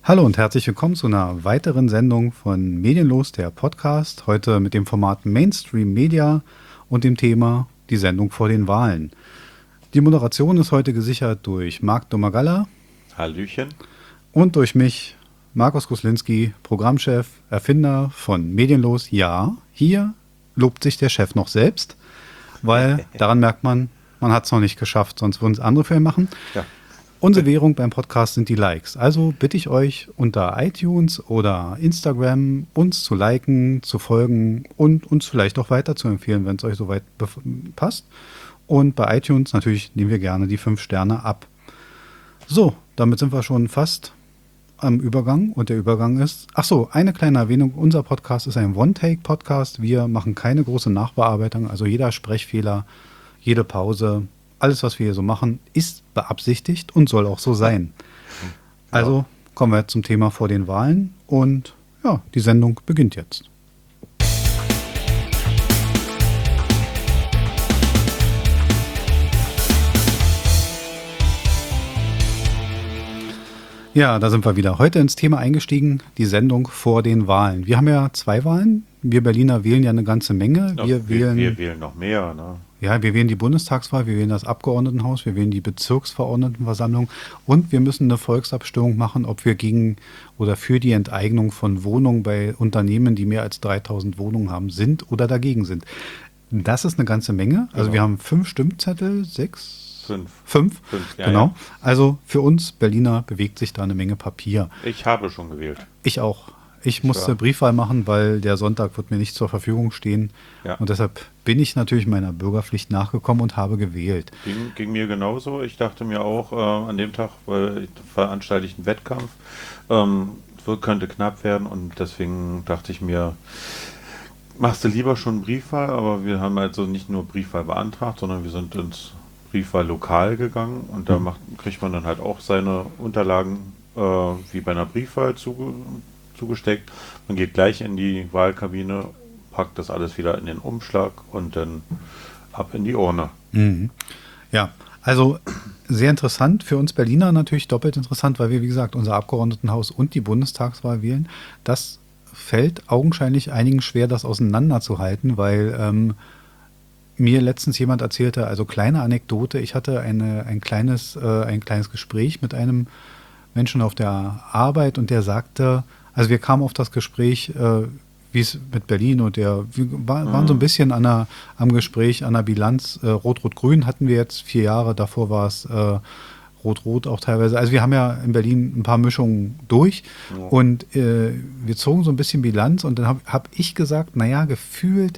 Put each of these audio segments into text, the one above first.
Hallo und herzlich willkommen zu einer weiteren Sendung von Medienlos, der Podcast. Heute mit dem Format Mainstream Media und dem Thema die Sendung vor den Wahlen. Die Moderation ist heute gesichert durch Marc Domagalla. Hallöchen. Und durch mich, Markus Kuslinski, Programmchef, Erfinder von Medienlos. Ja, hier lobt sich der Chef noch selbst, weil daran merkt man, man hat es noch nicht geschafft, sonst würden es andere für ihn machen. Ja. Unsere Währung beim Podcast sind die Likes. Also bitte ich euch unter iTunes oder Instagram uns zu liken, zu folgen und uns vielleicht auch weiter zu empfehlen, wenn es euch soweit passt. Und bei iTunes natürlich nehmen wir gerne die 5 Sterne ab. So, damit sind wir schon fast am Übergang. Und der Übergang ist, eine kleine Erwähnung. Unser Podcast ist ein One-Take-Podcast. Wir machen keine große Nachbearbeitung. Also jeder Sprechfehler, jede Pause, alles, was wir hier so machen, ist beabsichtigt und soll auch so sein. Also kommen wir zum Thema vor den Wahlen und ja, die Sendung beginnt jetzt. Ja, da sind wir wieder. Heute ins Thema eingestiegen, die Sendung vor den Wahlen. Wir haben ja 2 Wahlen. Wir Berliner wählen ja eine ganze Menge. Wir wählen noch mehr, ne? Ja, wir wählen die Bundestagswahl, wir wählen das Abgeordnetenhaus, wir wählen die Bezirksverordnetenversammlung und wir müssen eine Volksabstimmung machen, ob wir gegen oder für die Enteignung von Wohnungen bei Unternehmen, die mehr als 3000 Wohnungen haben, sind oder dagegen sind. Das ist eine ganze Menge. Also Genau. wir haben 5 Stimmzettel, 6? 5. 5, Ja, genau. ja. Also für uns Berliner bewegt sich da eine Menge Papier. Ich habe schon gewählt. Ich auch. Ich musste Ja. Briefwahl machen, weil der Sonntag wird mir nicht zur Verfügung stehen. Ja. Und deshalb bin ich natürlich meiner Bürgerpflicht nachgekommen und habe gewählt. Ging mir genauso. Ich dachte mir auch an dem Tag, weil veranstalte ich einen Wettkampf, könnte knapp werden und deswegen dachte ich mir, machst du lieber schon Briefwahl, aber wir haben also nicht nur Briefwahl beantragt, sondern wir sind ins Briefwahllokal gegangen und da kriegt man dann halt auch seine Unterlagen wie bei einer Briefwahl zugesteckt. Man geht gleich in die Wahlkabine, packt das alles wieder in den Umschlag und dann ab in die Urne. Mhm. Ja, also sehr interessant. Für uns Berliner natürlich doppelt interessant, weil wir, wie gesagt, unser Abgeordnetenhaus und die Bundestagswahl wählen. Das fällt augenscheinlich einigen schwer, das auseinanderzuhalten, weil mir letztens jemand erzählte, also kleine Anekdote, ich hatte ein kleines Gespräch mit einem Menschen auf der Arbeit und der sagte, also wir kamen auf das Gespräch, wie es mit Berlin und wir waren so ein bisschen am Gespräch, an der Bilanz, Rot-Rot-Grün hatten wir jetzt 4 Jahre, davor war es Rot-Rot auch teilweise. Also wir haben ja in Berlin ein paar Mischungen durch und wir zogen so ein bisschen Bilanz und dann hab ich gesagt, naja, gefühlt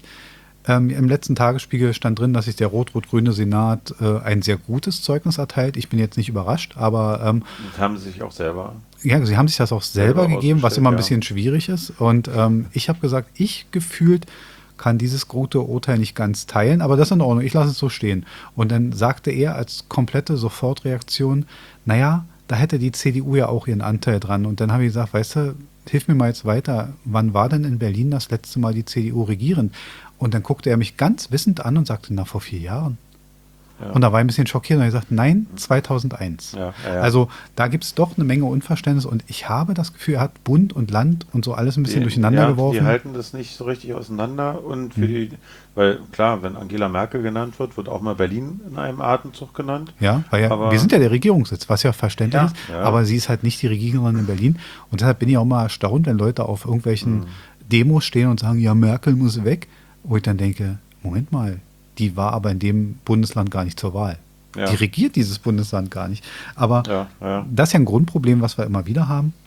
im letzten Tagesspiegel stand drin, dass sich der rot-rot-grüne Senat ein sehr gutes Zeugnis erteilt. Ich bin jetzt nicht überrascht, aber Das haben sie sich auch selber. ja, sie haben sich das auch selber gegeben, was ausgestellt, immer ein ja. bisschen schwierig ist. Und ich habe gesagt, ich gefühlt kann dieses gute Urteil nicht ganz teilen, aber das ist in Ordnung, ich lasse es so stehen. Und dann sagte er als komplette Sofortreaktion, naja, da hätte die CDU ja auch ihren Anteil dran. Und dann habe ich gesagt, weißt du, hilf mir mal jetzt weiter, wann war denn in Berlin das letzte Mal die CDU regierend? Und dann guckte er mich ganz wissend an und sagte, na, vor 4 Jahren. Ja. Und da war ich ein bisschen schockiert und er gesagt, nein, 2001. Ja. Also da gibt es doch eine Menge Unverständnis und ich habe das Gefühl, er hat Bund und Land und so alles ein bisschen durcheinander geworfen. Die halten das nicht so richtig auseinander und weil klar, wenn Angela Merkel genannt wird auch mal Berlin in einem Atemzug genannt. Ja, weil Aber- wir sind ja der Regierungssitz, was ja verständlich Ja, ist, ja. aber sie ist halt nicht die Regierung in Berlin und deshalb bin ich auch mal erstaunt, wenn Leute auf irgendwelchen Demos stehen und sagen, ja, Merkel muss weg, wo ich dann denke, Moment mal, die war aber in dem Bundesland gar nicht zur Wahl. Ja. Die regiert dieses Bundesland gar nicht. Aber Ja. das ist ja ein Grundproblem, was wir immer wieder haben.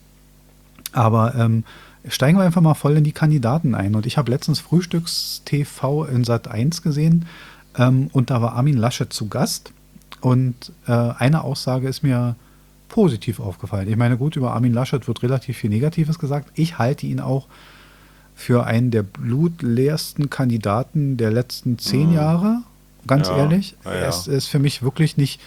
Aber steigen wir einfach mal voll in die Kandidaten ein. Und ich habe letztens Frühstücks-TV in Sat.1 gesehen und da war Armin Laschet zu Gast. Und eine Aussage ist mir positiv aufgefallen. Ich meine, gut, über Armin Laschet wird relativ viel Negatives gesagt. Ich halte ihn auch für einen der blutleersten Kandidaten der letzten 10 Jahre, ganz Ja, ehrlich. ja. Es ist für mich wirklich nicht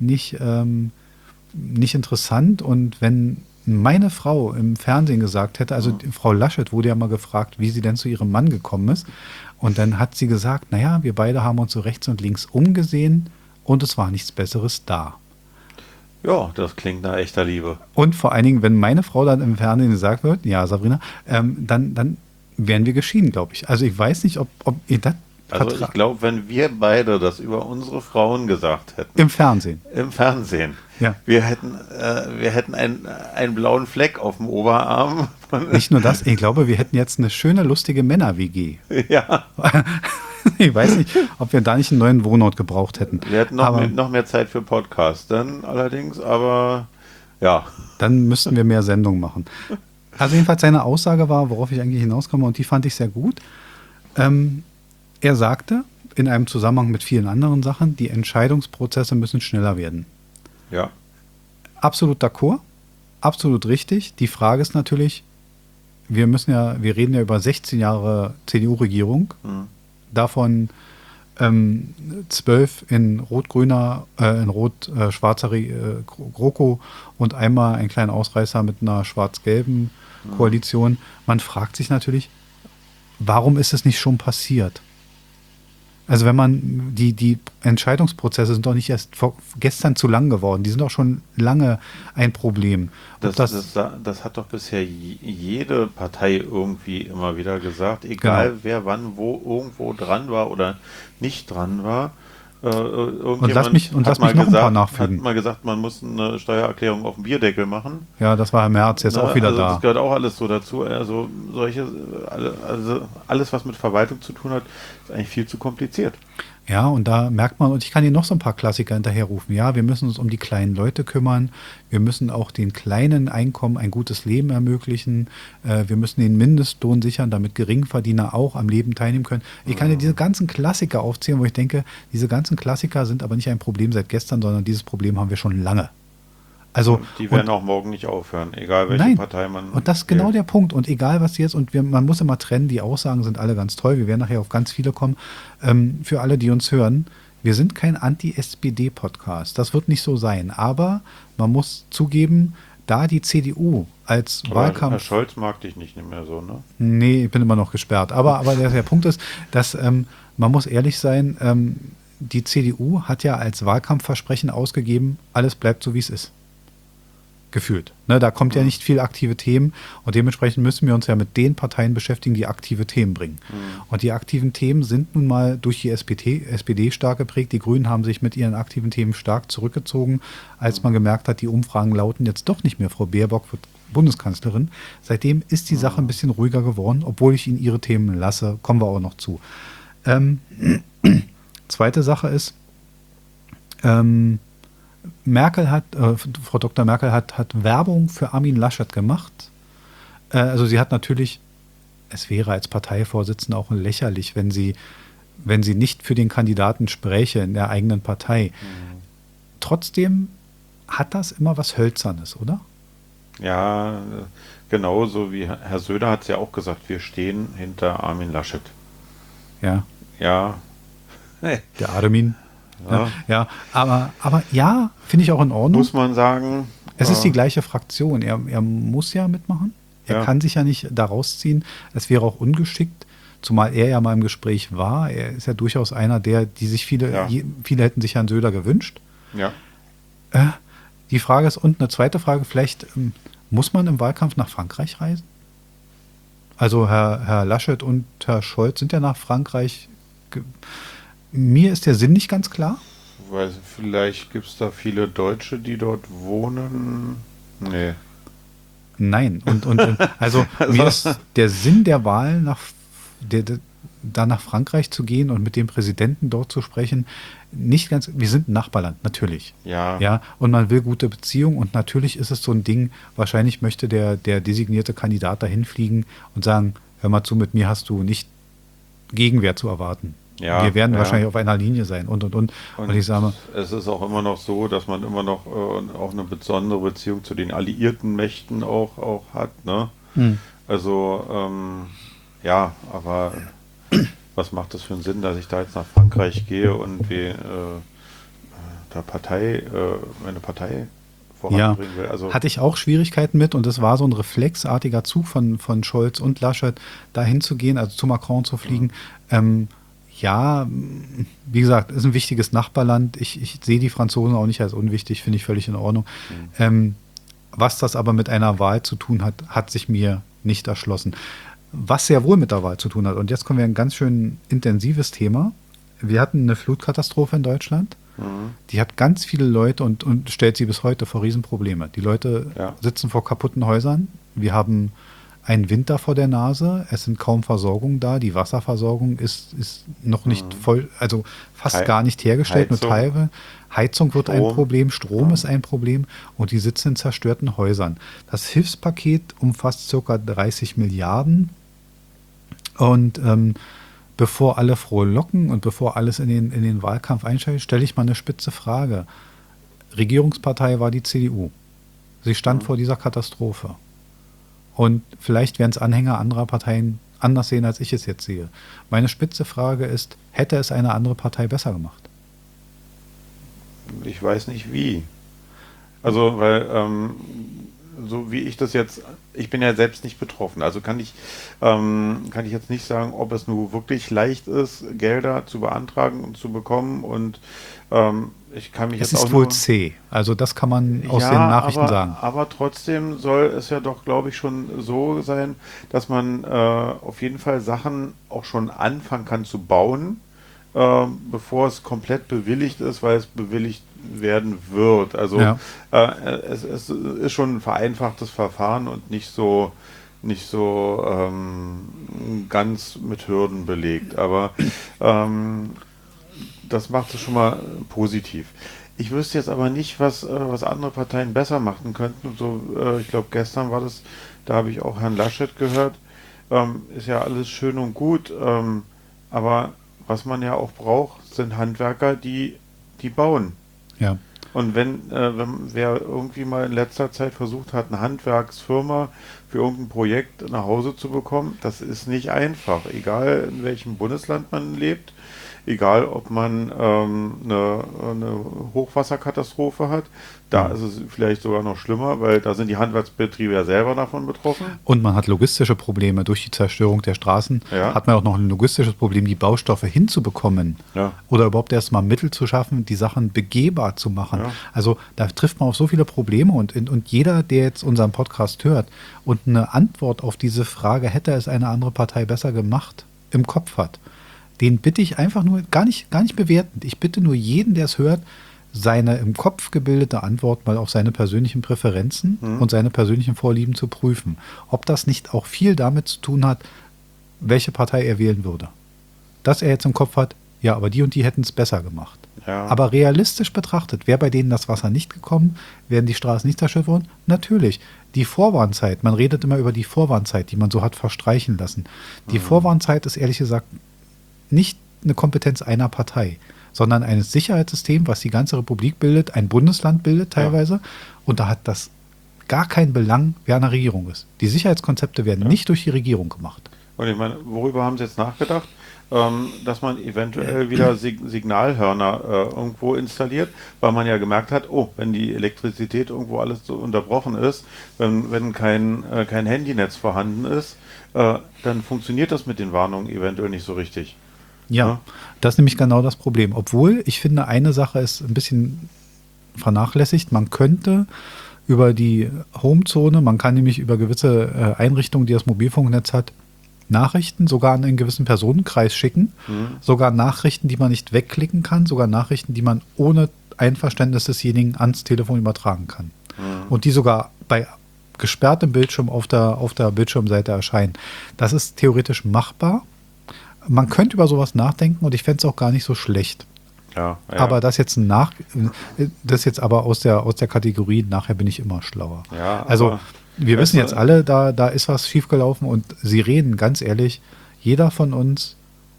interessant. Und wenn meine Frau im Fernsehen gesagt hätte, also die Frau Laschet wurde ja mal gefragt, wie sie denn zu ihrem Mann gekommen ist. Und dann hat sie gesagt, naja, wir beide haben uns so rechts und links umgesehen und es war nichts Besseres da. Ja, das klingt nach echter Liebe. Und vor allen Dingen, wenn meine Frau dann im Fernsehen gesagt wird, ja, Sabrina, dann wären wir geschieden, glaube ich. Also ich weiß nicht, ob ihr das Also ich glaube, wenn wir beide das über unsere Frauen gesagt hätten, im Fernsehen. im Fernsehen, Ja. wir hätten einen blauen Fleck auf dem Oberarm. Nicht nur das, ich glaube, wir hätten jetzt eine schöne, lustige Männer-WG. Ja, Ich weiß nicht, ob wir da nicht einen neuen Wohnort gebraucht hätten. wir hätten noch mehr Zeit für Podcast dann allerdings, aber ja. Dann müssten wir mehr Sendungen machen. Also jedenfalls seine Aussage war, worauf ich eigentlich hinauskomme, und die fand ich sehr gut. Er sagte, in einem Zusammenhang mit vielen anderen Sachen, die Entscheidungsprozesse müssen schneller werden. Ja, Absolut d'accord, absolut richtig. Die Frage ist natürlich, wir reden ja über 16 Jahre CDU-Regierung, davon 12 in rot-schwarzer GroKo und einmal einen kleinen Ausreißer mit einer schwarz-gelben Koalition. Man fragt sich natürlich, warum ist es nicht schon passiert? Also wenn man, die Entscheidungsprozesse sind doch nicht erst gestern zu lang geworden, die sind doch schon lange ein Problem. das hat doch bisher jede Partei irgendwie immer wieder gesagt, egal Genau. wer wann wo irgendwo dran war oder nicht dran war. lass mich noch ein paar nachfügen. Hat mal gesagt, man muss eine Steuererklärung auf dem Bierdeckel machen. Ja, das war Herr Merz jetzt auch wieder also da. das gehört auch alles so dazu. Also alles, was mit Verwaltung zu tun hat, ist eigentlich viel zu kompliziert. Ja, und da merkt man, und ich kann hier noch so ein paar Klassiker hinterherrufen. Ja, wir müssen uns um die kleinen Leute kümmern. Wir müssen auch den kleinen Einkommen ein gutes Leben ermöglichen. Wir müssen den Mindestlohn sichern, damit Geringverdiener auch am Leben teilnehmen können. Ich kann dir diese ganzen Klassiker aufzählen, wo ich denke, diese ganzen Klassiker sind aber nicht ein Problem seit gestern, sondern dieses Problem haben wir schon lange. Also, Die werden auch morgen nicht aufhören, egal welche nein, Partei man. und das ist genau wählt. der Punkt. Und egal was jetzt, man muss immer trennen, die Aussagen sind alle ganz toll. Wir werden nachher auf ganz viele kommen. Für alle, die uns hören, wir sind kein Anti-SPD-Podcast. Das wird nicht so sein. Aber man muss zugeben, da die CDU als Aber Herr Wahlkampf. Scholz mag dich nicht mehr so, ne? Nee, ich bin immer noch gesperrt. Aber der Punkt ist, dass man muss ehrlich sein, die CDU hat ja als Wahlkampfversprechen ausgegeben, alles bleibt so, wie es ist. Gefühlt. Ne, da kommt ja nicht viel aktive Themen und dementsprechend müssen wir uns ja mit den Parteien beschäftigen, die aktive Themen bringen. Und die aktiven Themen sind nun mal durch die SPD stark geprägt. Die Grünen haben sich mit ihren aktiven Themen stark zurückgezogen, als man gemerkt hat, die Umfragen lauten jetzt doch nicht mehr, Frau Baerbock wird Bundeskanzlerin. Seitdem ist die Sache ein bisschen ruhiger geworden, obwohl ich Ihnen Ihre Themen lasse, kommen wir auch noch zu. Zweite Sache ist, Frau Dr. Merkel hat Werbung für Armin Laschet gemacht. Also sie hat natürlich, es wäre als Parteivorsitzende auch lächerlich, wenn sie nicht für den Kandidaten spräche in der eigenen Partei. Trotzdem hat das immer was Hölzernes, oder? Ja, genauso wie Herr Söder hat es ja auch gesagt, wir stehen hinter Armin Laschet. Ja, Ja, der Armin. Ja. Ja, aber ja, finde ich auch in Ordnung. muss man sagen. Es ist die gleiche Fraktion. Er muss ja mitmachen. Er Ja. kann sich ja nicht da rausziehen. Es wäre auch ungeschickt, zumal er ja mal im Gespräch war. Er ist ja durchaus einer, die sich viele hätten sich Herrn Söder gewünscht. Ja. Die Frage ist, und eine zweite Frage, vielleicht muss man im Wahlkampf nach Frankreich reisen? Also Herr Laschet und Herr Scholz sind ja nach Frankreich. Mir ist der Sinn nicht ganz klar. Weil vielleicht gibt es da viele Deutsche, die dort wohnen. Nee. Nein, also mir ist der Sinn der Wahl, da nach Frankreich zu gehen und mit dem Präsidenten dort zu sprechen, nicht ganz, wir sind ein Nachbarland, natürlich. Ja. Ja, und man will gute Beziehungen und natürlich ist es so ein Ding, wahrscheinlich möchte der designierte Kandidat dahin fliegen und sagen, hör mal zu, mit mir hast du nicht Gegenwehr zu erwarten. Ja, wir werden ja. wahrscheinlich auf einer Linie sein und. Und ich sage, es ist auch immer noch so, dass man immer noch auch eine besondere Beziehung zu den alliierten Mächten auch hat. Ne? Also, ja, aber was macht das für einen Sinn, dass ich da jetzt nach Frankreich gehe und meine Partei voranbringen will? Also, hatte ich auch Schwierigkeiten mit und das war so ein reflexartiger Zug von Scholz und Laschet, da hinzugehen, also zu Macron zu fliegen. Ja, wie gesagt, ist ein wichtiges Nachbarland. Ich sehe die Franzosen auch nicht als unwichtig, finde ich völlig in Ordnung. Was das aber mit einer Wahl zu tun hat, hat sich mir nicht erschlossen. Was sehr wohl mit der Wahl zu tun hat, und jetzt kommen wir ein ganz schön intensives Thema. Wir hatten eine Flutkatastrophe in Deutschland. Die hat ganz viele Leute und stellt sie bis heute vor Riesenprobleme. Die Leute sitzen vor kaputten Häusern. Wir haben einen Winter vor der Nase. Es sind kaum Versorgungen da. Die Wasserversorgung ist noch nicht voll, also fast gar nicht hergestellt. Nur teilweise. Heizung wird ein Problem, Strom ist ein Problem und die sitzen in zerstörten Häusern. Das Hilfspaket umfasst ca. 30 Milliarden. Und bevor alle frohlocken und bevor alles in den Wahlkampf einstellt, stelle ich mal eine spitze Frage. Regierungspartei war die CDU. Sie stand vor dieser Katastrophe. Und vielleicht werden es Anhänger anderer Parteien anders sehen, als ich es jetzt sehe. Meine spitze Frage ist, hätte es eine andere Partei besser gemacht? Ich weiß nicht wie. Also, weil so wie ich das jetzt, ich bin ja selbst nicht betroffen, also kann ich jetzt nicht sagen, ob es nur wirklich leicht ist, Gelder zu beantragen und zu bekommen und ich kann mich Es jetzt auch ist wohl nur, zäh, also das kann man aus ja, den Nachrichten sagen. aber trotzdem soll es ja doch, glaube ich, schon so sein, dass man auf jeden Fall Sachen auch schon anfangen kann zu bauen, bevor es komplett bewilligt ist, weil es bewilligt werden wird. Also es ist schon ein vereinfachtes Verfahren und nicht so ganz mit Hürden belegt. Aber das macht es schon mal positiv. Ich wüsste jetzt aber nicht, was andere Parteien besser machen könnten. So, ich glaube, gestern war das, da habe ich auch Herrn Laschet gehört. Ist ja alles schön und gut, aber was man ja auch braucht, sind Handwerker, die bauen. Ja. Und wenn wer irgendwie mal in letzter Zeit versucht hat, eine Handwerksfirma für irgendein Projekt nach Hause zu bekommen, das ist nicht einfach. Egal in welchem Bundesland man lebt, egal ob man eine Hochwasserkatastrophe hat, da ist es vielleicht sogar noch schlimmer, weil da sind die Handwerksbetriebe ja selber davon betroffen. Und man hat logistische Probleme. Durch die Zerstörung der Straßen Ja. hat man auch noch ein logistisches Problem, die Baustoffe hinzubekommen. Ja. Oder überhaupt erst mal Mittel zu schaffen, die Sachen begehbar zu machen. Ja. Also da trifft man auf so viele Probleme und jeder, der jetzt unseren Podcast hört und eine Antwort auf diese Frage, hätte es eine andere Partei besser gemacht, im Kopf hat, den bitte ich einfach nur, gar nicht bewertend, ich bitte nur jeden, der es hört, seine im Kopf gebildete Antwort mal auf seine persönlichen Präferenzen und seine persönlichen Vorlieben zu prüfen. Ob das nicht auch viel damit zu tun hat, welche Partei er wählen würde. Dass er jetzt im Kopf hat, ja, aber die und die hätten es besser gemacht. Ja. Aber realistisch betrachtet, wäre bei denen das Wasser nicht gekommen, wären die Straßen nicht zerstört worden? Natürlich. Die Vorwarnzeit, man redet immer über die Vorwarnzeit, die man so hat verstreichen lassen. Die Vorwarnzeit ist ehrlich gesagt nicht eine Kompetenz einer Partei, sondern eines Sicherheitssystems, was die ganze Republik bildet, ein Bundesland bildet teilweise. Und da hat das gar keinen Belang, wer an der Regierung ist. Die Sicherheitskonzepte werden nicht durch die Regierung gemacht. Und ich meine, worüber haben Sie jetzt nachgedacht? Dass man eventuell wieder Signalhörner irgendwo installiert, weil man ja gemerkt hat, oh, wenn die Elektrizität irgendwo alles so unterbrochen ist, wenn kein Handynetz vorhanden ist, dann funktioniert das mit den Warnungen eventuell nicht so richtig. Ja, das ist nämlich genau das Problem. Obwohl, ich finde, eine Sache ist ein bisschen vernachlässigt. Man könnte über die Homezone, man kann nämlich über gewisse Einrichtungen, die das Mobilfunknetz hat, Nachrichten sogar an einen gewissen Personenkreis schicken, sogar Nachrichten, die man nicht wegklicken kann, sogar Nachrichten, die man ohne Einverständnis desjenigen ans Telefon übertragen kann. Und die sogar bei gesperrtem Bildschirm auf der Bildschirmseite erscheinen. Das ist theoretisch machbar. Man könnte über sowas nachdenken und ich fände es auch gar nicht so schlecht. Ja. Aber das jetzt aber aus der Kategorie, nachher bin ich immer schlauer. Ja, also wir wissen jetzt alle, da ist was schiefgelaufen und Sirenen, ganz ehrlich, jeder von uns,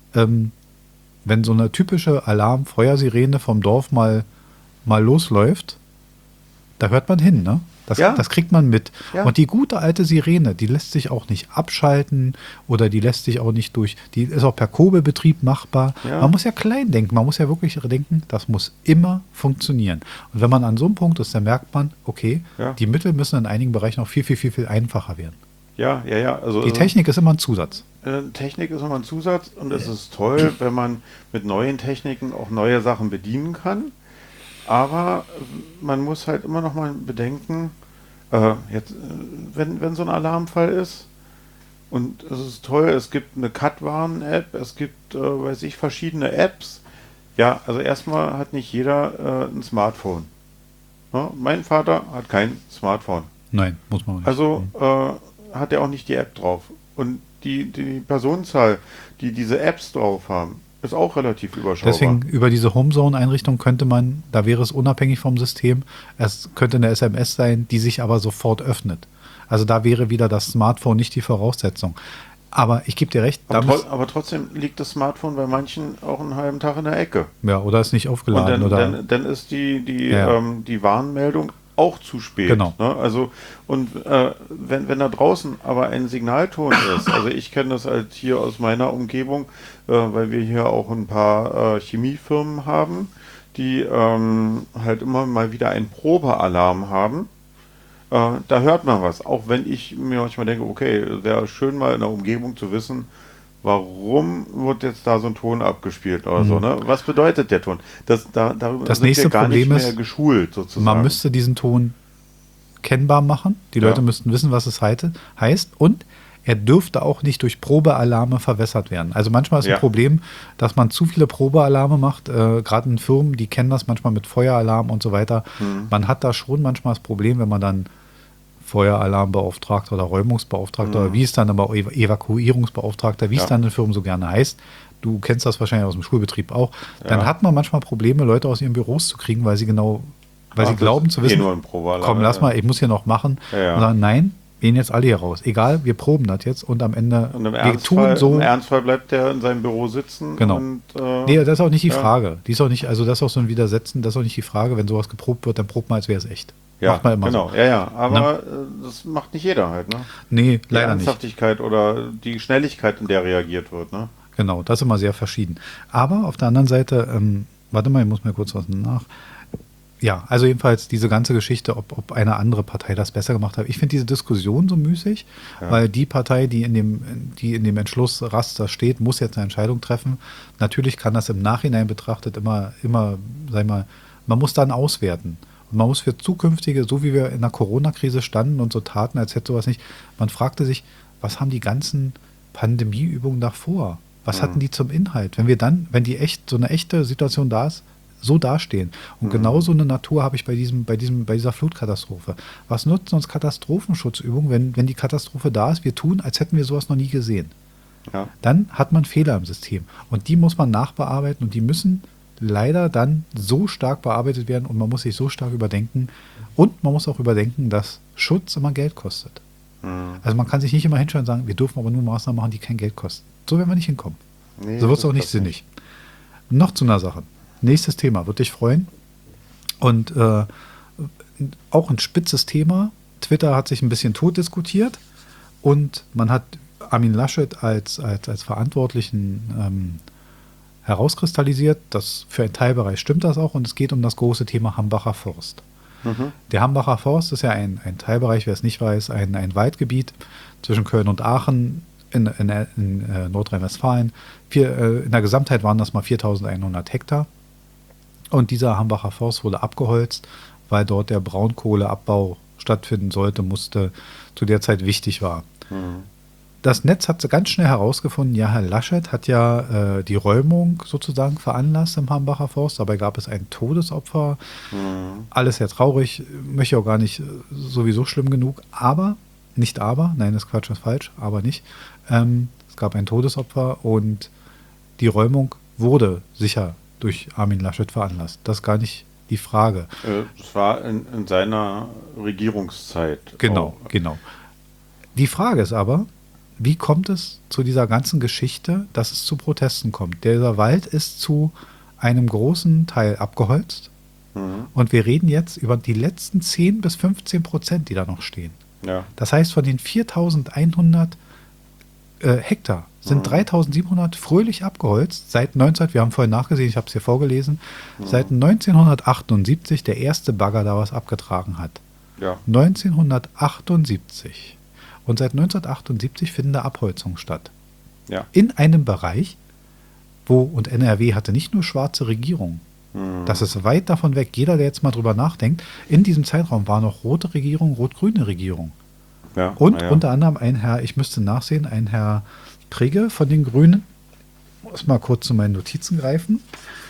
wenn so eine typische Alarm-Feuersirene vom Dorf mal losläuft, da hört man hin, ne? Das kriegt man mit. Ja. Und die gute alte Sirene, die lässt sich auch nicht abschalten oder die lässt sich auch nicht die ist auch per Kurbelbetrieb machbar. Ja. Man muss ja klein denken, man muss ja wirklich denken, das muss immer funktionieren. Und wenn man an so einem Punkt ist, dann merkt man, okay, die Mittel müssen in einigen Bereichen auch viel, viel, viel, viel einfacher werden. Ja, ja, ja. Also, Die Technik ist immer ein Zusatz. Technik ist immer ein Zusatz und es ist toll, wenn man mit neuen Techniken auch neue Sachen bedienen kann. Aber man muss halt immer noch mal bedenken, wenn so ein Alarmfall ist, und es ist toll, es gibt eine Cut-Warn-App, es gibt, weiß ich, verschiedene Apps. Ja, also erstmal hat nicht jeder ein Smartphone. Ja, mein Vater hat kein Smartphone. Nein, muss man nicht. Also hat er auch nicht die App drauf. Und die Personenzahl, die diese Apps drauf haben, ist auch relativ überschaubar. Deswegen über diese Homezone-Einrichtung könnte man, da wäre es unabhängig vom System, es könnte eine SMS sein, die sich aber sofort öffnet. Also da wäre wieder das Smartphone nicht die Voraussetzung. Aber ich gebe dir recht. Aber trotzdem liegt das Smartphone bei manchen auch einen halben Tag in der Ecke. Ja, oder ist nicht aufgeladen. Und dann ist die Warnmeldung auch zu spät. Genau. Ne? Also, und wenn da draußen aber ein Signalton ist, also ich kenne das halt hier aus meiner Umgebung, weil wir hier auch ein paar Chemiefirmen haben, die halt immer mal wieder einen Probealarm haben. Da hört man was, auch wenn ich mir manchmal denke, okay, wäre schön mal in der Umgebung zu wissen, warum wird jetzt da so ein Ton abgespielt oder so, ne? Was bedeutet der Ton? Darüber das sind nächste wir gar Problem nicht mehr ist, geschult, sozusagen. man müsste diesen Ton kennbar machen. Die Leute müssten wissen, was es heißt. Und er dürfte auch nicht durch Probealarme verwässert werden. Also manchmal ist ein Problem, dass man zu viele Probealarme macht. Gerade in Firmen, die kennen das manchmal mit Feueralarm und so weiter. Man hat da schon manchmal das Problem, wenn man dann Feueralarmbeauftragter oder Räumungsbeauftragter oder wie es dann aber Evakuierungsbeauftragter, wie es dann in Firmen so gerne heißt. Du kennst das wahrscheinlich aus dem Schulbetrieb auch. Dann hat man manchmal Probleme, Leute aus ihren Büros zu kriegen, weil sie glauben zu wissen, komm, lass mal, ich muss hier noch machen. Ja. Und sagen, nein, gehen jetzt alle hier raus. Egal, wir proben das jetzt und am Ende im Ernstfall bleibt der in seinem Büro sitzen. Genau. Und, nee, das ist auch nicht die Frage. Die ist auch nicht, also das ist auch so ein Widersetzen, das ist auch nicht die Frage, wenn sowas geprobt wird, dann probt man, als wäre es echt. Ja, macht man immer genau. so. Ja. Aber das macht nicht jeder halt, ne? Nee, die leider nicht. Ernsthaftigkeit oder die Schnelligkeit, in der reagiert wird, ne? Genau, das ist immer sehr verschieden. Aber auf der anderen Seite, warte mal, ich muss mir kurz was nach. Ja, also jedenfalls diese ganze Geschichte, ob eine andere Partei das besser gemacht hat. Ich finde diese Diskussion so müßig, weil die Partei, die in dem Entschlussraster steht, muss jetzt eine Entscheidung treffen. Natürlich kann das im Nachhinein betrachtet immer, sag mal, man muss dann auswerten. Und man muss für zukünftige, so wie wir in der Corona-Krise standen und so taten, als hätte sowas nicht, man fragte sich, was haben die ganzen Pandemieübungen davor? Was hatten die zum Inhalt? Wenn so eine echte Situation da ist, so dastehen. Und genau so eine Natur habe ich bei dieser Flutkatastrophe. Was nutzen uns Katastrophenschutzübungen, wenn die Katastrophe da ist, wir tun, als hätten wir sowas noch nie gesehen. Ja. Dann hat man Fehler im System. Und die muss man nachbearbeiten und die müssen leider dann so stark bearbeitet werden und man muss sich so stark überdenken. Und man muss auch überdenken, dass Schutz immer Geld kostet. Also man kann sich nicht immer hinstellen und sagen, wir dürfen aber nur Maßnahmen machen, die kein Geld kosten. So werden wir nicht hinkommen. Nee, so wird es auch nicht sinnig. Noch zu einer Sache. Nächstes Thema, würde dich freuen. Und auch ein spitzes Thema. Twitter hat sich ein bisschen tot diskutiert und man hat Armin Laschet als Verantwortlichen herauskristallisiert. Das für einen Teilbereich stimmt das auch und es geht um das große Thema Hambacher Forst. Der Hambacher Forst ist ja ein Teilbereich, wer es nicht weiß, ein Waldgebiet zwischen Köln und Aachen in Nordrhein-Westfalen. In der Gesamtheit waren das mal 4.100 Hektar. Und dieser Hambacher Forst wurde abgeholzt, weil dort der Braunkohleabbau stattfinden musste, zu der Zeit wichtig war. Das Netz hat ganz schnell herausgefunden, ja, Herr Laschet hat ja die Räumung sozusagen veranlasst im Hambacher Forst. Dabei gab es ein Todesopfer. Alles sehr traurig, möchte auch gar nicht sowieso schlimm genug. Nein, das Quatsch ist falsch, aber nicht. Es gab ein Todesopfer und die Räumung wurde sicher durch Armin Laschet veranlasst. Das ist gar nicht die Frage. Es war in seiner Regierungszeit. Genau. Die Frage ist aber, wie kommt es zu dieser ganzen Geschichte, dass es zu Protesten kommt? Dieser Wald ist zu einem großen Teil abgeholzt und wir reden jetzt über die letzten 10-15%, die da noch stehen. Ja. Das heißt, von den 4.100 Hektar sind 3.700 fröhlich abgeholzt seit wir haben vorhin nachgesehen, ich habe es hier vorgelesen, seit 1978 der erste Bagger da was abgetragen hat. Ja. 1978. Und seit 1978 finden da Abholzungen statt. Ja. In einem Bereich, und NRW hatte nicht nur schwarze Regierungen. Das ist weit davon weg. Jeder, der jetzt mal drüber nachdenkt, in diesem Zeitraum war noch rote Regierung, rot-grüne Regierung. Ja, Und unter anderem ein Herr, ich müsste nachsehen, ein Herr Prigge von den Grünen. Ich muss mal kurz zu meinen Notizen greifen.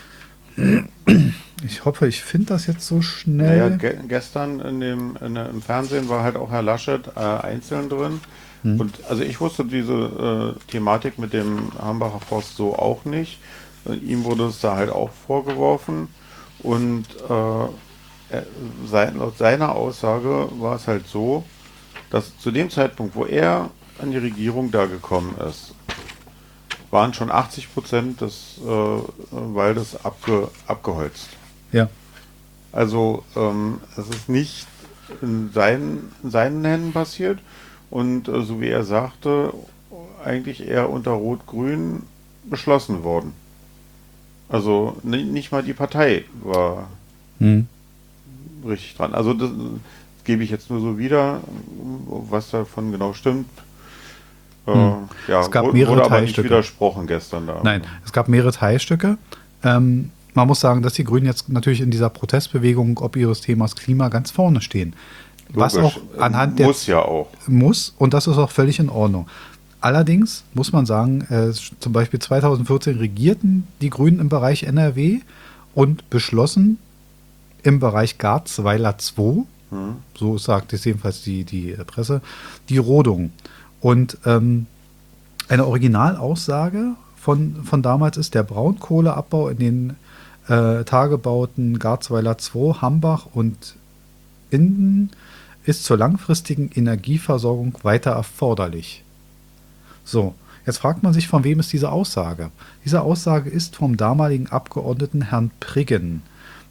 Ich hoffe, ich finde das jetzt so schnell. Gestern im Fernsehen war halt auch Herr Laschet einzeln drin. Und also ich wusste diese Thematik mit dem Hambacher Forst so auch nicht. Ihm wurde es da halt auch vorgeworfen. Und laut seiner Aussage war es halt so, dass zu dem Zeitpunkt, wo er an die Regierung da gekommen ist, waren schon 80% des Waldes abgeholzt. Ja. Also es ist nicht in seinen Händen passiert und so wie er sagte, eigentlich eher unter Rot-Grün beschlossen worden. Also nicht mal die Partei war richtig dran. Also das gebe ich jetzt nur so wieder, was davon genau stimmt. Es gab mehrere wurde aber Teilstücke. nicht widersprochen gestern da. Nein, es gab mehrere Teilstücke. Man muss sagen, dass die Grünen jetzt natürlich in dieser Protestbewegung ob ihres Themas Klima ganz vorne stehen. Was Logisch. auch anhand muss ja auch. Muss, und das ist auch völlig in Ordnung. Allerdings muss man sagen, zum Beispiel 2014 regierten die Grünen im Bereich NRW und beschlossen im Bereich Garzweiler 2, so sagt es jedenfalls die Presse, die Rodung. Und eine Originalaussage von damals ist, der Braunkohleabbau in den Tagebauten Garzweiler 2, Hambach und Inden ist zur langfristigen Energieversorgung weiter erforderlich. So, jetzt fragt man sich, von wem ist diese Aussage? Diese Aussage ist vom damaligen Abgeordneten Herrn Priggen.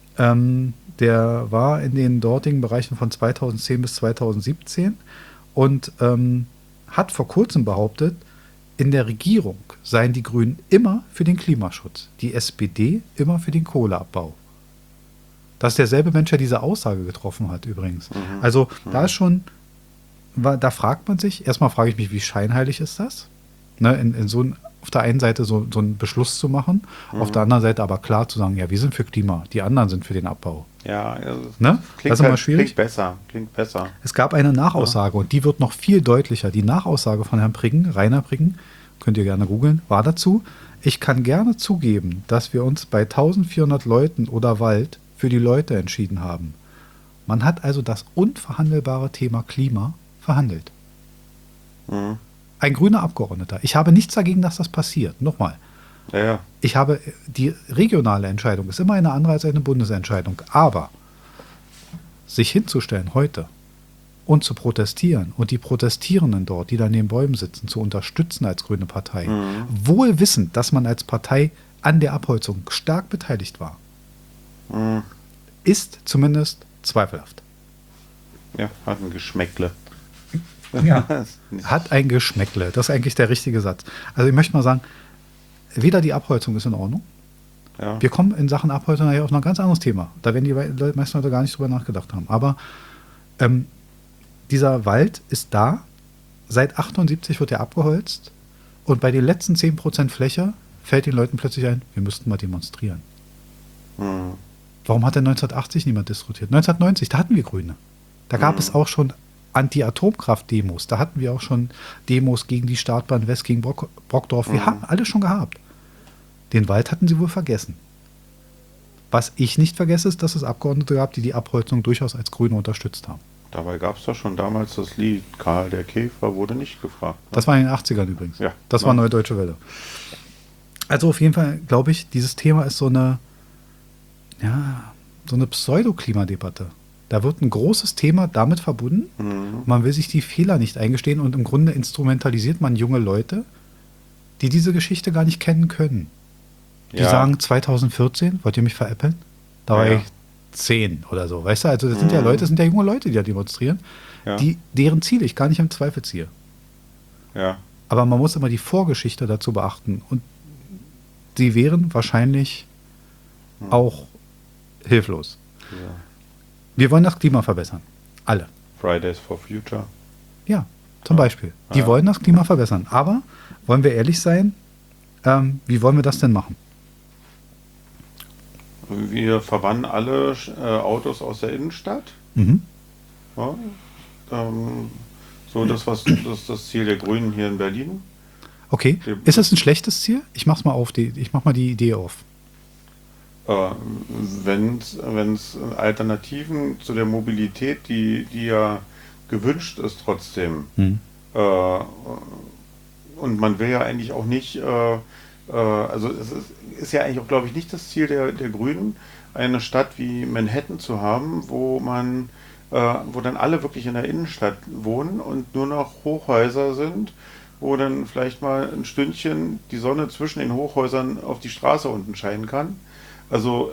Der war in den dortigen Bereichen von 2010 bis 2017 und hat vor kurzem behauptet, in der Regierung seien die Grünen immer für den Klimaschutz, die SPD immer für den Kohleabbau. Das ist derselbe Mensch, der diese Aussage getroffen hat übrigens. Also da ist schon, da fragt man sich, erstmal frage ich mich, wie scheinheilig ist das? Ne, auf der einen Seite so einen Beschluss zu machen, auf der anderen Seite aber klar zu sagen, ja, wir sind für Klima, die anderen sind für den Abbau. Ja, also ne? Das ist immer schwierig. Klingt besser. Es gab eine Nachaussage und die wird noch viel deutlicher. Die Nachaussage von Herrn Priggen, Rainer Priggen, könnt ihr gerne googeln, war dazu: Ich kann gerne zugeben, dass wir uns bei 1400 Leuten oder Wald für die Leute entschieden haben. Man hat also das unverhandelbare Thema Klima verhandelt. Ein grüner Abgeordneter. Ich habe nichts dagegen, dass das passiert. Nochmal. Ja. Die regionale Entscheidung ist immer eine andere als eine Bundesentscheidung. Aber sich hinzustellen heute und zu protestieren und die Protestierenden dort, die da neben Bäumen sitzen, zu unterstützen als grüne Partei, wohl wissend, dass man als Partei an der Abholzung stark beteiligt war, ist zumindest zweifelhaft. Ja, hat ein Geschmäckle. Ja, hat ein Geschmäckle. Das ist eigentlich der richtige Satz. Also ich möchte mal sagen, weder die Abholzung ist in Ordnung. Ja. Wir kommen in Sachen Abholzung nachher auf ein ganz anderes Thema. Da werden die meisten Leute gar nicht drüber nachgedacht haben. Aber dieser Wald ist da. Seit 78 wird er abgeholzt. Und bei den letzten 10% Fläche fällt den Leuten plötzlich ein, wir müssten mal demonstrieren. Warum hat denn 1980 niemand diskutiert? 1990, da hatten wir Grüne. Da gab es auch schon Anti-Atomkraft-Demos. Da hatten wir auch schon Demos gegen die Startbahn West, gegen Brockdorf. Wir haben alles schon gehabt. Den Wald hatten sie wohl vergessen. Was ich nicht vergesse, ist, dass es Abgeordnete gab, die die Abholzung durchaus als Grüne unterstützt haben. Dabei gab es doch schon damals das Lied Karl der Käfer wurde nicht gefragt. Ne? Das war in den 80ern übrigens. Ja. Das war Neue Deutsche Welle. Also auf jeden Fall, glaube ich, dieses Thema ist so eine Pseudo-Klimadebatte. Da wird ein großes Thema damit verbunden. Man will sich die Fehler nicht eingestehen und im Grunde instrumentalisiert man junge Leute, die diese Geschichte gar nicht kennen können. Die sagen 2014, wollt ihr mich veräppeln? Da war ich 10 oder so. Weißt du, also das sind ja Leute, das sind ja junge Leute, die da demonstrieren, deren Ziele ich gar nicht im Zweifel ziehe. Ja. Aber man muss immer die Vorgeschichte dazu beachten. Und sie wären wahrscheinlich auch hilflos. Ja. Wir wollen das Klima verbessern. Alle. Fridays for Future. Ja, Zum Beispiel. Die wollen das Klima verbessern. Aber, wollen wir ehrlich sein, wie wollen wir das denn machen? Wir verbannen alle Autos aus der Innenstadt. Mhm. Ja, so das ist das Ziel der Grünen hier in Berlin. Okay. Ist es ein schlechtes Ziel? Ich mach mal die Idee auf. Wenn es Alternativen zu der Mobilität, die ja gewünscht ist trotzdem, äh, und man will ja eigentlich auch nicht, also es ist ja eigentlich auch, glaube ich, nicht das Ziel der Grünen, eine Stadt wie Manhattan zu haben, wo dann alle wirklich in der Innenstadt wohnen und nur noch Hochhäuser sind, wo dann vielleicht mal ein Stündchen die Sonne zwischen den Hochhäusern auf die Straße unten scheinen kann. Also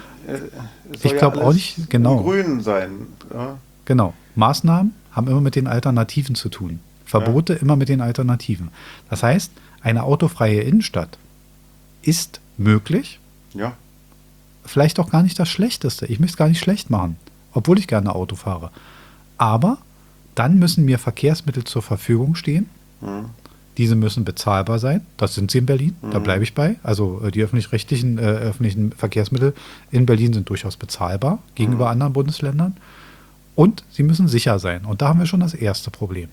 es soll Ich glaube auch nicht, genau. im Grünen sein. Ja? Genau. Maßnahmen haben immer mit den Alternativen zu tun. Verbote immer mit den Alternativen. Das heißt, eine autofreie Innenstadt ist möglich, Ja, vielleicht auch gar nicht das Schlechteste. Ich möchte es gar nicht schlecht machen, obwohl ich gerne Auto fahre. Aber dann müssen mir Verkehrsmittel zur Verfügung stehen. Diese müssen bezahlbar sein. Das sind sie in Berlin. Da bleibe ich bei. Also die öffentlichen Verkehrsmittel in Berlin sind durchaus bezahlbar gegenüber anderen Bundesländern. Und sie müssen sicher sein. Und da haben wir schon das erste Problem.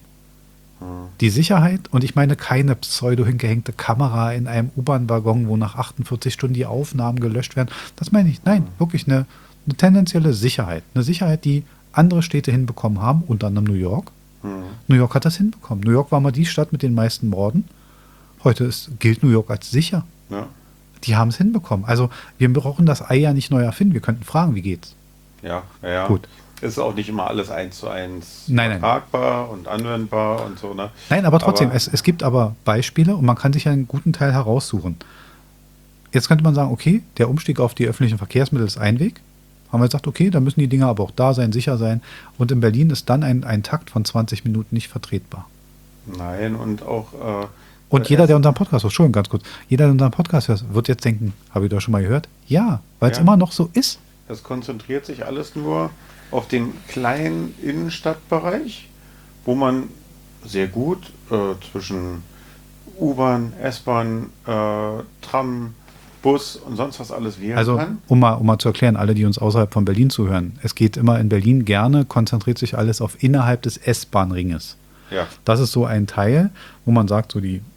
Die Sicherheit, und ich meine keine pseudo-hingehängte Kamera in einem U-Bahn-Waggon, wo nach 48 Stunden die Aufnahmen gelöscht werden. Das meine ich. Nein, wirklich eine tendenzielle Sicherheit. Eine Sicherheit, die andere Städte hinbekommen haben, unter anderem New York. New York hat das hinbekommen. New York war mal die Stadt mit den meisten Morden. Heute gilt New York als sicher. ja, Die haben es hinbekommen. Also wir brauchen das Ei ja nicht neu erfinden. Wir könnten fragen, wie geht's? ja. Gut. Ist auch nicht immer alles 1:1 Nein. tragbar und anwendbar und so, ne? Nein, aber trotzdem, es gibt aber Beispiele und man kann sich einen guten Teil heraussuchen. Jetzt könnte man sagen, okay, der Umstieg auf die öffentlichen Verkehrsmittel ist ein Weg. Haben wir gesagt, okay, dann müssen die Dinger aber auch da sein, sicher sein. Und in Berlin ist dann ein Takt von 20 Minuten nicht vertretbar. Nein, und auch Und jeder, der unseren Podcast hört, Entschuldigung, ganz kurz, jeder, der unseren Podcast hört, wird jetzt denken, habe ich doch schon mal gehört? Ja, weil es Ja. immer noch so ist. es konzentriert sich alles nur auf den kleinen Innenstadtbereich, wo man sehr gut zwischen U-Bahn, S-Bahn, Tram, Bus und sonst was alles wählen Also, kann. um mal zu erklären, alle, die uns außerhalb von Berlin zuhören, es geht immer in Berlin gerne, konzentriert sich alles auf innerhalb des S-Bahn-Ringes. Ja, Das ist so ein Teil, wo man sagt, so die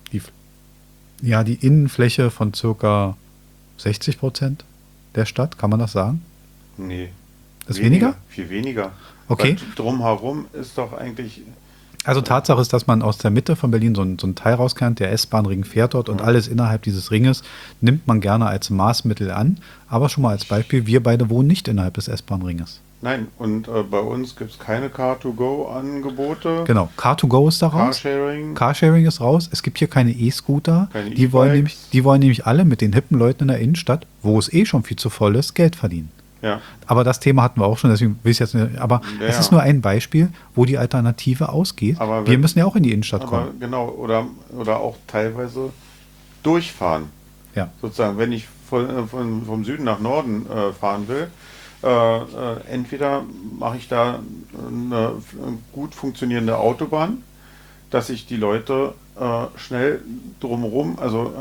Innenfläche von circa 60% der Stadt, kann man das sagen? nee. Ist weniger? Viel weniger. Okay. Weil drumherum ist doch eigentlich, Also Tatsache ist, dass man aus der Mitte von Berlin so ein Teil rauskennt, der S-Bahn-Ring fährt dort und alles innerhalb dieses Ringes nimmt man gerne als Maßmittel an. Aber schon mal als Beispiel, wir beide wohnen nicht innerhalb des S-Bahn-Ringes. nein, und bei uns gibt es keine Car-to-Go-Angebote. Genau, Car2Go ist da raus. Carsharing. Carsharing ist raus. Es gibt hier keine E-Scooter. Keine Die wollen E-Bikes. nämlich alle mit den hippen Leuten in der Innenstadt, wo es eh schon viel zu voll ist, Geld verdienen. Ja, Aber das Thema hatten wir auch schon, deswegen will ich jetzt nicht. Aber Ja, es ja. ist nur ein Beispiel, wo die Alternative ausgeht. Aber Wir wenn- müssen ja auch in die Innenstadt aber kommen. genau, oder auch teilweise durchfahren. Ja. Sozusagen, wenn ich vom Süden nach Norden fahren will, entweder mache ich da eine gut funktionierende Autobahn, dass ich die Leute schnell drumherum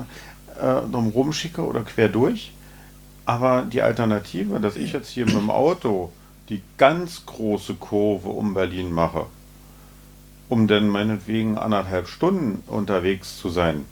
schicke oder quer durch. Aber die Alternative, dass ich jetzt hier mit dem Auto die ganz große Kurve um Berlin mache, um dann meinetwegen 1,5 Stunden unterwegs zu sein,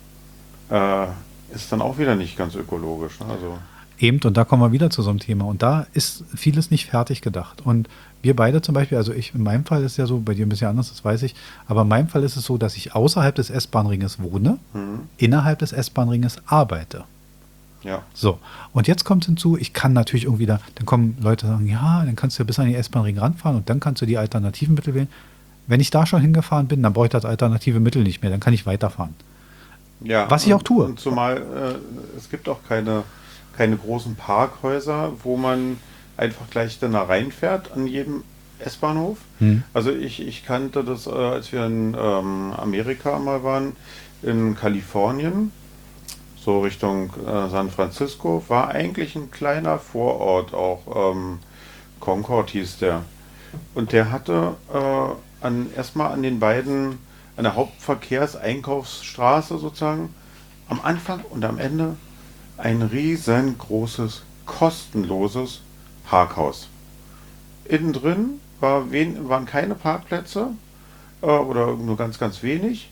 ist dann auch wieder nicht ganz ökologisch. Ne? Also, Eben, und da kommen wir wieder zu so einem Thema. Und da ist vieles nicht fertig gedacht. Und wir beide zum Beispiel, also in meinem Fall ist ja so, bei dir ein bisschen anders, das weiß ich, aber in meinem Fall ist es so, dass ich außerhalb des S-Bahn-Ringes wohne, innerhalb des S-Bahn-Ringes arbeite. ja. So, und jetzt kommt hinzu, ich kann natürlich irgendwie dann kommen Leute und sagen, ja, dann kannst du ja bis an die S-Bahn-Ring ranfahren und dann kannst du die alternativen Mittel wählen. Wenn ich da schon hingefahren bin, dann brauche ich das alternative Mittel nicht mehr, dann kann ich weiterfahren. Ja, Was ich auch tue. Und zumal es gibt auch keine großen Parkhäuser, wo man einfach gleich dann da reinfährt an jedem S-Bahnhof. Also ich kannte das, als wir in Amerika mal waren, in Kalifornien, so Richtung San Francisco, war eigentlich ein kleiner Vorort auch, Concord hieß der. Und der hatte erstmal an den beiden, an der Hauptverkehrseinkaufsstraße sozusagen, am Anfang und am Ende ein riesengroßes, kostenloses Parkhaus. Innen drin waren keine Parkplätze oder nur ganz, ganz wenig.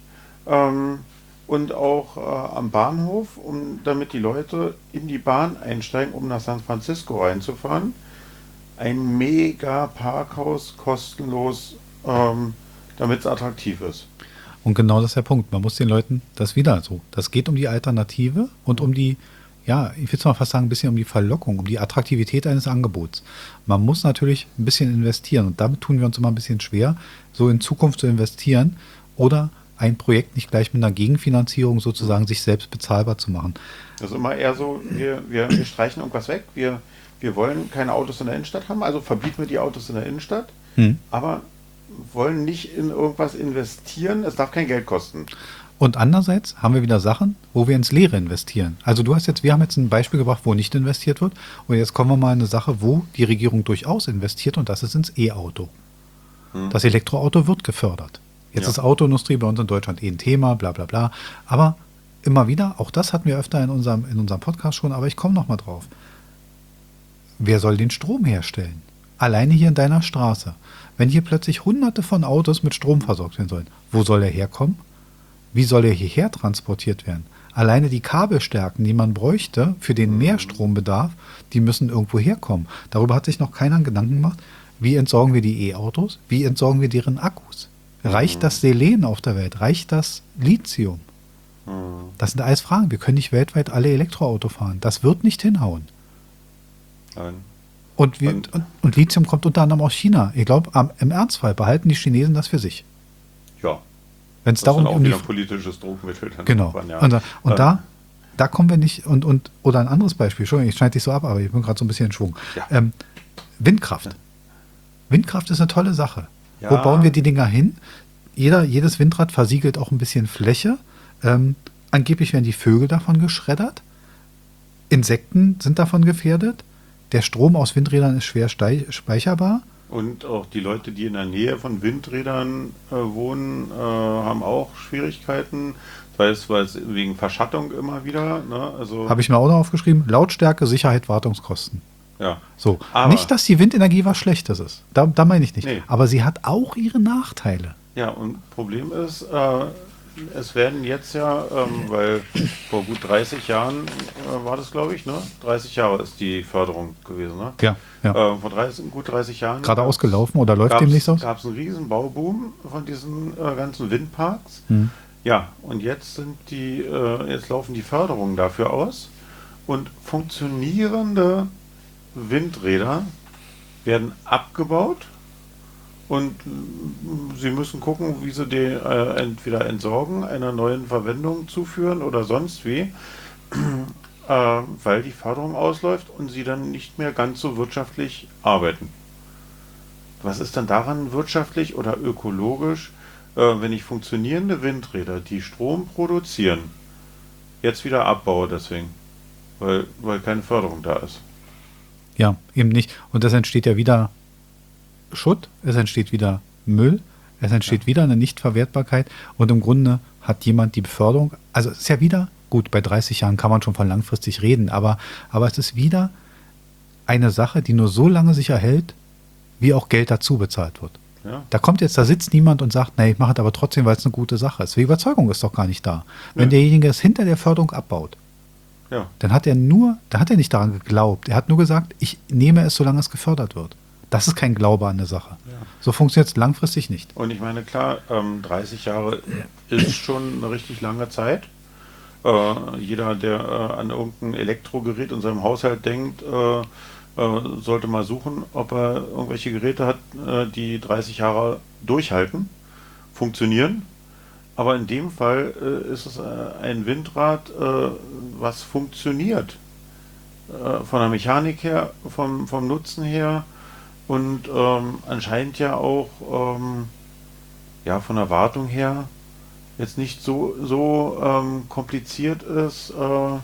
Und auch am Bahnhof, damit die Leute in die Bahn einsteigen, um nach San Francisco reinzufahren. Ein mega Parkhaus, kostenlos, damit es attraktiv ist. Und genau das ist der Punkt. Man muss den Leuten das wieder so. Das geht um die Alternative und um die, ja, ich will es mal fast sagen, ein bisschen um die Verlockung, um die Attraktivität eines Angebots. Man muss natürlich ein bisschen investieren und damit tun wir uns immer ein bisschen schwer, so in Zukunft zu investieren oder ein Projekt nicht gleich mit einer Gegenfinanzierung sozusagen sich selbst bezahlbar zu machen. Das ist immer eher so, wir streichen irgendwas weg, wir wollen keine Autos in der Innenstadt haben, also verbieten wir die Autos in der Innenstadt, aber wollen nicht in irgendwas investieren, es darf kein Geld kosten. Und andererseits haben wir wieder Sachen, wo wir ins Leere investieren. Also wir haben jetzt ein Beispiel gebracht, wo nicht investiert wird. Und jetzt kommen wir mal in eine Sache, wo die Regierung durchaus investiert und das ist ins E-Auto. Das Elektroauto wird gefördert. Jetzt ist Autoindustrie bei uns in Deutschland ein Thema, bla bla bla. Aber immer wieder, auch das hatten wir öfter in unserem Podcast schon, aber ich komme nochmal drauf. Wer soll den Strom herstellen? Alleine hier in deiner Straße. Wenn hier plötzlich hunderte von Autos mit Strom versorgt werden sollen, wo soll er herkommen? Wie soll er hierher transportiert werden? Alleine die Kabelstärken, die man bräuchte für den Mehrstrombedarf, die müssen irgendwo herkommen. Darüber hat sich noch keiner Gedanken gemacht. Wie entsorgen wir die E-Autos? Wie entsorgen wir deren Akkus? Reicht das Selen auf der Welt? Reicht das Lithium? Das sind alles Fragen. Wir können nicht weltweit alle Elektroauto fahren. Das wird nicht hinhauen. Nein. Und Lithium kommt unter anderem aus China. Ich glaube, im Ernstfall behalten die Chinesen das für sich. Ja. Wenn es darum auch um wieder ein politisches Druckmittel. Dann genau. Da kommen wir nicht, oder ein anderes Beispiel, Entschuldigung, ich schneide dich so ab, aber ich bin gerade so ein bisschen in Schwung. Ja. Windkraft. Ja. Windkraft ist eine tolle Sache. Ja. Wo bauen wir die Dinger hin? Jedes Windrad versiegelt auch ein bisschen Fläche. Angeblich werden die Vögel davon geschreddert. Insekten sind davon gefährdet. Der Strom aus Windrädern ist schwer speicherbar. Und auch die Leute, die in der Nähe von Windrädern wohnen, haben auch Schwierigkeiten. Weil es wegen Verschattung immer wieder. Ne? Also habe ich mir auch noch aufgeschrieben. Lautstärke, Sicherheit, Wartungskosten. Ja. So. Nicht, dass die Windenergie was Schlechtes ist. Da meine ich nicht. Nee. Aber sie hat auch ihre Nachteile. Ja, und Problem ist, es werden jetzt ja, weil vor gut 30 Jahren war das, glaube ich, ne? 30 Jahre ist die Förderung gewesen, ne? Ja. Vor gut 30 Jahren. Gerade ausgelaufen oder läuft demnächst aus? Gab es einen riesen Bauboom von diesen ganzen Windparks. Ja, und jetzt jetzt laufen die Förderungen dafür aus und funktionierende Windräder werden abgebaut. Und sie müssen gucken, wie sie die entweder entsorgen, einer neuen Verwendung zuführen oder sonst wie, weil die Förderung ausläuft und sie dann nicht mehr ganz so wirtschaftlich arbeiten. Was ist dann daran wirtschaftlich oder ökologisch, wenn ich funktionierende Windräder, die Strom produzieren, jetzt wieder abbaue deswegen, weil keine Förderung da ist? Ja, eben nicht. Und das entsteht ja wieder Schutt, es entsteht wieder Müll, es entsteht wieder eine Nichtverwertbarkeit und im Grunde hat jemand die Beförderung, also es ist ja wieder, gut, bei 30 Jahren kann man schon von langfristig reden, aber es ist wieder eine Sache, die nur so lange sich erhält, wie auch Geld dazu bezahlt wird. Ja. Da sitzt niemand und sagt, nee, ich mache es aber trotzdem, weil es eine gute Sache ist. Die Überzeugung ist doch gar nicht da. Wenn derjenige es hinter der Förderung abbaut, dann hat er nicht daran geglaubt. Er hat nur gesagt, ich nehme es, solange es gefördert wird. Das ist kein Glaube an eine Sache. Ja. So funktioniert es langfristig nicht. Und ich meine, klar, 30 Jahre ist schon eine richtig lange Zeit. Jeder, der an irgendein Elektrogerät in seinem Haushalt denkt, sollte mal suchen, ob er irgendwelche Geräte hat, die 30 Jahre durchhalten, funktionieren. Aber in dem Fall ist es ein Windrad, was funktioniert. Von der Mechanik her, vom Nutzen her. Und anscheinend ja auch von der Wartung her jetzt nicht so kompliziert ist.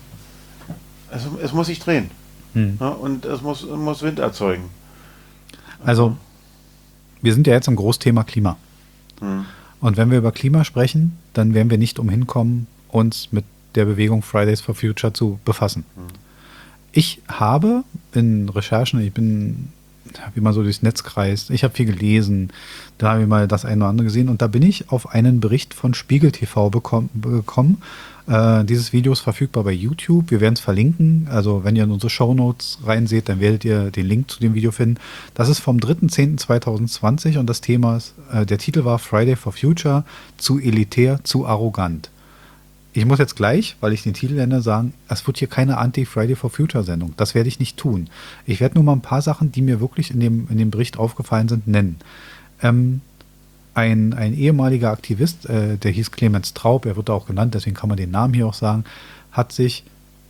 Es muss sich drehen. Ja, und es muss Wind erzeugen. Also, wir sind ja jetzt im Großthema Klima. Hm. Und wenn wir über Klima sprechen, dann werden wir nicht umhin kommen, uns mit der Bewegung Fridays for Future zu befassen. Ich habe in Recherchen, ich bin, wie man so durchs Netz kreist, ich habe viel gelesen, da habe ich mal das eine oder andere gesehen und da bin ich auf einen Bericht von Spiegel TV gekommen. Dieses Video ist verfügbar bei YouTube. Wir werden es verlinken. Also wenn ihr in unsere Shownotes reinseht, dann werdet ihr den Link zu dem Video finden. Das ist vom 3.10.2020 und das Thema ist, der Titel war Friday for Future, zu elitär, zu arrogant. Ich muss jetzt gleich, weil ich den Titel nenne, sagen, es wird hier keine Anti-Friday for Future-Sendung. Das werde ich nicht tun. Ich werde nur mal ein paar Sachen, die mir wirklich in dem Bericht aufgefallen sind, nennen. Ein ehemaliger Aktivist, der hieß Clemens Traub, er wird da auch genannt, deswegen kann man den Namen hier auch sagen, hat sich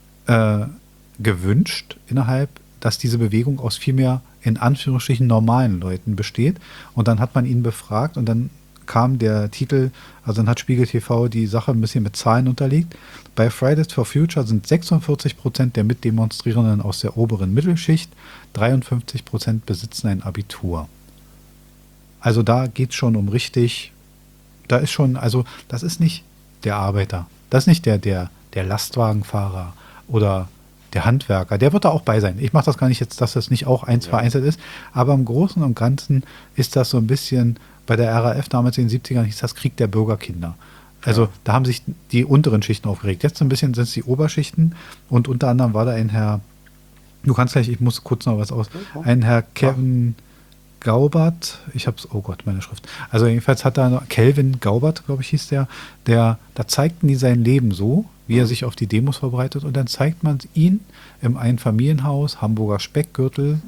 gewünscht dass diese Bewegung aus viel mehr in Anführungsstrichen normalen Leuten besteht. Und dann hat man ihn befragt und dann kam der Titel, also dann hat Spiegel TV die Sache ein bisschen mit Zahlen unterlegt. Bei Fridays for Future sind 46% der Mitdemonstrierenden aus der oberen Mittelschicht, 53% besitzen ein Abitur. Also da geht es schon um richtig, da ist schon, also das ist nicht der Arbeiter, das ist nicht der Lastwagenfahrer oder der Handwerker, der wird da auch bei sein. Ich mache das gar nicht jetzt, dass das nicht auch vereinzelt ist, aber im Großen und Ganzen ist das so ein bisschen, bei der RAF damals in den 70ern hieß das Krieg der Bürgerkinder. Also da haben sich die unteren Schichten aufgeregt. Jetzt so ein bisschen sind es die Oberschichten und unter anderem war da ein Herr, du kannst gleich, ich muss kurz noch was aus, ein Herr Kevin Gaubert, oh Gott, meine Schrift. Also jedenfalls hat da Kelvin Gaubert, glaube ich, hieß da zeigten die sein Leben so, wie er sich auf die Demos vorbereitet und dann zeigt man ihn im Einfamilienhaus, Hamburger Speckgürtel,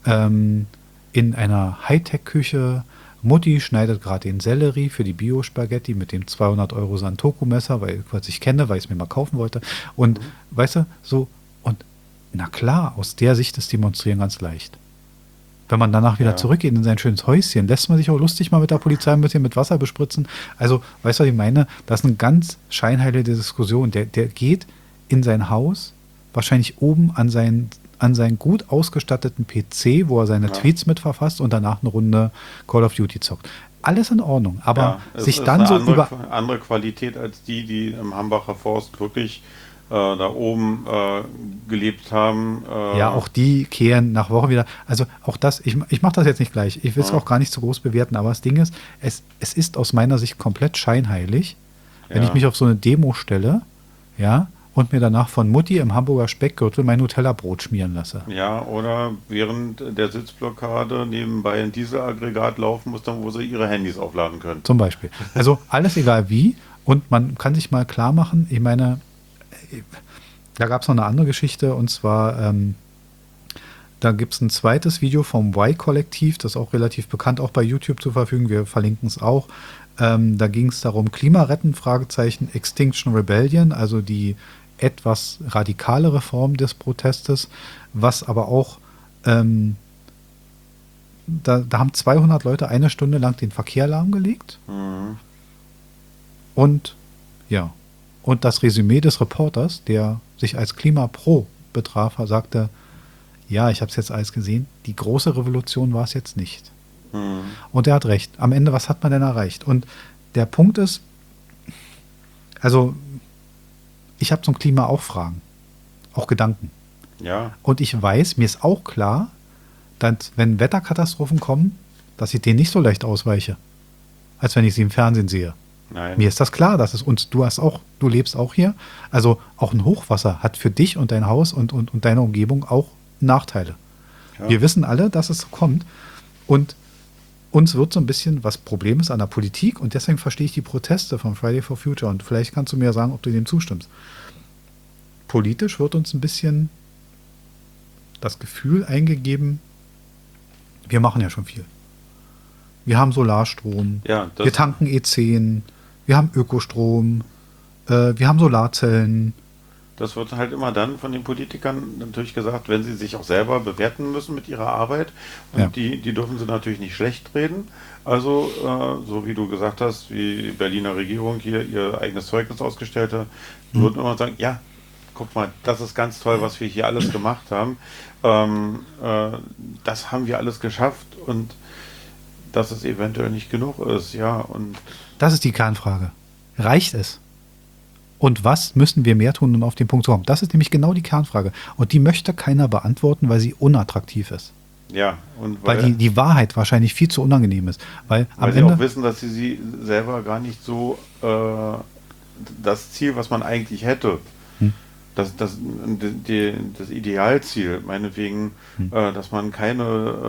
in einer Hightech-Küche. Mutti schneidet gerade den Sellerie für die Bio-Spaghetti mit dem 200 € Santoku-Messer, was ich kenne, weil ich es mir mal kaufen wollte. Und weißt du, so, und na klar, aus der Sicht ist Demonstrieren ganz leicht. Wenn man danach wieder zurückgeht in sein schönes Häuschen, lässt man sich auch lustig mal mit der Polizei ein bisschen mit Wasser bespritzen. Also, weißt du, was ich meine? Das ist eine ganz scheinheilige Diskussion. Der geht in sein Haus, wahrscheinlich oben an seinen gut ausgestatteten PC, wo er seine Tweets mit verfasst und danach eine Runde Call of Duty zockt. Alles in Ordnung, aber sich dann so über... andere Qualität als die im Hambacher Forst wirklich da oben gelebt haben. Ja, auch die kehren nach Wochen wieder. Also auch das, ich mache das jetzt nicht gleich. Ich will es auch gar nicht zu groß bewerten, aber das Ding ist, es ist aus meiner Sicht komplett scheinheilig, wenn ich mich auf so eine Demo stelle, und mir danach von Mutti im Hamburger Speckgürtel mein Nutella-Brot schmieren lasse. Ja, oder während der Sitzblockade nebenbei ein Dieselaggregat laufen muss, dann wo sie ihre Handys aufladen können. Zum Beispiel. Also alles egal wie. Und man kann sich mal klar machen, ich meine, da gab es noch eine andere Geschichte und zwar, da gibt es ein zweites Video vom Y-Kollektiv, das ist auch relativ bekannt, auch bei YouTube zur Verfügung, wir verlinken es auch. Da ging es darum, Klima retten, Fragezeichen, Extinction Rebellion, also die etwas radikalere Form des Protestes, was aber auch, da haben 200 Leute eine Stunde lang den Verkehr lahmgelegt. Und und das Resümee des Reporters, der sich als Klimapro betraf, sagte, ja, ich habe es jetzt alles gesehen, die große Revolution war es jetzt nicht. Und er hat recht. Am Ende, was hat man denn erreicht? Und der Punkt ist, also ich habe zum Klima auch Fragen, auch Gedanken. Ja. Und ich weiß, mir ist auch klar, dass wenn Wetterkatastrophen kommen, dass ich denen nicht so leicht ausweiche, als wenn ich sie im Fernsehen sehe. Nein. Mir ist das klar, dass es uns, du lebst auch hier. Also auch ein Hochwasser hat für dich und dein Haus und deine Umgebung auch Nachteile. Ja. Wir wissen alle, dass es kommt. Und uns wird so ein bisschen was Problem ist an der Politik und deswegen verstehe ich die Proteste von Friday for Future und vielleicht kannst du mir sagen, ob du dem zustimmst. Politisch wird uns ein bisschen das Gefühl eingegeben, wir machen ja schon viel. Wir haben Solarstrom, wir tanken E10, wir haben Ökostrom, wir haben Solarzellen. Das wird halt immer dann von den Politikern natürlich gesagt, wenn sie sich auch selber bewerten müssen mit ihrer Arbeit. Und die dürfen sie natürlich nicht schlecht reden. Also, so wie du gesagt hast, wie die Berliner Regierung hier ihr eigenes Zeugnis ausgestellt hat, würden immer sagen, ja, guck mal, das ist ganz toll, was wir hier alles gemacht haben. Das haben wir alles geschafft und dass es eventuell nicht genug ist, ja. Und Das ist die Kernfrage. Reicht es? Und was müssen wir mehr tun, um auf den Punkt zu kommen? Das ist nämlich genau die Kernfrage. Und die möchte keiner beantworten, weil sie unattraktiv ist. ja, und Weil die Wahrheit wahrscheinlich viel zu unangenehm ist. Weil am sie auch Ende, wissen, dass sie selber gar nicht so das Ziel, was man eigentlich hätte, Hm. das Idealziel, meinetwegen, dass man kein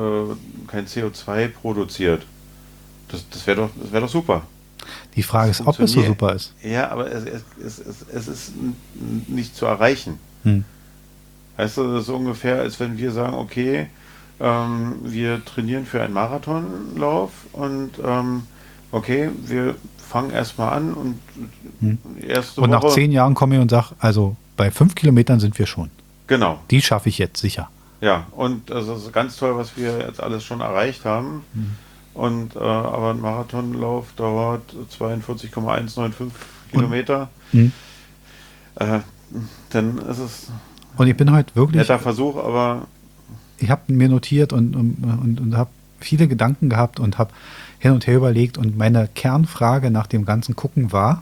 CO2 produziert. Das wär doch super. die Frage Das ist, ob es so funktioniert. super ist. Ja, aber es ist nicht zu erreichen. Hm. Weißt du, das ist so ungefähr, als wenn wir sagen, okay, wir trainieren für einen Marathonlauf und okay, wir fangen erstmal an und Hm. erste Und nach Woche, 10 Jahren komme ich und sage, also bei 5 Kilometern sind wir schon. genau, Die schaffe ich jetzt sicher. ja, und das ist ganz toll, was wir jetzt alles schon erreicht haben. Und aber ein Marathonlauf dauert 42,195 Kilometer. Hm. Äh, dann ist es Und ich bin heute ein wirklich, netter Versuch, aber ich habe mir notiert und habe viele Gedanken gehabt und habe hin und her überlegt. Und meine Kernfrage nach dem ganzen Gucken war,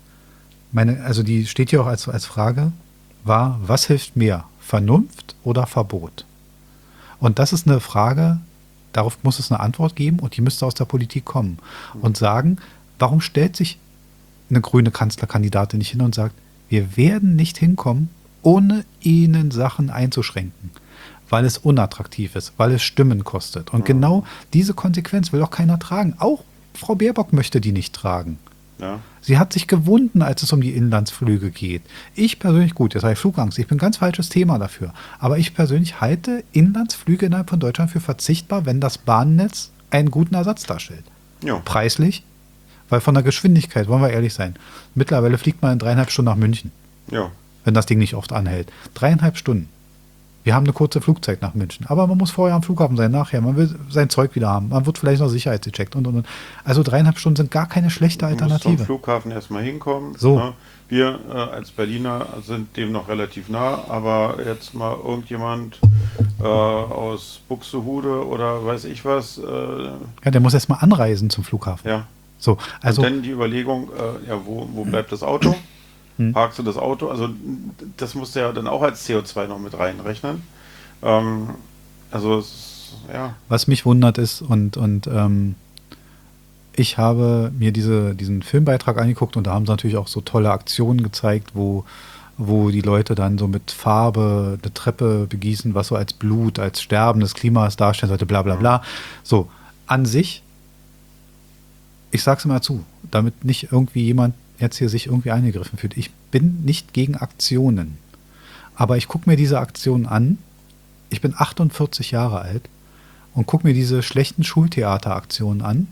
also die steht hier auch als Frage, war, was hilft mehr, Vernunft oder Verbot? Und das ist eine Frage, darauf muss es eine Antwort geben und die müsste aus der Politik kommen. Und sagen, warum stellt sich eine grüne Kanzlerkandidatin nicht hin und sagt, wir werden nicht hinkommen, ohne ihnen Sachen einzuschränken, weil es unattraktiv ist, weil es Stimmen kostet. Und genau diese Konsequenz will auch keiner tragen. Auch Frau Baerbock möchte die nicht tragen. ja, Sie hat sich gewunden, als es um die Inlandsflüge geht. Ich persönlich, gut, jetzt habe ich Flugangst, ich bin ein ganz falsches Thema dafür. Aber ich persönlich halte Inlandsflüge innerhalb von Deutschland für verzichtbar, wenn das Bahnnetz einen guten Ersatz darstellt. ja, Preislich, weil von der Geschwindigkeit, wollen wir ehrlich sein, mittlerweile fliegt man in 3,5 Stunden nach München, ja, wenn das Ding nicht oft anhält. 3,5 Stunden. Wir haben eine kurze Flugzeit nach München. Aber man muss vorher am Flughafen sein, nachher. Man will sein Zeug wieder haben. Man wird vielleicht noch sicherheitsgecheckt und. Also 3,5 Stunden sind gar keine schlechte du musst Alternative. zum Flughafen erstmal hinkommen. So. Ne? Wir als Berliner sind dem noch relativ nah, aber jetzt mal irgendjemand aus Buxtehude oder weiß ich was, Ja, der muss erstmal anreisen zum Flughafen. ja. So, also, Und dann die Überlegung, ja, wo bleibt das Auto? Parkst du das Auto? Also das musst du ja dann auch als CO2 noch mit reinrechnen. Also ja, was mich wundert ist, ich habe mir diesen Filmbeitrag angeguckt und da haben sie natürlich auch so tolle Aktionen gezeigt, wo die Leute dann so mit Farbe eine Treppe begießen, was so als Blut, als Sterben des Klimas darstellen sollte, bla bla bla. So, an sich, ich sag's immer zu, damit nicht irgendwie jemand jetzt hier sich irgendwie eingegriffen fühlt. Ich bin nicht gegen Aktionen. Aber ich gucke mir diese Aktionen an. Ich bin 48 Jahre alt und gucke mir diese schlechten Schultheateraktionen an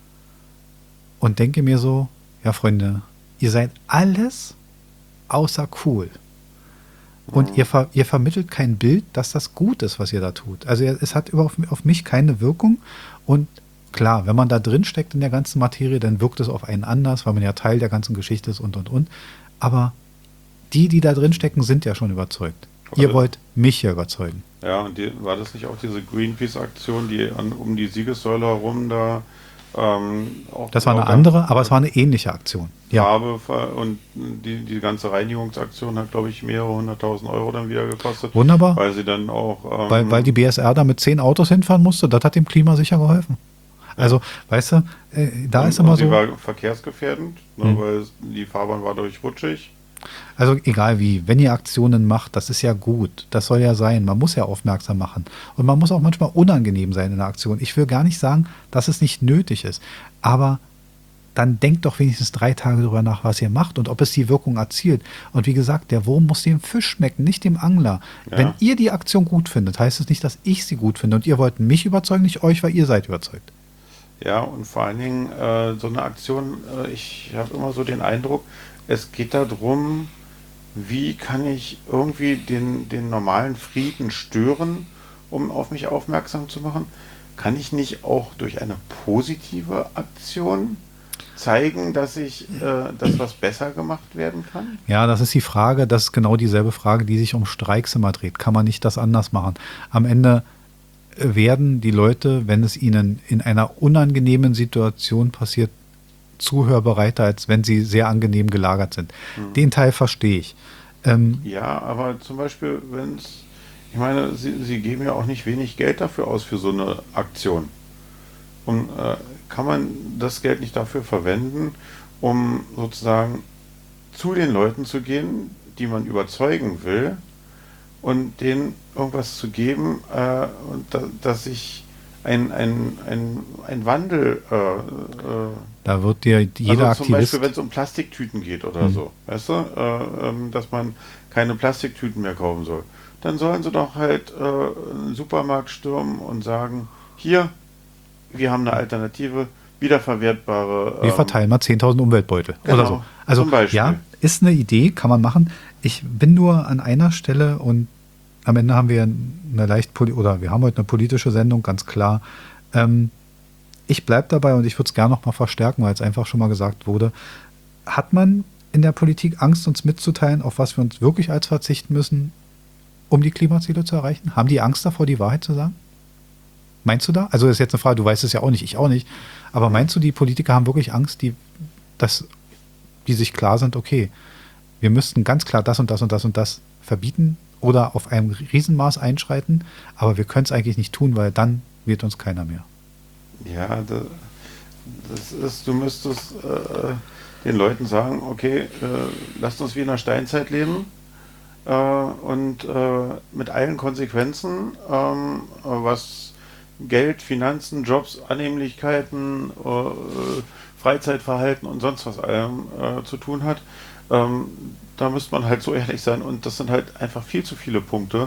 und denke mir so, ja Freunde, ihr seid alles außer cool. Und ihr vermittelt kein Bild, dass das gut ist, was ihr da tut. Also es hat auf mich keine Wirkung. Und klar, wenn man da drin steckt in der ganzen Materie, dann wirkt es auf einen anders, weil man ja Teil der ganzen Geschichte ist und. Aber die da drin stecken, sind ja schon überzeugt. Ihr wollt mich ja überzeugen. ja, und war das nicht auch diese Greenpeace-Aktion, die um die Siegessäule herum da auch Das war eine lauter andere, aber es war eine ähnliche Aktion. Ja, Farbe und die ganze Reinigungsaktion hat, glaube ich, mehrere 100.000 Euro dann wieder gekostet. wunderbar. Weil sie dann auch Weil die BSR da mit 10 Autos hinfahren musste, das hat dem Klima sicher geholfen. Also, weißt du, da ist immer sie so. war verkehrsgefährdend, ne, weil die Fahrbahn war dadurch rutschig. Also egal wie, wenn ihr Aktionen macht, das ist ja gut. Das soll ja sein. Man muss ja aufmerksam machen. Und man muss auch manchmal unangenehm sein in der Aktion. Ich will gar nicht sagen, dass es nicht nötig ist. Aber dann denkt doch wenigstens 3 Tage darüber nach, was ihr macht und ob es die Wirkung erzielt. Und wie gesagt, der Wurm muss dem Fisch schmecken, nicht dem Angler. Ja. Wenn ihr die Aktion gut findet, heißt es nicht, dass ich sie gut finde. Und ihr wollt mich überzeugen, nicht euch, weil ihr seid überzeugt. Ja, und vor allen Dingen so eine Aktion, ich habe immer so den Eindruck, es geht darum, wie kann ich irgendwie den normalen Frieden stören, um auf mich aufmerksam zu machen? Kann ich nicht auch durch eine positive Aktion zeigen, dass was besser gemacht werden kann? Ja, das ist die Frage, das ist genau dieselbe Frage, die sich um Streiks immer dreht. Kann man nicht das anders machen? Am Ende werden die Leute, wenn es ihnen in einer unangenehmen Situation passiert, zuhörbereiter, als wenn sie sehr angenehm gelagert sind. Den Teil verstehe ich. Ja, aber zum Beispiel, ich meine, Sie geben ja auch nicht wenig Geld dafür aus für so eine Aktion. Und kann man das Geld nicht dafür verwenden, um sozusagen zu den Leuten zu gehen, die man überzeugen will, und denen irgendwas zu geben, und dass sich ein Wandel, Da wird dir jeder also zum Beispiel, Aktivist. wenn es um Plastiktüten geht oder so, weißt du, dass man keine Plastiktüten mehr kaufen soll, dann sollen sie doch halt einen Supermarkt stürmen und sagen, hier, wir haben eine Alternative, wiederverwertbare. Wir verteilen mal 10.000 Umweltbeutel oder so. Genau, Also zum Beispiel. ja, ist eine Idee, kann man machen. Ich bin nur an einer Stelle und am Ende haben wir eine wir haben heute eine politische Sendung, ganz klar. Ich bleibe dabei und ich würde es gerne noch mal verstärken, weil es einfach schon mal gesagt wurde. Hat man in der Politik Angst, uns mitzuteilen, auf was wir uns wirklich als verzichten müssen, um die Klimaziele zu erreichen? Haben die Angst davor, die Wahrheit zu sagen? Meinst du da? Also das ist jetzt eine Frage, du weißt es ja auch nicht, ich auch nicht. Aber meinst du, die Politiker haben wirklich Angst, dass die sich klar sind, okay, wir müssten ganz klar das und das und das und das verbieten oder auf einem Riesenmaß einschreiten, aber wir können es eigentlich nicht tun, weil dann wird uns keiner mehr. Ja, das ist, du müsstest den Leuten sagen, okay, lasst uns wie in der Steinzeit leben, und mit allen Konsequenzen, was Geld, Finanzen, Jobs, Annehmlichkeiten, Freizeitverhalten und sonst was allem zu tun hat. Da müsste man halt so ehrlich sein, und das sind halt einfach viel zu viele Punkte.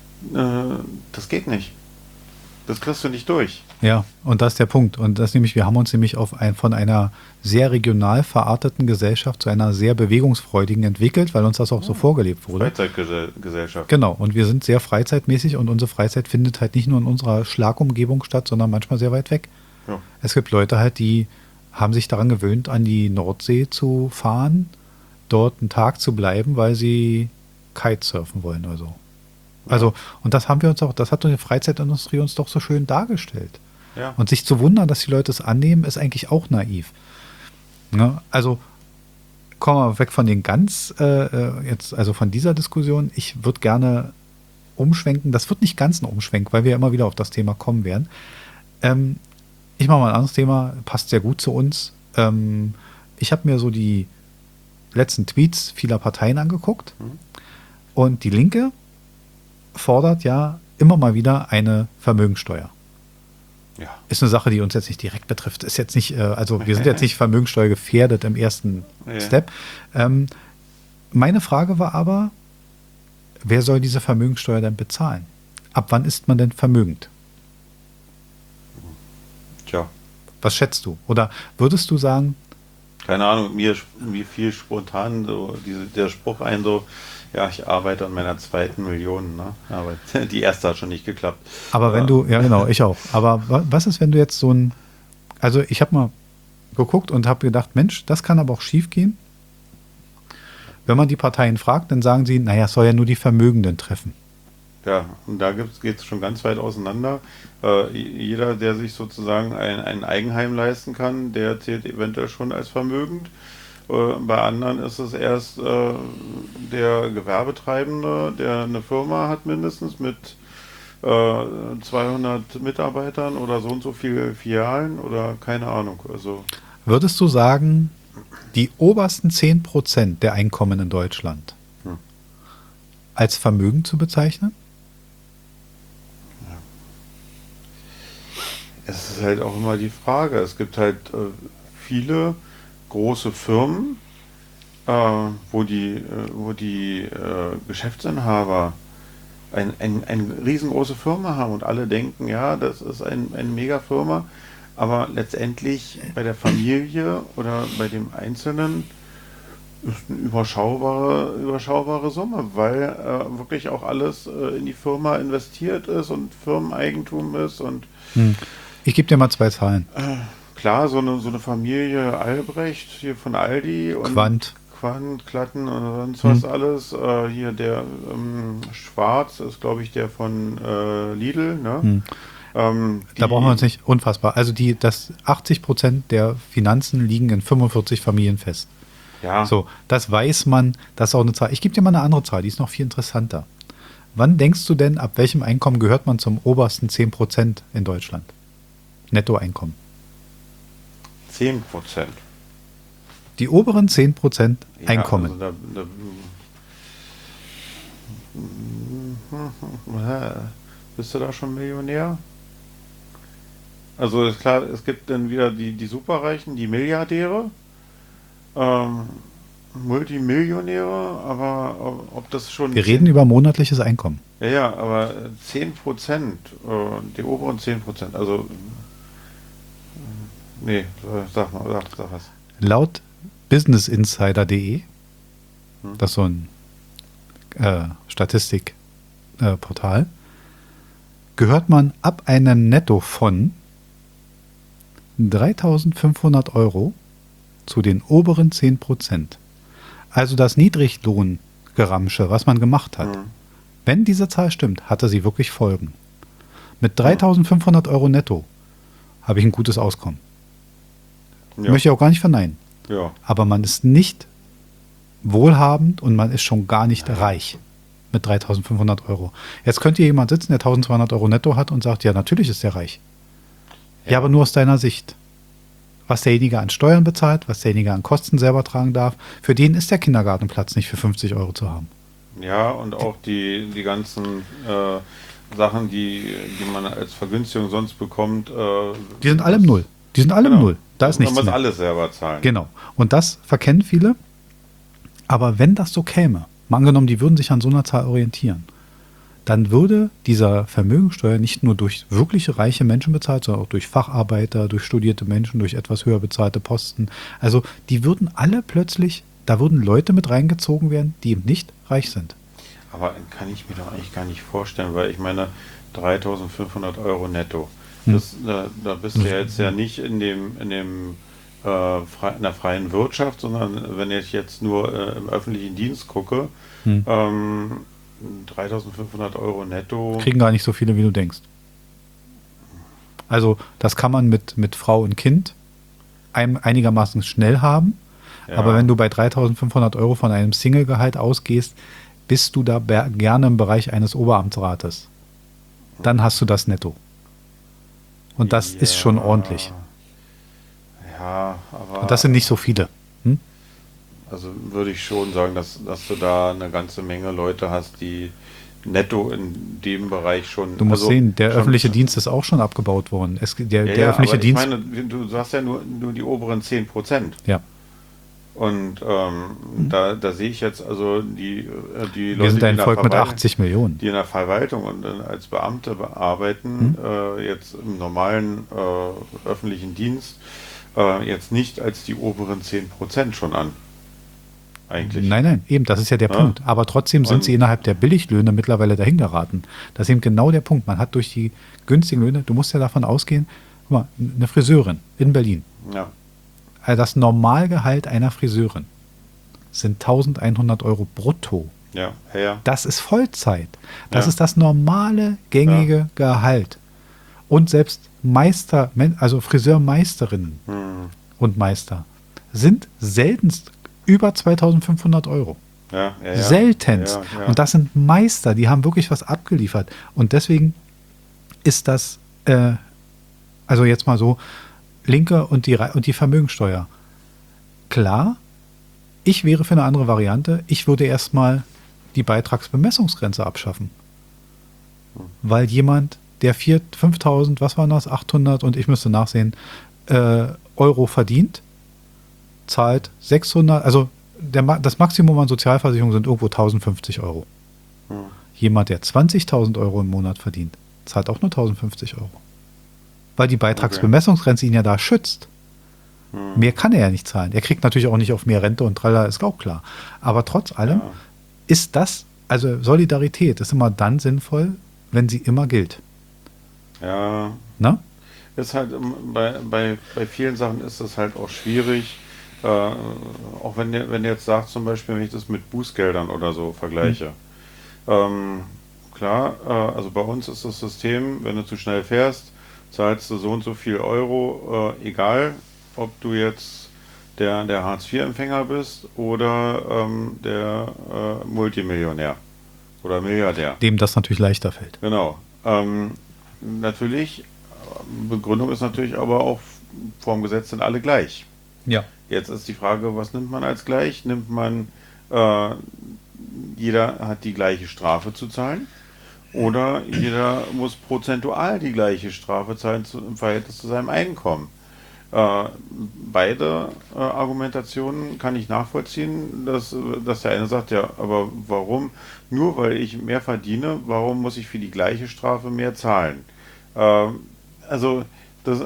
Das geht nicht. Das kriegst du nicht durch. Ja, und das ist der Punkt. Und das nämlich, wir haben uns nämlich von einer sehr regional verarteten Gesellschaft zu einer sehr bewegungsfreudigen entwickelt, weil uns das auch so vorgelebt wurde. Freizeitgesellschaft. Genau, und wir sind sehr freizeitmäßig und unsere Freizeit findet halt nicht nur in unserer Schlagumgebung statt, sondern manchmal sehr weit weg. Ja. Es gibt Leute halt, die haben sich daran gewöhnt, an die Nordsee zu fahren, dort einen Tag zu bleiben, weil sie Kitesurfen wollen oder so. Also, und das hat die Freizeitindustrie uns doch so schön dargestellt. Ja. Und sich zu wundern, dass die Leute es annehmen, ist eigentlich auch naiv. Ja, also kommen wir weg von den also von dieser Diskussion. Ich würde gerne umschwenken. Das wird nicht ganz ein Umschwenk, weil wir immer wieder auf das Thema kommen werden. Ich mache mal ein anderes Thema, passt sehr gut zu uns. Ich habe mir so die letzten Tweets vieler Parteien angeguckt. Und die Linke fordert ja immer mal wieder eine Vermögensteuer. Ja. Ist eine Sache, die uns jetzt nicht direkt betrifft. Ist jetzt nicht, also wir sind jetzt nicht Vermögensteuer gefährdet im ersten Step. Meine Frage war aber, wer soll diese Vermögensteuer denn bezahlen? Ab wann ist man denn vermögend? Tja. Was schätzt du? Oder würdest du sagen? Keine Ahnung, mir fiel spontan so der Spruch ein, so, ja, ich arbeite an meiner zweiten Million, ne? Aber die erste hat schon nicht geklappt. Aber wenn du, ja genau, ich auch. Aber was ist, wenn du jetzt also ich habe mal geguckt und habe gedacht, Mensch, das kann aber auch schief gehen. Wenn man die Parteien fragt, dann sagen sie, naja, es soll ja nur die Vermögenden treffen. Ja, und da geht es schon ganz weit auseinander. Jeder, der sich sozusagen ein Eigenheim leisten kann, der zählt eventuell schon als vermögend. Bei anderen ist es erst der Gewerbetreibende, der eine Firma hat mindestens mit 200 Mitarbeitern oder so und so viele Filialen oder keine Ahnung. Also würdest du sagen, die obersten 10% der Einkommen in Deutschland als Vermögen zu bezeichnen? Es ist halt auch immer die Frage. Es gibt halt viele große Firmen, wo die Geschäftsinhaber eine riesengroße Firma haben und alle denken, ja, das ist eine Mega-Firma, aber letztendlich bei der Familie oder bei dem Einzelnen ist eine überschaubare Summe, weil wirklich auch alles in die Firma investiert ist und Firmeneigentum ist und Ich gebe dir mal 2 Zahlen. klar, so eine Familie Albrecht hier von Aldi und Quantenklatten und sonst was alles. Hier der Schwarz ist, glaube ich, der von Lidl, ne? Hm. Da brauchen wir uns nicht, unfassbar. Also 80% der Finanzen liegen in 45 Familien fest. Ja, So, das weiß man, das ist auch eine Zahl. Ich gebe dir mal eine andere Zahl, die ist noch viel interessanter. Wann denkst du denn, ab welchem Einkommen gehört man zum obersten 10% in Deutschland? Nettoeinkommen. 10%. Die oberen 10% Einkommen. Ja, also bist du da schon Millionär? Also ist klar, es gibt dann wieder die Superreichen, die Milliardäre, ähm, Multimillionäre, aber ob das schon Wir reden über monatliches Einkommen. ja, aber 10%, die oberen 10%, also nee, sag mal, sag was. Laut businessinsider.de, Hm? das ist so ein Statistikportal, gehört man ab einem Netto von 3.500 Euro zu den oberen 10%. Also das Niedriglohngeramsche, was man gemacht hat. Hm. Wenn diese Zahl stimmt, hatte sie wirklich Folgen. Mit 3.500 Euro netto habe ich ein gutes Auskommen. Ja, Möchte ich auch gar nicht verneinen. ja, Aber man ist nicht wohlhabend und man ist schon gar nicht reich mit 3.500 Euro. Jetzt könnte hier jemand sitzen, der 1.200 Euro netto hat und sagt, ja, natürlich ist der reich. Ja, aber nur aus deiner Sicht. Was derjenige an Steuern bezahlt, was derjenige an Kosten selber tragen darf, für den ist der Kindergartenplatz nicht für 50 Euro zu haben. ja, und auch die ganzen Sachen, die man als Vergünstigung sonst bekommt, Die sind alle im Null. Die sind alle im genau. Null. Da ist Man nichts muss mehr. alles selber zahlen. Genau. Und das verkennen viele. Aber wenn das so käme, mal angenommen, die würden sich an so einer Zahl orientieren, dann würde dieser Vermögensteuer nicht nur durch wirklich reiche Menschen bezahlt, sondern auch durch Facharbeiter, durch studierte Menschen, durch etwas höher bezahlte Posten. Also die würden alle plötzlich, da würden Leute mit reingezogen werden, die eben nicht reich sind. Aber kann ich mir doch eigentlich gar nicht vorstellen, weil ich meine, 3.500 Euro netto. Da bist du ja jetzt ja nicht in der freien Wirtschaft, sondern wenn ich jetzt nur im öffentlichen Dienst gucke, Hm. 3.500 Euro netto. Kriegen gar nicht so viele, wie du denkst. Also das kann man mit Frau und Kind einigermaßen schnell haben. Ja, Aber wenn du bei 3.500 Euro von einem Single-Gehalt ausgehst, bist du da gerne im Bereich eines Oberamtsrates. Dann hast du das netto. Und das ist schon ordentlich. Ja, aber Und das sind nicht so viele. Hm? also würde ich schon sagen, dass du da eine ganze Menge Leute hast, die netto in dem Bereich schon. Du musst also sehen, der schon, öffentliche Dienst ist auch schon abgebaut worden. Der ja, öffentliche aber Dienst. ich meine, du sagst ja nur die oberen 10%. Ja, Und da sehe ich jetzt also die wir Leute, sind die ein in der Volk mit Verwaltung, 80 Millionen. die in der Verwaltung und als Beamte arbeiten, jetzt im normalen öffentlichen Dienst, jetzt nicht als die oberen 10% schon an. Eigentlich. Nein, eben, das ist ja der Ja. Punkt. Aber trotzdem sind Und- sie innerhalb der Billiglöhne mittlerweile dahin geraten. Das ist eben genau der Punkt. Man hat durch die günstigen Löhne, du musst ja davon ausgehen, guck mal, eine Friseurin in Berlin, Ja. also das Normalgehalt einer Friseurin sind 1.100 Euro brutto. Ja, ja. Das ist Vollzeit. Das Ja. ist das normale, gängige Gehalt. Und selbst also Friseurmeisterinnen Hm. und Meister sind seltenst über 2.500 Euro. Ja, ja, ja. Seltenst. Ja, ja. Und das sind Meister, die haben wirklich was abgeliefert. Und deswegen ist das, also jetzt mal so, Linke und die Vermögensteuer. Klar, ich wäre für eine andere Variante. Ich würde erstmal die Beitragsbemessungsgrenze abschaffen. Weil jemand, der 5.000, was waren das, 800 und ich müsste nachsehen, Euro verdient, zahlt 600, also das Maximum an Sozialversicherung sind irgendwo 1.050 Euro. Hm. Jemand, der 20.000 Euro im Monat verdient, zahlt auch nur 1.050 Euro. Weil die Beitragsbemessungsgrenze ihn ja da schützt. Hm. Mehr kann er ja nicht zahlen. Er kriegt natürlich auch nicht auf mehr Rente und tralala, ist auch klar. Aber trotz allem Ja. ist das, also Solidarität ist immer dann sinnvoll, wenn sie immer gilt. Ja. Ne? Ist halt bei vielen Sachen ist es halt auch schwierig, Auch wenn du jetzt sagst, zum Beispiel, wenn ich das mit Bußgeldern oder so Hm. vergleiche. Ähm, klar, also bei uns ist das System, wenn du zu schnell fährst, zahlst du so und so viel Euro, egal ob du jetzt der Hartz-IV-Empfänger bist oder der Multimillionär oder Milliardär. Dem das natürlich leichter fällt. Genau. Natürlich, Begründung ist natürlich aber auch, vorm Gesetz sind alle gleich. Ja. Jetzt ist die Frage, was nimmt man als gleich? Nimmt man, äh, jeder hat die gleiche Strafe zu zahlen oder jeder muss prozentual die gleiche Strafe zahlen im Verhältnis zu seinem Einkommen? Äh, beide Argumentationen kann ich nachvollziehen, dass der eine sagt, ja, aber warum? Nur weil ich mehr verdiene, warum muss ich für die gleiche Strafe mehr zahlen? Äh, also das,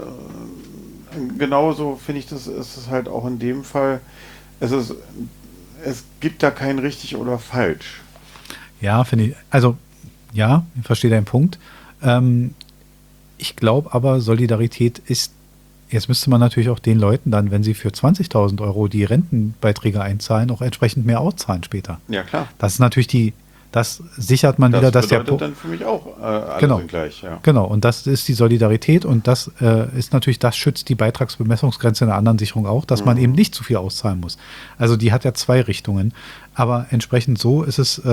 genauso finde ich, das ist es halt auch in dem Fall. Es ist, es gibt da kein richtig oder falsch. Ja, finde ich. Also, ja, ich verstehe deinen Punkt. Ähm, Ich glaube aber, Solidarität ist, jetzt müsste man natürlich auch den Leuten dann, wenn sie für 20.000 Euro die Rentenbeiträge einzahlen, auch entsprechend mehr auszahlen später. Ja, klar. Das ist natürlich das sichert man wieder, Das dass bedeutet dann für mich auch, alle genau, sind gleich, ja. genau, und das ist die Solidarität und das ist natürlich, das schützt die Beitragsbemessungsgrenze in der anderen Sicherung auch, dass man eben Mhm. nicht zu viel auszahlen muss. Also die hat ja zwei Richtungen, aber entsprechend so ist es,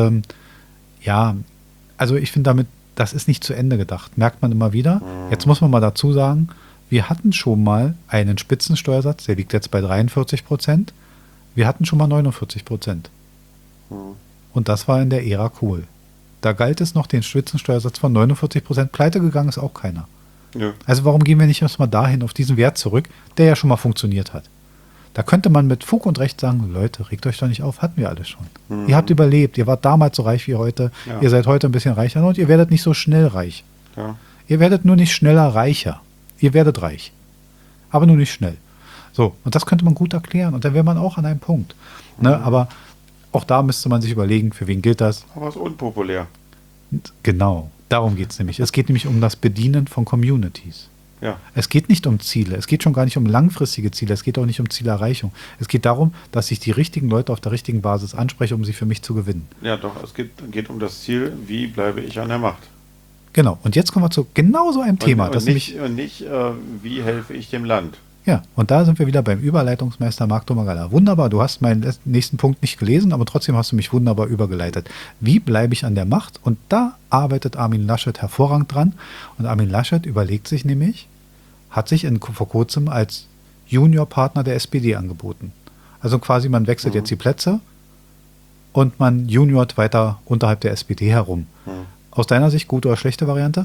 ja, also ich finde damit, das ist nicht zu Ende gedacht. Merkt man immer wieder. Jetzt Mhm. muss man mal dazu sagen, wir hatten schon mal einen Spitzensteuersatz, der liegt jetzt bei 43%. Wir hatten schon mal 49%. Mhm. Und das war in der Ära Kohl. Da galt es noch den Spitzensteuersatz von 49%. Pleite gegangen ist auch keiner. Ja, Also warum gehen wir nicht erstmal dahin, auf diesen Wert zurück, der ja schon mal funktioniert hat? Da könnte man mit Fug und Recht sagen, Leute, regt euch doch nicht auf, hatten wir alles schon. Ihr habt mhm. überlebt, ihr wart damals so reich wie heute, Ja, ihr seid heute ein bisschen reicher und ihr werdet nicht so schnell reich. ja. Ihr werdet nur nicht schneller reicher. Ihr werdet reich, aber nur nicht schnell. So, und das könnte man gut erklären und dann wäre man auch an einem Punkt. Ne? Mhm. Aber auch da müsste man sich überlegen, für wen gilt das. Aber es ist unpopulär. Und genau, darum geht es nämlich. Es geht nämlich um das Bedienen von Communities. Ja, Es geht nicht um Ziele, es geht schon gar nicht um langfristige Ziele, es geht auch nicht um Zielerreichung. Es geht darum, dass ich die richtigen Leute auf der richtigen Basis anspreche, um sie für mich zu gewinnen. ja, doch, geht um das Ziel, wie bleibe ich an der Macht? Genau, und jetzt kommen wir zu genau so einem Thema, das nämlich, Und nicht wie helfe ich dem Land? ja, und da sind wir wieder beim Überleitungsmeister Marc Domagala. Wunderbar, du hast meinen nächsten Punkt nicht gelesen, aber trotzdem hast du mich wunderbar übergeleitet. Wie bleibe ich an der Macht? Und da arbeitet Armin Laschet hervorragend dran. Und Armin Laschet überlegt sich nämlich, hat sich vor kurzem als Juniorpartner der SPD angeboten. Also quasi, man wechselt jetzt Mhm. die Plätze und man juniort weiter unterhalb der SPD herum. Mhm. Aus deiner Sicht gute oder schlechte Variante?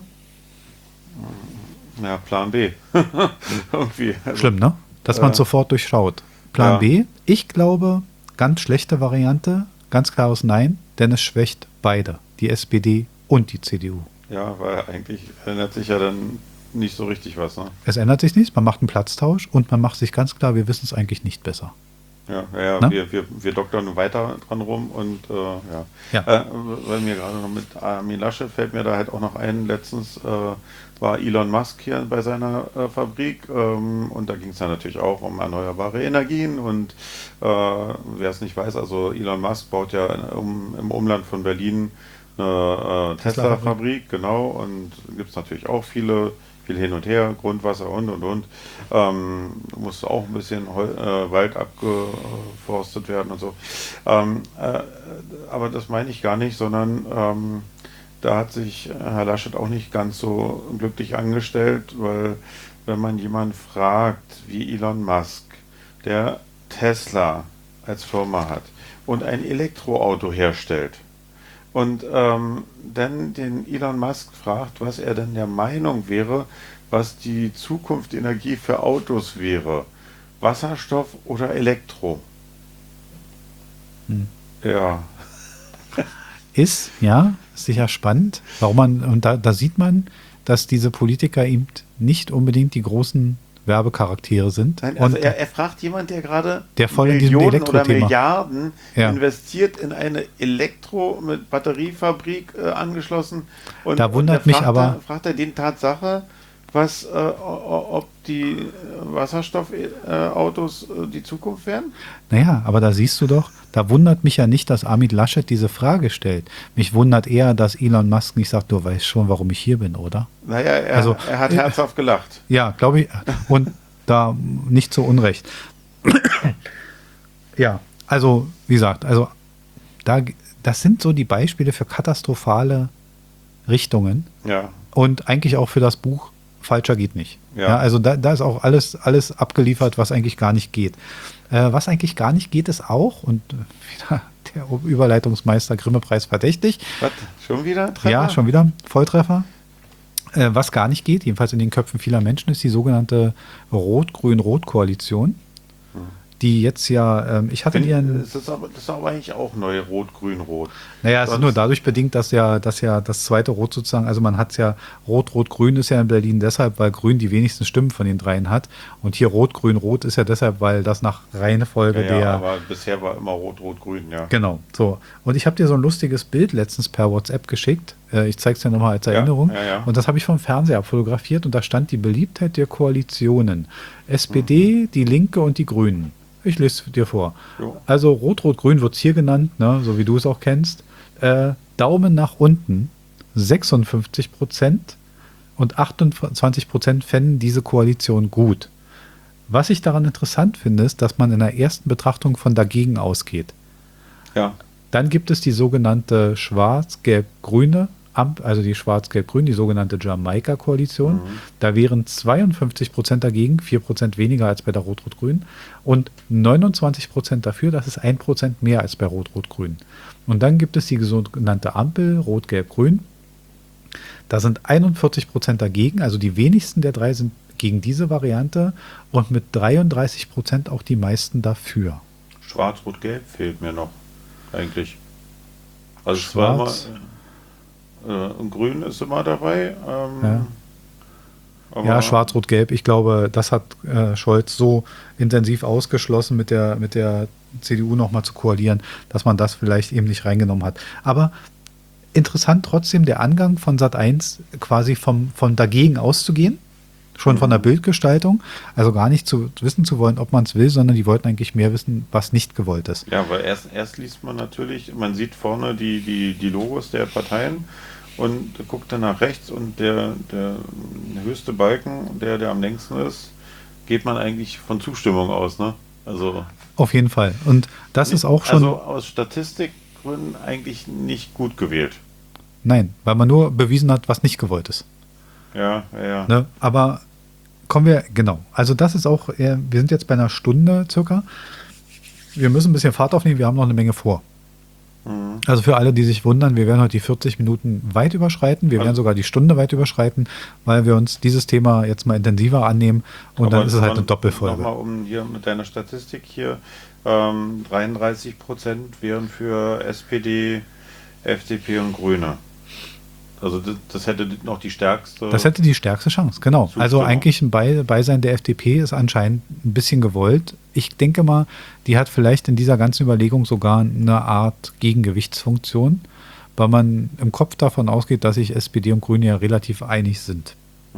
Ja, Plan B. Irgendwie. Also, Schlimm, ne? Dass man äh, sofort durchschaut. Plan ja, B, ich glaube, ganz schlechte Variante, ganz klares Nein, denn es schwächt beide, die SPD und die CDU. ja, weil eigentlich ändert sich ja dann nicht so richtig was, ne? Es ändert sich nichts, man macht einen Platztausch und man macht sich ganz klar, wir wissen es eigentlich nicht besser. Ja, ja, ja, Ne? wir doktern weiter dran rum und ja. Ja. Weil mir gerade noch mit Armin Laschet fällt mir da halt auch noch ein, letztens war Elon Musk hier bei seiner Fabrik und da ging es dann natürlich auch um erneuerbare Energien und wer es nicht weiß, also Elon Musk baut ja im Umland von Berlin eine Tesla-Fabrik. Tesla-Fabrik, genau, und gibt es natürlich auch viel hin und her, Grundwasser und. Muss auch ein bisschen Wald abgeforstet werden und so. Aber das meine ich gar nicht, sondern da hat sich Herr Laschet auch nicht ganz so glücklich angestellt, weil wenn man jemanden fragt, wie Elon Musk, der Tesla als Firma hat und ein Elektroauto herstellt, und dann den Elon Musk fragt, was er denn der Meinung wäre, was die Zukunft Energie für Autos wäre. Wasserstoff oder Elektro? Hm. Ja, Ist, ja, sicher spannend. Warum man, und da sieht man, dass diese Politiker eben nicht unbedingt die großen Werbecharaktere sind. nein, also Und er fragt jemand, der gerade der voll in diesem Millionen oder Elektrothema. Milliarden Ja. investiert in eine Elektro- mit Batteriefabrik angeschlossen. Und Da wundert da mich aber, fragt er den Tatsache, ob die Wasserstoffautos die Zukunft werden? Naja, aber da siehst du doch, da wundert mich ja nicht, dass Armin Laschet diese Frage stellt. Mich wundert eher, dass Elon Musk nicht sagt, du weißt schon, warum ich hier bin, oder? Naja, er hat herzhaft gelacht. Ja, glaube ich. Und da nicht zu Unrecht. Ja, also, wie gesagt, also das sind so die Beispiele für katastrophale Richtungen. Ja. Und eigentlich auch für das Buch Falscher geht nicht. Ja. Ja, also da ist auch alles abgeliefert, was eigentlich gar nicht geht. Was eigentlich gar nicht geht, ist auch, und wieder der Überleitungsmeister Grimme-Preis verdächtig. Was? Schon wieder Treffer? Ja, schon wieder Volltreffer. Was gar nicht geht, jedenfalls in den Köpfen vieler Menschen, ist die sogenannte Rot-Grün-Rot-Koalition, die jetzt ja, ich hatte ihren... Das ist aber eigentlich auch neu, Rot-Grün-Rot. Naja, es ist nur dadurch bedingt, dass ja das zweite Rot sozusagen, also man hat es ja, Rot-Rot-Grün ist ja in Berlin deshalb, weil Grün die wenigsten Stimmen von den dreien hat. Und hier Rot-Grün-Rot ist ja deshalb, weil das nach Reihenfolge aber bisher war immer Rot-Rot-Grün, ja. Genau, so. Und ich habe dir so ein lustiges Bild letztens per WhatsApp geschickt. Ich zeige es dir nochmal als Erinnerung. Ja. Und das habe ich vom Fernseher abfotografiert und da stand die Beliebtheit der Koalitionen. SPD, die Linke und die Grünen. Ich lese dir vor. Jo. Also Rot-Rot-Grün wird es hier genannt, ne, so wie du es auch kennst. Daumen nach unten, 56% und 28% fänden diese Koalition gut. Was ich daran interessant finde, ist, dass man in der ersten Betrachtung von dagegen ausgeht. Ja. Dann gibt es die sogenannte Schwarz-Gelb-Grüne, also die Schwarz-Gelb-Grün, die sogenannte Jamaika-Koalition. Da wären 52% dagegen, 4% weniger als bei der Rot-Rot-Grün und 29% dafür, das ist 1% mehr als bei Rot-Rot-Grün. Und dann gibt es die sogenannte Ampel, Rot-Gelb-Grün. Da sind 41% dagegen, also die wenigsten der drei sind gegen diese Variante und mit 33% auch die meisten dafür. Schwarz-Rot-Gelb fehlt mir noch, eigentlich. Also Schwarz. Und Grün ist immer dabei. Ja, Schwarz-Rot-Gelb. Ich glaube, das hat Scholz so intensiv ausgeschlossen, mit der CDU nochmal zu koalieren, dass man das vielleicht eben nicht reingenommen hat. Aber interessant trotzdem der Angang von Sat.1 quasi von dagegen auszugehen, schon von der Bildgestaltung, also gar nicht wissen zu wollen, ob man es will, sondern die wollten eigentlich mehr wissen, was nicht gewollt ist. Ja, weil erst liest man natürlich, man sieht vorne die Logos der Parteien und guckt dann nach rechts und der höchste Balken, der am längsten ist, geht man eigentlich von Zustimmung aus, ne? Also auf jeden Fall. Und das ist auch schon... Also aus Statistikgründen eigentlich nicht gut gewählt. Nein, weil man nur bewiesen hat, was nicht gewollt ist. Ja. Ne? Aber kommen wir, genau. Also das ist auch, wir sind jetzt bei einer Stunde circa. Wir müssen ein bisschen Fahrt aufnehmen, wir haben noch eine Menge vor. Also für alle, die sich wundern, wir werden heute die 40 Minuten weit überschreiten. Wir werden sogar die Stunde weit überschreiten, weil wir uns dieses Thema jetzt mal intensiver annehmen und dann ist es halt eine Doppelfolge. Nochmal um hier mit deiner Statistik hier, 33% wären für SPD, FDP und Grüne. Also das hätte noch die stärkste... Das hätte die stärkste Chance, genau. Also eigentlich ein Beisein der FDP ist anscheinend ein bisschen gewollt. Ich denke mal, die hat vielleicht in dieser ganzen Überlegung sogar eine Art Gegengewichtsfunktion, weil man im Kopf davon ausgeht, dass sich SPD und Grüne ja relativ einig sind.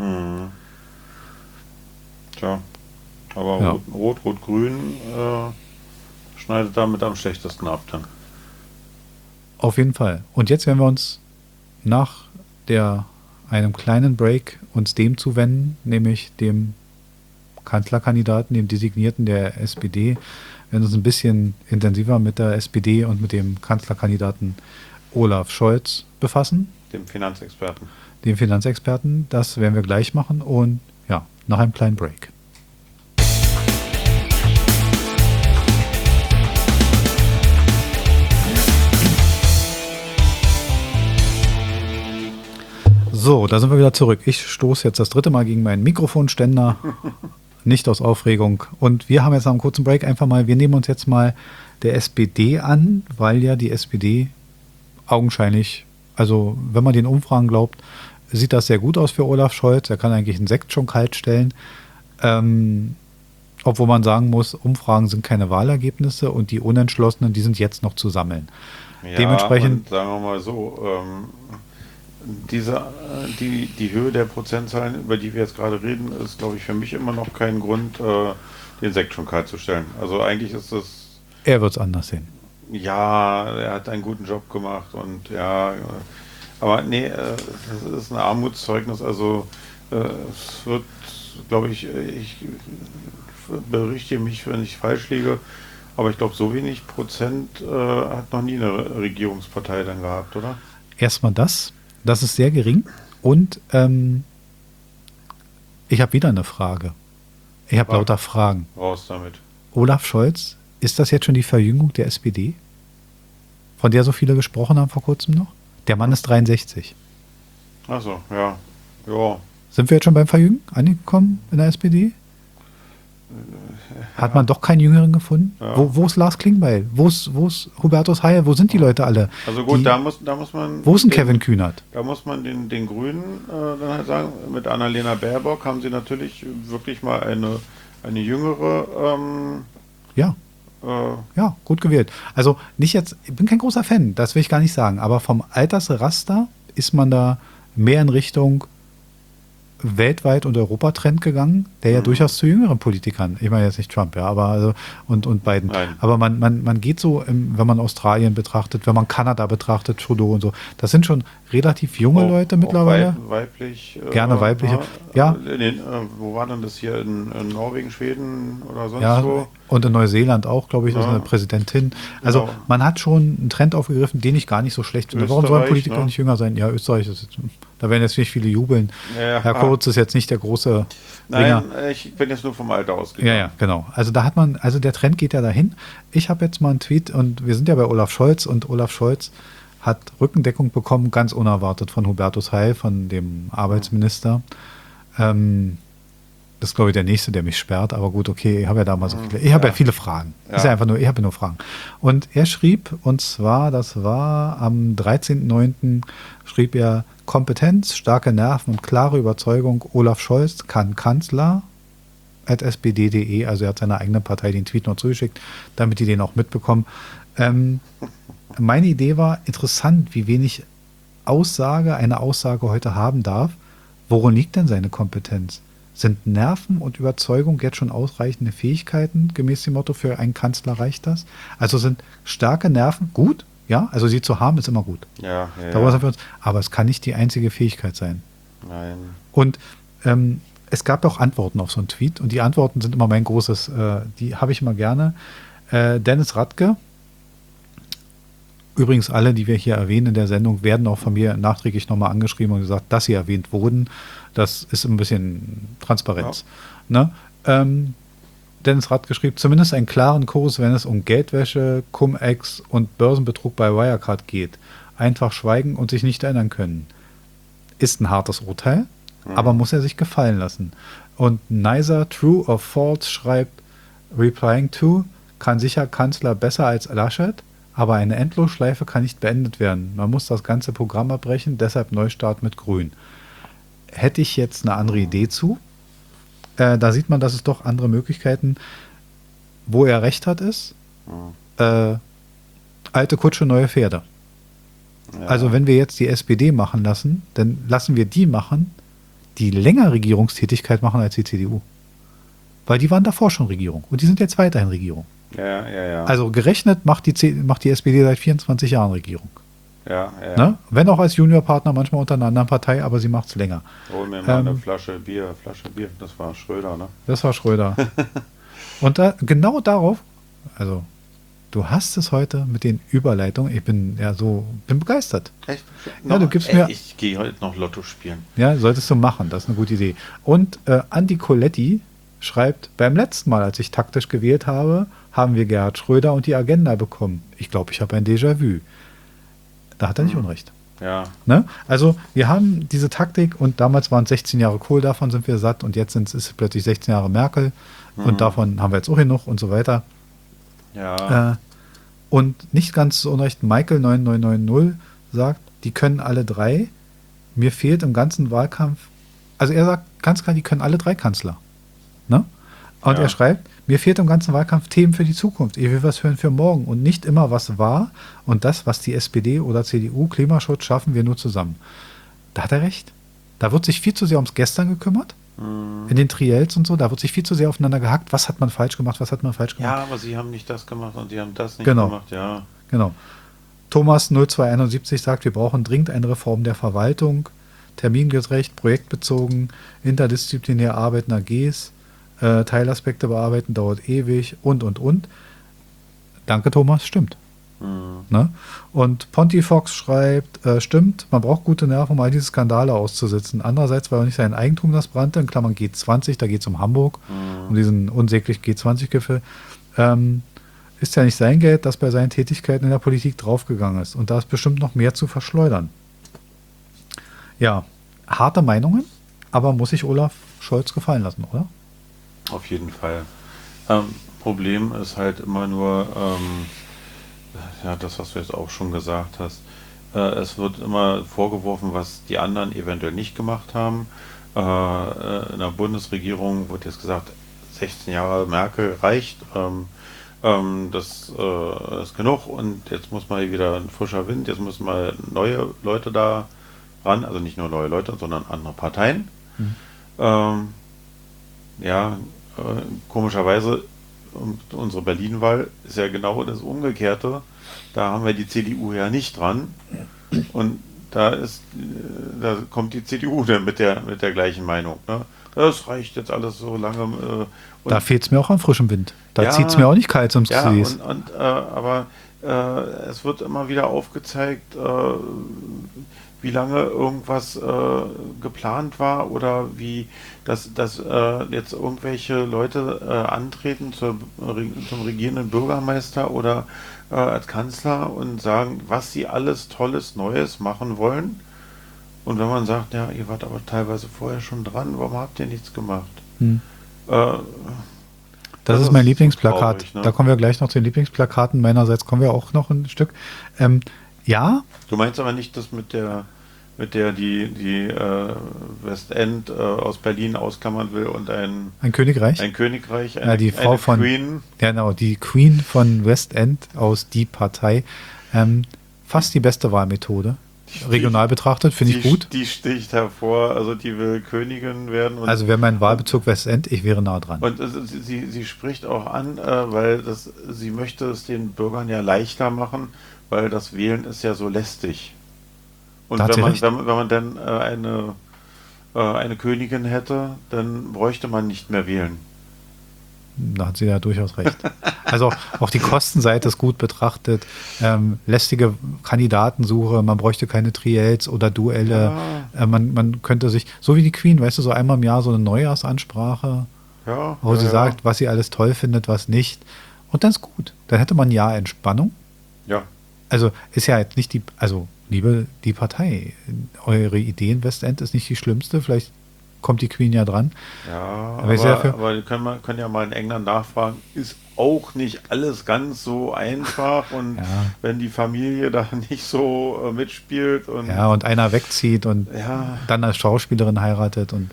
Tja, aber ja. Rot-Rot-Grün schneidet damit am schlechtesten ab dann. Auf jeden Fall. Und jetzt werden wir uns nach einem kleinen Break uns dem zuwenden, nämlich dem Kanzlerkandidaten, dem Designierten der SPD. Wir werden uns ein bisschen intensiver mit der SPD und mit dem Kanzlerkandidaten Olaf Scholz befassen. Dem Finanzexperten. Das werden wir gleich machen und ja, nach einem kleinen Break. So, da sind wir wieder zurück. Ich stoße jetzt das dritte Mal gegen meinen Mikrofonständer, nicht aus Aufregung. Und wir haben jetzt nach einem kurzen Break wir nehmen uns jetzt mal der SPD an, weil ja die SPD augenscheinlich, also wenn man den Umfragen glaubt, sieht das sehr gut aus für Olaf Scholz. Er kann eigentlich einen Sekt schon kalt stellen. Obwohl man sagen muss, Umfragen sind keine Wahlergebnisse und die Unentschlossenen, die sind jetzt noch zu sammeln. Ja, dementsprechend sagen wir mal so, die Höhe der Prozentzahlen, über die wir jetzt gerade reden, ist, glaube ich, für mich immer noch kein Grund, den Sekt schon kalt zu stellen. Also eigentlich ist das, Er wird es anders sehen. ja, er hat einen guten Job gemacht und ja, aber nee, das ist ein Armutszeugnis. Also es wird, glaube ich berichte mich, wenn ich falsch liege, aber ich glaube, so wenig Prozent hat noch nie eine Regierungspartei dann gehabt, oder? Erstmal das ist sehr gering. Und ich habe wieder eine Frage. Ich habe Frag. lauter Fragen. Raus damit. Olaf Scholz, ist das jetzt schon die Verjüngung der SPD? Von der so viele gesprochen haben vor kurzem noch? Der Mann ist 63. Achso, ja. Ja. Sind wir jetzt schon beim Verjüngen angekommen in der SPD? Hat man doch keinen Jüngeren gefunden? Ja. Wo ist Lars Klingbeil? Wo ist Hubertus Heil? Wo sind die Leute alle? Also gut, Die, da muss man. wo ist ein Kevin Kühnert? Da muss man den Grünen dann halt sagen, mit Annalena Baerbock haben sie natürlich wirklich mal eine jüngere. Ja, ja, gut gewählt. Also nicht jetzt, ich bin kein großer Fan, das will ich gar nicht sagen, aber vom Altersraster ist man da mehr in Richtung weltweit und Europatrend gegangen, der ja durchaus zu jüngeren Politikern, ich meine jetzt nicht Trump, ja, aber also und Biden. Nein. Aber man geht so, wenn man Australien betrachtet, wenn man Kanada betrachtet, Trudeau und so, das sind schon relativ junge Leute mittlerweile. Weiblich. Gerne weibliche. Ja. Wo war denn das hier? In Norwegen, Schweden oder sonst Ja, wo? und in Neuseeland auch, glaube ich, ist Ja. eine Präsidentin. Also Genau. man hat schon einen Trend aufgegriffen, den ich gar nicht so schlecht finde. Warum sollen Österreich, Politiker ne? nicht jünger sein? Ja, Österreich ist jetzt, da werden jetzt nicht viele jubeln. Ja, Herr Kurz ist jetzt nicht der große Nein, Sänger. ich bin jetzt nur vom Alter ausgegangen. Ja, ja, genau. Also da hat man, also der Trend geht ja dahin. Ich habe jetzt mal einen Tweet und wir sind ja bei Olaf Scholz und Olaf Scholz hat Rückendeckung bekommen, ganz unerwartet von Hubertus Heil, von dem Arbeitsminister. Das ist, glaube ich, der Nächste, der mich sperrt, aber gut, okay, ich habe ja da mal so viele. Ich habe ja viele Fragen. Ja. Ist ja einfach nur, ich habe ja nur Fragen. Und er schrieb, und zwar, das war am 13.09. schrieb er: Kompetenz, starke Nerven und klare Überzeugung, Olaf Scholz kann Kanzler @spd.de, also er hat seiner eigenen Partei den Tweet noch zugeschickt, damit die den auch mitbekommen. Meine Idee war, interessant, wie wenig eine Aussage heute haben darf. Worin liegt denn seine Kompetenz? Sind Nerven und Überzeugung jetzt schon ausreichende Fähigkeiten? Gemäß dem Motto, für einen Kanzler reicht das? Also sind starke Nerven gut? Ja, also sie zu haben ist immer gut. Ja, Darüber sind wir uns, aber es kann nicht die einzige Fähigkeit sein. Nein. Und es gab auch Antworten auf so einen Tweet und die Antworten sind immer mein großes, die habe ich immer gerne. Dennis Radke, übrigens alle, die wir hier erwähnen in der Sendung, werden auch von mir nachträglich nochmal angeschrieben und gesagt, dass sie erwähnt wurden. Das ist ein bisschen Transparenz. Ja. Ne? Dennis Radke schrieb, zumindest einen klaren Kurs, wenn es um Geldwäsche, Cum-Ex und Börsenbetrug bei Wirecard geht. Einfach schweigen und sich nicht erinnern können. Ist ein hartes Urteil, aber muss er sich gefallen lassen. Und Nicer True or False schreibt, replying to, kann sicher Kanzler besser als Laschet, aber eine Endlosschleife kann nicht beendet werden. Man muss das ganze Programm abbrechen, deshalb Neustart mit Grün. Hätte ich jetzt eine andere Idee zu? Da sieht man, dass es doch andere Möglichkeiten, wo er recht hat, ist. Alte Kutsche, neue Pferde. Ja. Also wenn wir jetzt die SPD machen lassen, dann lassen wir die machen, die länger Regierungstätigkeit machen als die CDU. Weil die waren davor schon Regierung und die sind jetzt weiterhin Regierung. Ja. Also gerechnet macht die SPD seit 24 Jahren Regierung. Ja. Ne? Wenn auch als Juniorpartner, manchmal unter einer anderen Partei, aber sie macht es länger. Hol mir mal eine Flasche Bier. Das war Schröder, ne? Das war Schröder. Und genau darauf, also du hast es heute mit den Überleitungen, ich bin begeistert. Echt? Ja, du gibst mir. Ich gehe heute noch Lotto spielen. Ja, solltest du machen, das ist eine gute Idee. Und Andi Coletti schreibt, beim letzten Mal, als ich taktisch gewählt habe, haben wir Gerhard Schröder und die Agenda bekommen. Ich glaube, ich habe ein Déjà-vu. Da hat er nicht Unrecht. Ja. Ne? Also wir haben diese Taktik und damals waren es 16 Jahre Kohl, davon sind wir satt und jetzt ist es plötzlich 16 Jahre Merkel und davon haben wir jetzt auch genug und so weiter. Ja. Und nicht ganz so unrecht, Michael 9990 sagt, die können alle drei. Mir fehlt im ganzen Wahlkampf, also er sagt ganz klar, die können alle drei Kanzler. Ne? Und er schreibt, mir fehlt im ganzen Wahlkampf Themen für die Zukunft. Ich will was hören für morgen und nicht immer was war und das, was die SPD oder CDU, Klimaschutz, schaffen wir nur zusammen. Da hat er recht. Da wird sich viel zu sehr ums Gestern gekümmert. In den Triels und so, da wird sich viel zu sehr aufeinander gehackt. Was hat man falsch gemacht, was hat man falsch gemacht? Ja, aber sie haben nicht das gemacht und sie haben das nicht Genau. gemacht, ja. Genau. Thomas 0271 sagt, wir brauchen dringend eine Reform der Verwaltung, termingerecht, projektbezogen, interdisziplinär arbeiten AGs, Teilaspekte bearbeiten dauert ewig und. Danke, Thomas, stimmt. Ne? Und Pontifox schreibt, stimmt, man braucht gute Nerven, um all diese Skandale auszusitzen. Andererseits war auch nicht sein Eigentum, das brannte, in Klammern G20, da geht es um Hamburg, um diesen unsäglichen G20-Gipfel. Ist ja nicht sein Geld, das bei seinen Tätigkeiten in der Politik draufgegangen ist. Und da ist bestimmt noch mehr zu verschleudern. Ja, harte Meinungen, aber muss sich Olaf Scholz gefallen lassen, oder? Auf jeden Fall. Problem ist halt immer nur, ja, das, was du jetzt auch schon gesagt hast. Es wird immer vorgeworfen, was die anderen eventuell nicht gemacht haben. In der Bundesregierung wird jetzt gesagt, 16 Jahre Merkel reicht. Das ist genug und jetzt muss mal wieder ein frischer Wind, jetzt müssen mal neue Leute da ran, also nicht nur neue Leute, sondern andere Parteien. Ja, komischerweise, unsere Berlin-Wahl ist ja genau das Umgekehrte. Da haben wir die CDU ja nicht dran. Und da kommt die CDU dann mit der gleichen Meinung. Ne? Das reicht jetzt alles so lange. Da fehlt es mir auch an frischem Wind. Da Ja, zieht es mir auch nicht kalt ums ja, Gesäß. aber es wird immer wieder aufgezeigt, wie lange irgendwas geplant war oder wie dass jetzt irgendwelche Leute antreten zum regierenden Bürgermeister oder als Kanzler und sagen, was sie alles Tolles Neues machen wollen. Und wenn man sagt, ja, ihr wart aber teilweise vorher schon dran, warum habt ihr nichts gemacht? Das ist mein Lieblingsplakat. traurig, ne? Da kommen wir gleich noch zu den Lieblingsplakaten. Meinerseits kommen wir auch noch ein Stück. Ja, Du meinst aber nicht, dass mit der die Westend aus Berlin ausklammern will und ein Königreich. Königreich, Ja, die Frau eine von Queen. Genau, die Queen von West End aus Die Partei. Fast die beste Wahlmethode. Regional betrachtet, finde ich gut. Die sticht hervor, also die will Königin werden. Und, Also wäre mein Wahlbezug West End, ich wäre nah dran. und sie spricht auch an, weil sie möchte es den Bürgern ja leichter machen, weil das Wählen ist ja so lästig. Und Da hat sie wenn recht. man dann eine Königin hätte, dann bräuchte man nicht mehr wählen. Da hat sie ja durchaus recht. Also auch die Kostenseite ist gut betrachtet. Lästige Kandidatensuche, man bräuchte keine Triels oder Duelle. Man könnte sich, so wie die Queen, weißt du, so einmal im Jahr so eine Neujahrsansprache, Ja, wo sie ja. sagt, was sie alles toll findet, was nicht. Und dann ist gut. Dann hätte man ein Jahr Entspannung. Ja, Also ist ja jetzt nicht liebe die Partei, eure Ideen Westend ist nicht die schlimmste, vielleicht kommt die Queen ja dran. ja, Aber ich sehe dafür- aber können ja mal in England nachfragen, ist auch nicht alles ganz so einfach und Ja. wenn die Familie da nicht so mitspielt und Ja, und einer wegzieht und Ja. dann als Schauspielerin heiratet und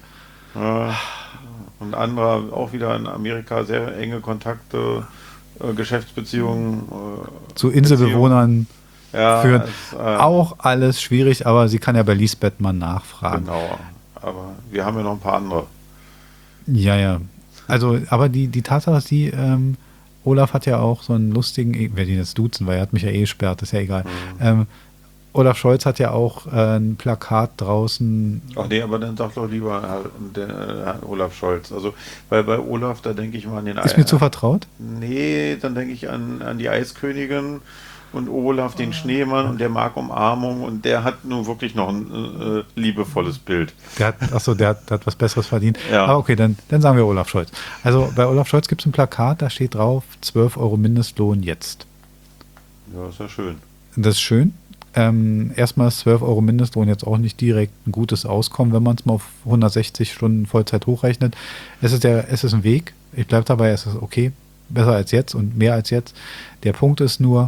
und andere auch wieder in Amerika sehr enge Kontakte, Geschäftsbeziehungen. zu Inselbewohnern Ja, führen. es, Auch alles schwierig, aber sie kann ja bei Lisbeth mal nachfragen. genau. Aber wir haben ja noch ein paar andere. Ja. Also, aber die Tatsache ist die, Olaf hat ja auch so einen lustigen, ich werde ihn jetzt duzen, weil er hat mich ja gesperrt, ist ja egal. Olaf Scholz hat ja auch ein Plakat draußen. Ach nee, aber dann sag doch lieber Herr Olaf Scholz. Also, weil bei Olaf, da denke ich mal an den Ist mir zu vertraut? Nee, dann denke ich an die Eiskönigin und Olaf, den Schneemann, und der mag Umarmung und der hat nun wirklich noch ein liebevolles Bild. Der hat was Besseres verdient. Ja. Aber okay, dann sagen wir Olaf Scholz. Also bei Olaf Scholz gibt es ein Plakat, da steht drauf, 12 Euro Mindestlohn jetzt. Ja, ist ja schön. Das ist schön. Erstmal ist 12 Euro Mindestlohn jetzt auch nicht direkt ein gutes Auskommen, wenn man es mal auf 160 Stunden Vollzeit hochrechnet. Es ist ein Weg. Ich bleibe dabei, es ist okay. Besser als jetzt und mehr als jetzt. Der Punkt ist nur,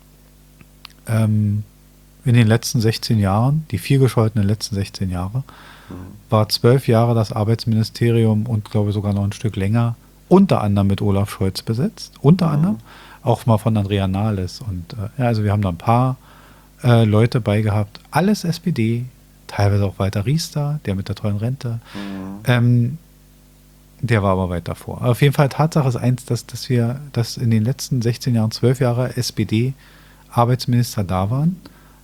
in den letzten 16 Jahren, die vielgescholtenen letzten 16 Jahre, war 12 Jahre das Arbeitsministerium und glaube sogar noch ein Stück länger unter anderem mit Olaf Scholz besetzt. Unter anderem auch mal von Andrea Nahles. Und also wir haben da ein paar Leute bei gehabt. Alles SPD, teilweise auch Walter Riester, der mit der tollen Rente. Der war aber weit davor. Auf jeden Fall, Tatsache ist eins, dass in den letzten 16 Jahren, 12 Jahre SPD-Arbeitsminister da waren.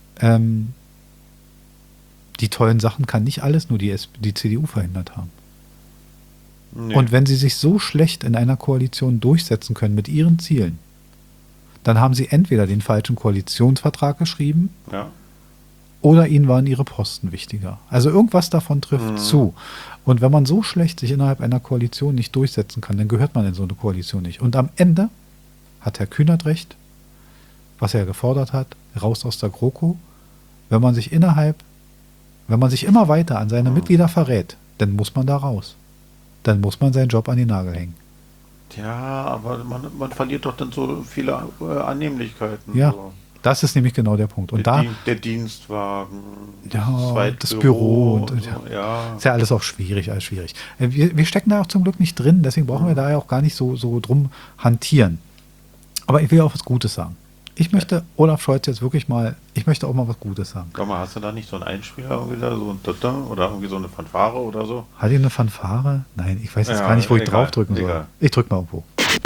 Die tollen Sachen kann nicht alles nur die CDU verhindert haben. Nee. Und wenn sie sich so schlecht in einer Koalition durchsetzen können mit ihren Zielen, dann haben sie entweder den falschen Koalitionsvertrag geschrieben, ja. oder ihnen waren ihre Posten wichtiger. Also irgendwas davon trifft zu. Und wenn man so schlecht sich innerhalb einer Koalition nicht durchsetzen kann, dann gehört man in so eine Koalition nicht. Und am Ende hat Herr Kühnert recht, was er gefordert hat, raus aus der GroKo. Wenn man sich immer weiter an seine Mitglieder verrät, dann muss man da raus. Dann muss man seinen Job an den Nagel hängen. Ja, aber man verliert doch dann so viele Annehmlichkeiten. Ja, so. Das ist nämlich genau der Punkt. Und Der Dienstwagen, das Büro und so, ja. Ist ja alles auch schwierig, alles schwierig. Wir stecken da auch zum Glück nicht drin, deswegen brauchen wir da ja auch gar nicht so drum hantieren. Aber ich will auch was Gutes sagen. Ich möchte Olaf Scholz jetzt wirklich ich möchte auch mal was Gutes sagen. Sag mal, hast du da nicht so einen Einspieler irgendwie da, so ein Tata oder irgendwie so eine Fanfare oder so? Hat ihr eine Fanfare? Nein, ich weiß jetzt gar nicht, wo ich draufdrücken soll. Ich drücke mal irgendwo.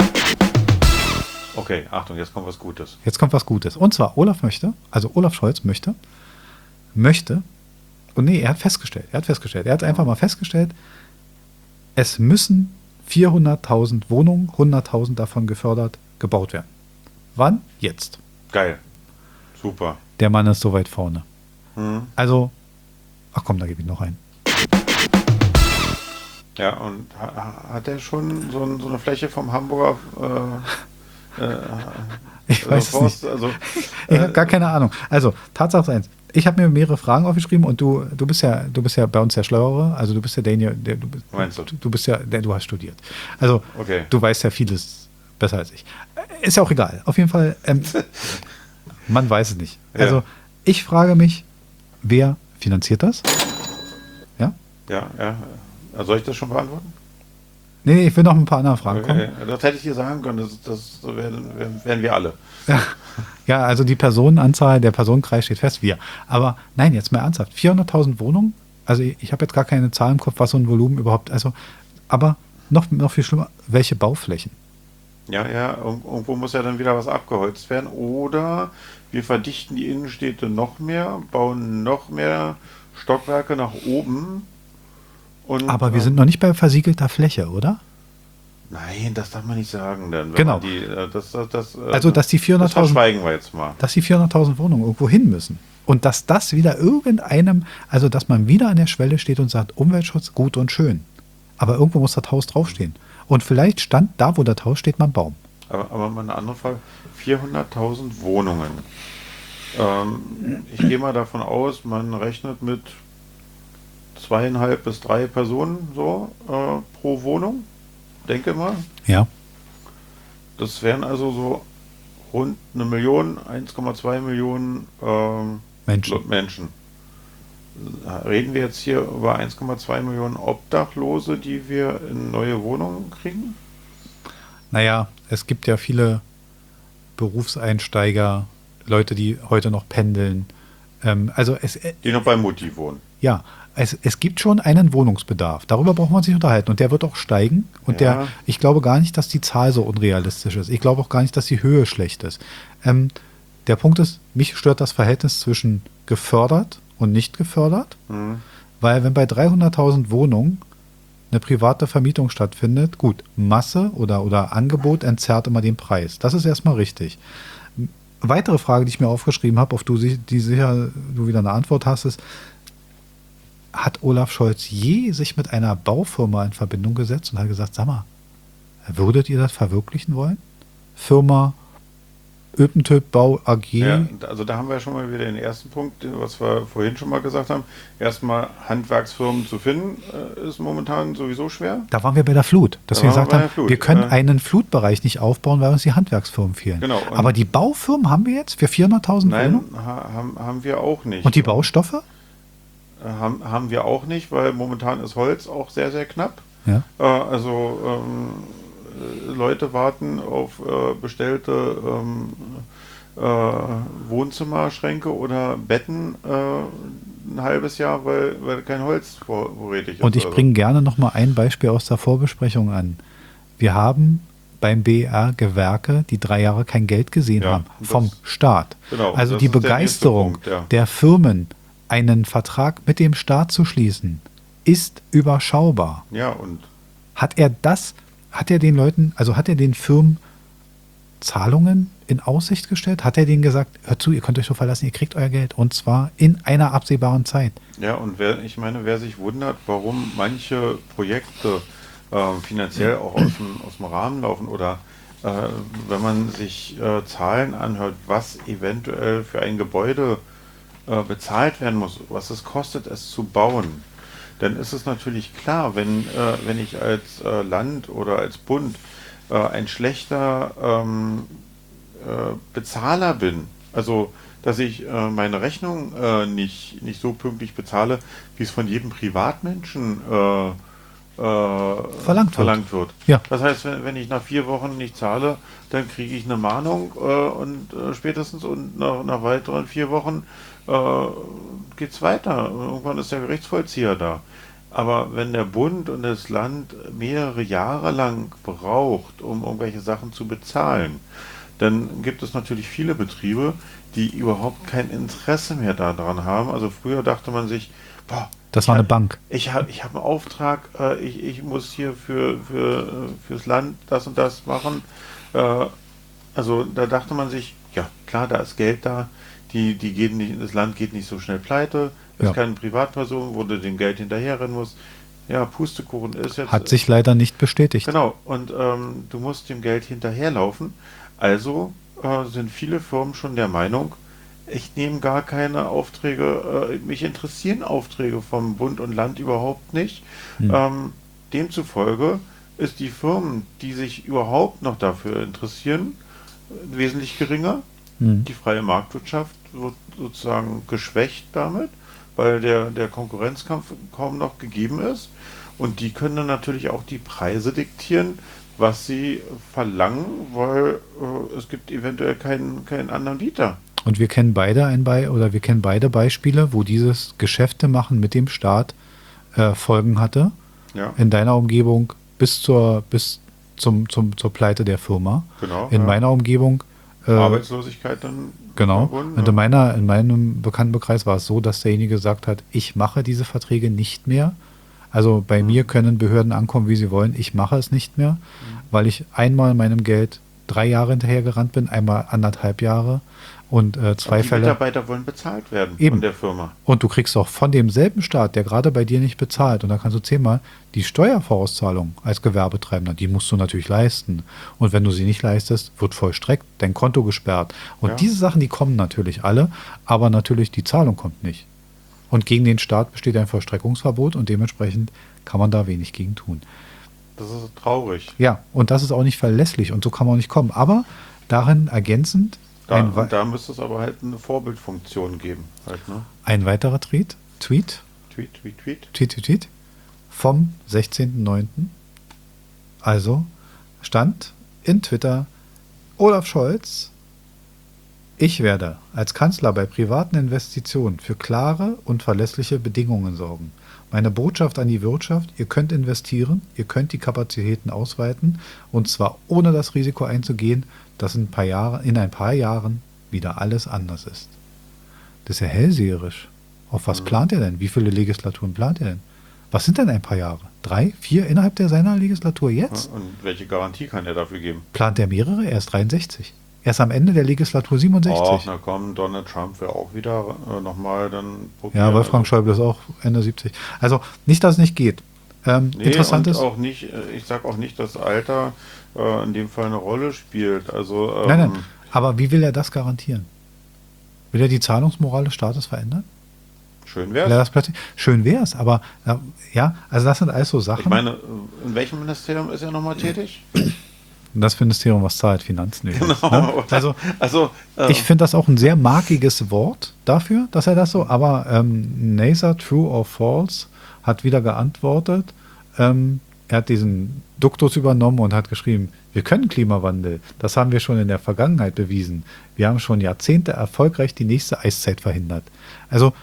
Okay, Achtung, jetzt kommt was Gutes. Jetzt kommt was Gutes. Und zwar Olaf Scholz möchte, und nee, er hat einfach mal festgestellt, es müssen 400.000 Wohnungen, 100.000 davon gefördert, gebaut werden. Wann? Jetzt. Geil. Super. Der Mann ist so weit vorne. Also, ach komm, da gebe ich noch einen. Ja, und hat er schon so eine Fläche vom Hamburger ich weiß es nicht. Ich habe gar keine Ahnung. Also, Tatsache ist eins. Ich habe mir mehrere Fragen aufgeschrieben und du bist ja bei uns der Schlauere. Also du bist ja derjenige, du hast studiert. Also okay. Du weißt ja vieles besser als ich. Ist ja auch egal. Auf jeden Fall, man weiß es nicht. Also ich frage mich, wer finanziert das? Ja? Ja. Soll ich das schon beantworten? Nee, ich will noch ein paar andere Fragen kommen. Das hätte ich dir sagen können, das werden wir alle. Ja, also die Personenanzahl, der Personenkreis steht fest, wir. Aber nein, jetzt mal ernsthaft, 400.000 Wohnungen? Also ich habe jetzt gar keine Zahl im Kopf, was so ein Volumen überhaupt, aber noch viel schlimmer, welche Bauflächen? Ja, irgendwo muss ja dann wieder was abgeholzt werden. Oder wir verdichten die Innenstädte noch mehr, bauen noch mehr Stockwerke nach oben. Aber wir sind noch nicht bei versiegelter Fläche, oder? Nein, das darf man nicht sagen. Dann, genau. Dass die 400.000... Das verschweigen wir jetzt mal. Dass die 400.000 Wohnungen irgendwo hin müssen. Und dass das wieder dass man wieder an der Schwelle steht und sagt, Umweltschutz gut und schön. Aber irgendwo muss das Haus draufstehen. Und vielleicht stand da, wo das Haus steht, mal ein Baum. Aber mal eine andere Frage. 400.000 Wohnungen. Ich gehe mal davon aus, man rechnet mit 2,5 bis 3 Personen so pro Wohnung. Denke mal. Ja. Das wären also so rund 1 Million, 1,2 Millionen Menschen. Reden wir jetzt hier über 1,2 Millionen Obdachlose, die wir in neue Wohnungen kriegen? Naja, es gibt ja viele Berufseinsteiger, Leute, die heute noch pendeln. Die noch bei Mutti wohnen. Ja, es gibt schon einen Wohnungsbedarf. Darüber braucht man sich unterhalten. Und der wird auch steigen. Und ich glaube gar nicht, dass die Zahl so unrealistisch ist. Ich glaube auch gar nicht, dass die Höhe schlecht ist. Der Punkt ist, mich stört das Verhältnis zwischen gefördert und nicht gefördert. Weil wenn bei 300.000 Wohnungen eine private Vermietung stattfindet, gut, Masse oder Angebot entzerrt immer den Preis. Das ist erstmal richtig. Weitere Frage, die ich mir aufgeschrieben habe, auf die sicher du wieder eine Antwort hast, ist, hat Olaf Scholz je sich mit einer Baufirma in Verbindung gesetzt und hat gesagt, sag mal, würdet ihr das verwirklichen wollen? Firma Öpentyp Bau AG. Ja, also da haben wir schon mal wieder den ersten Punkt, was wir vorhin schon mal gesagt haben. Erstmal Handwerksfirmen zu finden, ist momentan sowieso schwer. Da waren wir bei der Flut, dass wir gesagt haben, wir können einen Flutbereich nicht aufbauen, weil uns die Handwerksfirmen fehlen. Genau. Aber die Baufirmen haben wir jetzt für 400.000 Wohnungen? Nein, haben wir auch nicht. Und die Baustoffe? Haben wir auch nicht, weil momentan ist Holz auch sehr, sehr knapp. Ja. Leute warten auf bestellte Wohnzimmerschränke oder Betten, ein halbes Jahr, weil kein Holz vorrätig ist. Und ich bringe gerne nochmal ein Beispiel aus der Vorbesprechung an. Wir haben beim BER Gewerke, die 3 Jahre kein Geld gesehen haben, vom Staat. Genau, Also das die ist der Begeisterung nächste Punkt, ja. der Firmen, einen Vertrag mit dem Staat zu schließen, ist überschaubar. Ja, und Hat er den Firmen Zahlungen in Aussicht gestellt? Hat er denen gesagt, hört zu, ihr könnt euch so verlassen, ihr kriegt euer Geld und zwar in einer absehbaren Zeit? ja, und wer sich wundert, warum manche Projekte finanziell auch aus dem Rahmen laufen oder wenn man sich Zahlen anhört, was eventuell für ein Gebäude bezahlt werden muss, was es kostet, es zu bauen, dann ist es natürlich klar, wenn ich als Land oder als Bund ein schlechter Bezahler bin, also dass ich meine Rechnung nicht so pünktlich bezahle, wie es von jedem Privatmenschen verlangt wird. Ja. Das heißt, wenn ich nach 4 Wochen nicht zahle, dann kriege ich eine Mahnung und spätestens und nach weiteren 4 Wochen geht's weiter. Irgendwann ist der Gerichtsvollzieher da. Aber wenn der Bund und das Land mehrere Jahre lang braucht, um irgendwelche Sachen zu bezahlen, dann gibt es natürlich viele Betriebe, die überhaupt kein Interesse mehr daran haben. Also früher dachte man sich, boah, Das war eine Bank. ich hab einen Auftrag, ich muss hier fürs Land das und das machen. Also da dachte man sich, ja klar, da ist Geld da, die gehen nicht, das Land geht nicht so schnell pleite, ist Ja. keine Privatperson, wo du dem Geld hinterherrennen musst. Ja, Pustekuchen ist jetzt. Hat sich leider nicht bestätigt. Genau, und du musst dem Geld hinterherlaufen. Also sind viele Firmen schon der Meinung, ich nehme gar keine Aufträge, mich interessieren Aufträge vom Bund und Land überhaupt nicht. Demzufolge ist die Firmen, die sich überhaupt noch dafür interessieren, wesentlich geringer. Die freie Marktwirtschaft wird sozusagen geschwächt damit, weil der Konkurrenzkampf kaum noch gegeben ist. Und die können dann natürlich auch die Preise diktieren, was sie verlangen, weil es gibt eventuell keinen anderen Bieter. Und wir kennen beide Beispiele, wo dieses Geschäfte machen mit dem Staat Folgen hatte. Ja, In deiner Umgebung bis zur Pleite der Firma. genau. In ja. meiner Umgebung Arbeitslosigkeit dann genau. verbunden, Und ja. in meinem Bekanntenkreis war es so, dass derjenige gesagt hat, ich mache diese Verträge nicht mehr. Also bei mir können Behörden ankommen, wie sie wollen. Ich mache es nicht mehr, weil ich einmal meinem Geld 3 Jahre hinterhergerannt bin, einmal 1,5 Jahre und 2 Die Fälle. Mitarbeiter wollen bezahlt werden Eben. von der Firma. Und du kriegst auch von demselben Staat, der gerade bei dir nicht bezahlt, und da kannst du 10-mal die Steuervorauszahlung als Gewerbetreibender, die musst du natürlich leisten. Und wenn du sie nicht leistest, wird vollstreckt, dein Konto gesperrt. Und Ja. diese Sachen, die kommen natürlich alle, aber natürlich die Zahlung kommt nicht. Und gegen den Staat besteht ein Vollstreckungsverbot und dementsprechend kann man da wenig gegen tun. Das ist traurig. Ja, und das ist auch nicht verlässlich und so kann man auch nicht kommen. Aber darin ergänzend Da müsste es aber halt eine Vorbildfunktion geben. Halt, ne? ein weiterer Tweet Tweet. vom 16.09. Also stand in Twitter Olaf Scholz: Ich werde als Kanzler bei privaten Investitionen für klare und verlässliche Bedingungen sorgen. Meine Botschaft an die Wirtschaft: Ihr könnt investieren, ihr könnt die Kapazitäten ausweiten und zwar ohne das Risiko einzugehen, dass in ein paar Jahren wieder alles anders ist. Das ist ja hellseherisch. Auf was plant er denn? Wie viele Legislaturen plant er denn? Was sind denn ein paar Jahre? 3, 4 innerhalb seiner Legislatur jetzt? Und welche Garantie kann er dafür geben? Plant er mehrere? Er ist 63. Er ist am Ende der Legislatur 67. Oh, na komm, Donald Trump wäre auch wieder nochmal dann probieren. Ja, Wolfgang Schäuble ist auch Ende 70. Also nicht, dass es nicht geht. Nee, Interessant und ist, auch nicht, ich sag auch nicht, dass Alter in dem Fall eine Rolle spielt. Also nein, aber wie will er das garantieren? Will er die Zahlungsmoral des Staates verändern? schön Will er wär's. das plötzlich? Schön wäre es, aber ja, also das sind alles so Sachen. Ich meine, in welchem Ministerium ist er nochmal tätig? Das Ministerium, was zahlt, Finanzen. Genau. Ne? Also Also, ich finde das auch ein sehr markiges Wort dafür, dass er das so, aber NASA, True or False, hat wieder geantwortet. Er hat diesen Duktus übernommen und hat geschrieben, wir können Klimawandel. Das haben wir schon in der Vergangenheit bewiesen. Wir haben schon Jahrzehnte erfolgreich die nächste Eiszeit verhindert. Also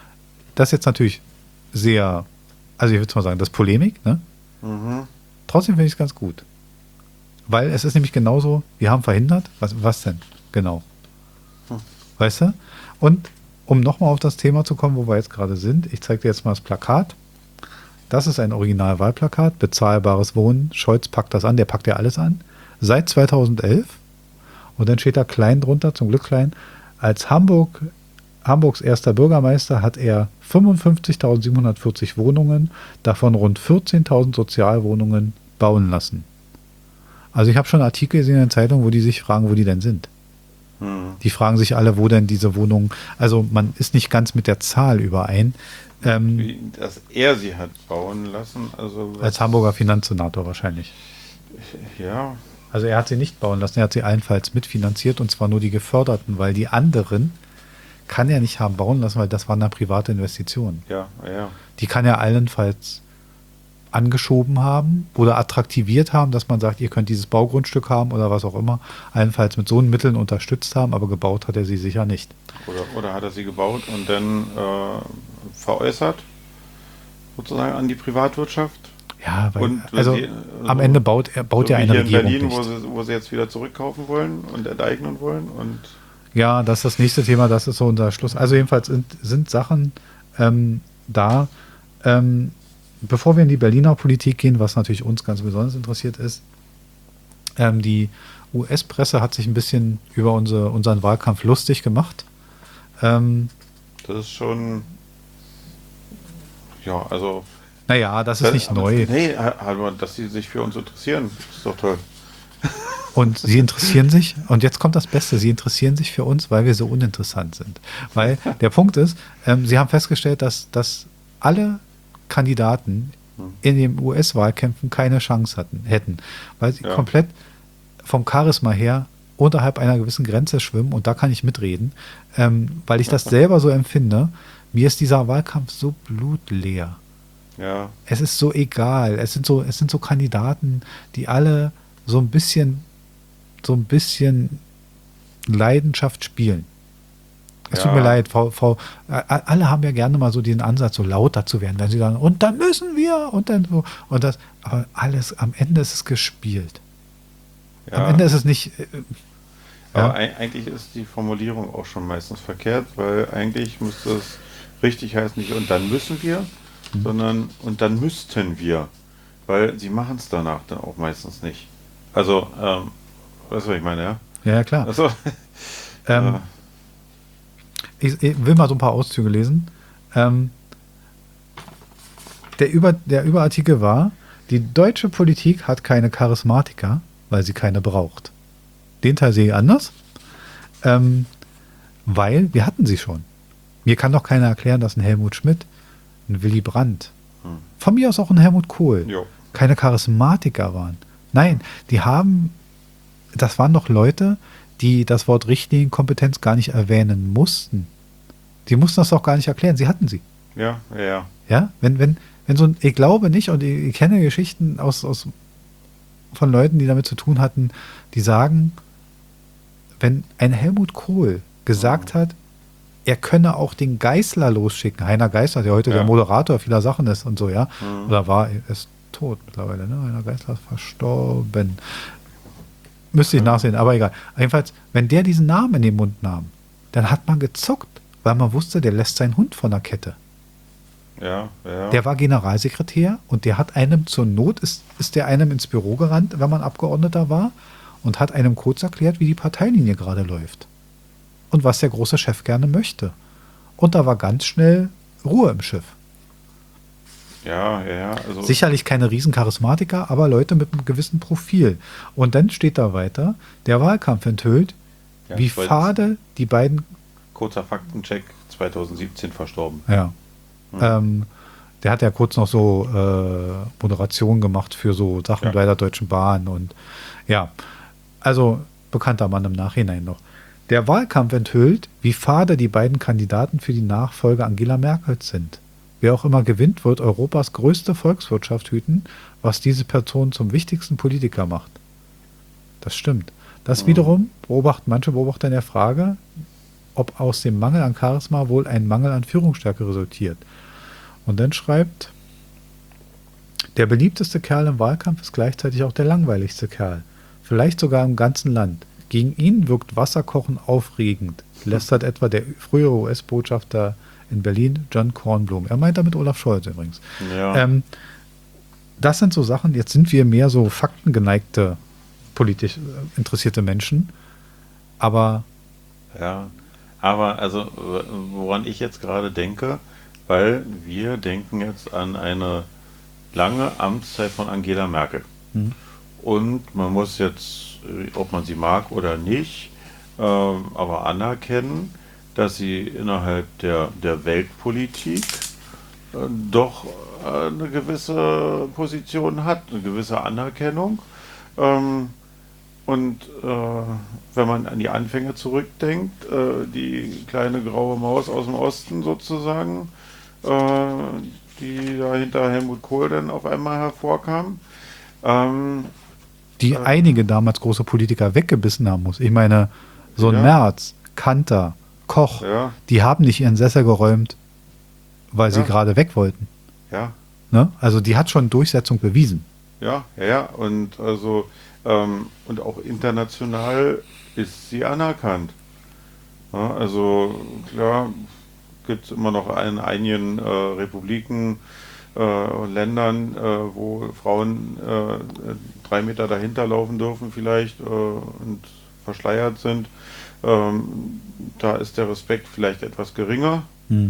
das ist jetzt natürlich sehr, also ich würde mal sagen, das ist Polemik, ne? Mhm. Trotzdem finde ich es ganz gut. Weil es ist nämlich genauso, wir haben verhindert, was denn? Genau. Weißt du? Und um nochmal auf das Thema zu kommen, wo wir jetzt gerade sind, ich zeige dir jetzt mal das Plakat. Das ist ein Originalwahlplakat, bezahlbares Wohnen. Scholz packt das an, der packt ja alles an. Seit 2011. Und dann steht da klein drunter, zum Glück klein, als Hamburgs erster Bürgermeister hat er 55.740 Wohnungen, davon rund 14.000 Sozialwohnungen bauen lassen. Also ich habe schon Artikel gesehen in der Zeitung, wo die sich fragen, wo die denn sind. Die fragen sich alle, wo denn diese Wohnungen, also man ist nicht ganz mit der Zahl überein. Dass er sie hat bauen lassen, also Als Hamburger Finanzsenator wahrscheinlich. ja, Also er hat sie nicht bauen lassen, er hat sie allenfalls mitfinanziert und zwar nur die Geförderten, weil die anderen kann er nicht haben bauen lassen, weil das waren ja private Investitionen. ja. Die kann er allenfalls angeschoben haben oder attraktiviert haben, dass man sagt, ihr könnt dieses Baugrundstück haben oder was auch immer, allenfalls mit so Mitteln unterstützt haben, aber gebaut hat er sie sicher nicht. Oder hat er sie gebaut und dann veräußert, sozusagen an die Privatwirtschaft? Ja, weil, Und also am Ende baut so ja wie eine hier in Regierung Berlin, nicht. wo sie jetzt wieder zurückkaufen wollen und enteignen wollen und Ja, das ist das nächste Thema, das ist so unser Schluss. Also jedenfalls sind Sachen da. Bevor wir in die Berliner Politik gehen, was natürlich uns ganz besonders interessiert ist, die US-Presse hat sich ein bisschen über unseren Wahlkampf lustig gemacht. das ist schon, ja, also Naja, das ist nicht neu. Nee, hallo, dass sie sich für uns interessieren, ist doch toll. Und sie interessieren sich, und jetzt kommt das Beste, sie interessieren sich für uns, weil wir so uninteressant sind. Weil der Punkt ist, sie haben festgestellt, dass alle Kandidaten in den US-Wahlkämpfen keine Chance hätten, weil sie komplett vom Charisma her unterhalb einer gewissen Grenze schwimmen und da kann ich mitreden, weil ich das selber so empfinde. Mir ist dieser Wahlkampf so blutleer. Ja, Es ist so egal. Es sind so Kandidaten, die alle so ein bisschen Leidenschaft spielen. Es tut mir leid, alle haben ja gerne mal so den Ansatz, so lauter zu werden, wenn sie sagen, und dann müssen wir, und dann so, und das, aber alles, am Ende ist es gespielt. Am Ende ist es nicht, aber eigentlich ist die Formulierung auch schon meistens verkehrt, weil eigentlich müsste es richtig heißen, nicht und dann müssen wir, sondern und dann müssten wir, weil sie machen es danach dann auch meistens nicht. Also, weißt du, was ich meine, ja? Ja, klar. Also, Ich will mal so ein paar Auszüge lesen. Der Überartikel war, die deutsche Politik hat keine Charismatiker, weil sie keine braucht. Den Teil sehe ich anders, weil wir hatten sie schon. Mir kann doch keiner erklären, dass ein Helmut Schmidt, ein Willy Brandt, von mir aus auch ein Helmut Kohl, keine Charismatiker waren. Nein, das waren doch Leute, die das Wort Richtlinienkompetenz gar nicht erwähnen mussten. Die mussten das auch gar nicht erklären, sie hatten sie. ja. Ja, wenn so ein, ich glaube nicht, und ich kenne Geschichten von Leuten, die damit zu tun hatten, die sagen, wenn ein Helmut Kohl gesagt hat, er könne auch den Geißler losschicken, Heiner Geißler, der heute der Moderator vieler Sachen ist und so, ja, oder er ist tot mittlerweile, ne? Heiner Geißler ist verstorben. Müsste ich nachsehen, aber egal. Jedenfalls, wenn der diesen Namen in den Mund nahm, dann hat man gezuckt, weil man wusste, der lässt seinen Hund von der Kette. Ja. Der war Generalsekretär und der hat einem zur Not, ist der einem ins Büro gerannt, wenn man Abgeordneter war, und hat einem kurz erklärt, wie die Parteilinie gerade läuft. Und was der große Chef gerne möchte. Und da war ganz schnell Ruhe im Schiff. Ja. Also Sicherlich keine Riesencharismatiker, aber Leute mit einem gewissen Profil. Und dann steht da weiter, der Wahlkampf enthüllt, wie fade die beiden... Kurzer Faktencheck, 2017 verstorben. Ja. Der hat ja kurz noch so Moderation gemacht für so Sachen bei der Deutschen Bahn und ja, also bekannter Mann im Nachhinein noch. Der Wahlkampf enthüllt, wie fade die beiden Kandidaten für die Nachfolge Angela Merkel sind. Wer auch immer gewinnt, wird Europas größte Volkswirtschaft hüten, was diese Person zum wichtigsten Politiker macht. Das stimmt. Das wiederum manche Beobachter in der Frage, ob aus dem Mangel an Charisma wohl ein Mangel an Führungsstärke resultiert. Und dann schreibt, der beliebteste Kerl im Wahlkampf ist gleichzeitig auch der langweiligste Kerl. Vielleicht sogar im ganzen Land. Gegen ihn wirkt Wasserkochen aufregend, lästert etwa der frühere US-Botschafter in Berlin, John Kornblum. Er meint damit Olaf Scholz übrigens. Ja. Das sind so Sachen, jetzt sind wir mehr so faktengeneigte, politisch interessierte Menschen, aber Ja, aber also woran ich jetzt gerade denke, weil wir denken jetzt an eine lange Amtszeit von Angela Merkel. Und man muss jetzt, ob man sie mag oder nicht, aber anerkennen, dass sie innerhalb der Weltpolitik doch eine gewisse Position hat, eine gewisse Anerkennung. Und wenn man an die Anfänge zurückdenkt, die kleine graue Maus aus dem Osten sozusagen, die da hinter Helmut Kohl dann auf einmal hervorkam, die einige damals große Politiker weggebissen haben muss. Ich meine, so ein Ja. Merz, Kanter, Koch, ja, die haben nicht ihren Sessel geräumt, weil sie Ja. gerade weg wollten. ja, Ne? Also die hat schon Durchsetzung bewiesen. ja, und also und auch international ist sie anerkannt. Ja, also klar gibt es immer noch in einigen Republiken und Ländern, wo Frauen 3 Meter dahinter laufen dürfen vielleicht und verschleiert sind. Da ist der Respekt vielleicht etwas geringer,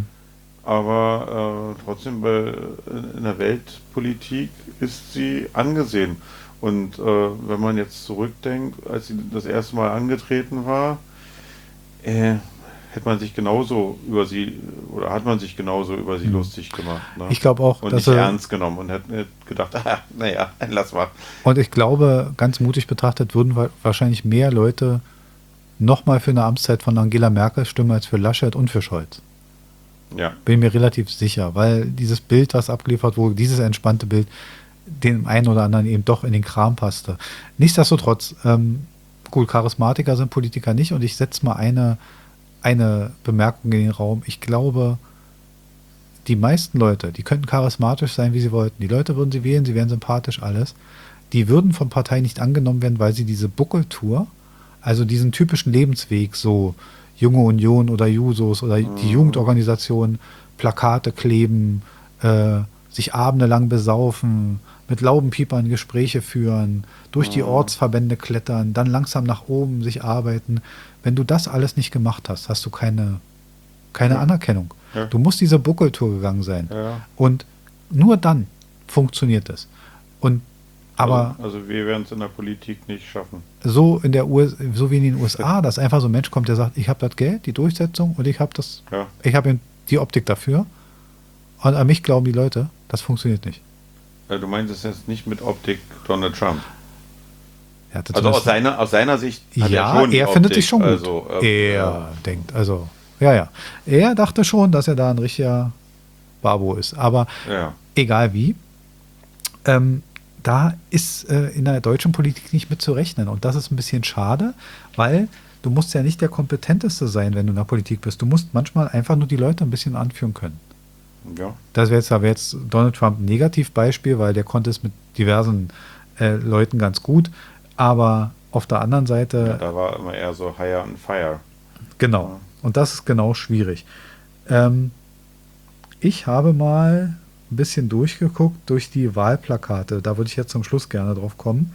aber trotzdem in der Weltpolitik ist sie angesehen. Und wenn man jetzt zurückdenkt, als sie das erste Mal angetreten war, hätte man sich genauso über sie oder hat man sich genauso über sie lustig gemacht. Ne? Ich glaube auch, Und dass nicht er, ernst genommen und hätte gedacht, naja, lass mal. und ich glaube, ganz mutig betrachtet, würden wahrscheinlich mehr Leute nochmal für eine Amtszeit von Angela Merkel stimmen als für Laschet und für Scholz. Ja, Bin mir relativ sicher, weil dieses Bild, was abgeliefert wurde, dieses entspannte Bild, dem einen oder anderen eben doch in den Kram passte. Nichtsdestotrotz, gut, Charismatiker sind Politiker nicht und ich setze mal eine Bemerkung in den Raum. Ich glaube, die meisten Leute, die könnten charismatisch sein, wie sie wollten. Die Leute würden sie wählen, sie wären sympathisch, alles. Die würden von Parteien nicht angenommen werden, weil sie diese Buckeltour, also diesen typischen Lebensweg, so Junge Union oder Jusos oder die Jugendorganisation, Plakate kleben, sich abendelang besaufen, mit Laubenpiepern Gespräche führen, durch die Ortsverbände klettern, dann langsam nach oben sich arbeiten. Wenn du das alles nicht gemacht hast, hast du keine Anerkennung. Ja. Du musst diese Buckeltour gegangen sein. ja. Und nur dann funktioniert es. Und aber Also wir werden es in der Politik nicht schaffen. so so wie in den USA, dass einfach so ein Mensch kommt, der sagt, ich habe das Geld, die Durchsetzung und ich habe Ja, die Optik dafür. Und an mich glauben die Leute, das funktioniert nicht. du meinst es jetzt nicht mit Optik Donald Trump. Er hatte Also zumindest- aus seiner Sicht hat ja, er schon die er findet Optik. sich schon gut. Also, Er denkt, also, ja. Er dachte schon, dass er da ein richtiger Babo ist. Aber ja. egal wie, da ist in der deutschen Politik nicht mit zu rechnen. Und das ist ein bisschen schade, weil du musst ja nicht der Kompetenteste sein, wenn du in der Politik bist. Du musst manchmal einfach nur die Leute ein bisschen anführen können. Ja. Das wäre jetzt Donald Trump ein Negativbeispiel, weil der konnte es mit diversen Leuten ganz gut. Aber auf der anderen Seite, Da war immer eher so Hire and Fire. genau. Und das ist genau schwierig. Ich habe mal ein bisschen durchgeguckt durch die Wahlplakate. Da würde ich jetzt zum Schluss gerne drauf kommen.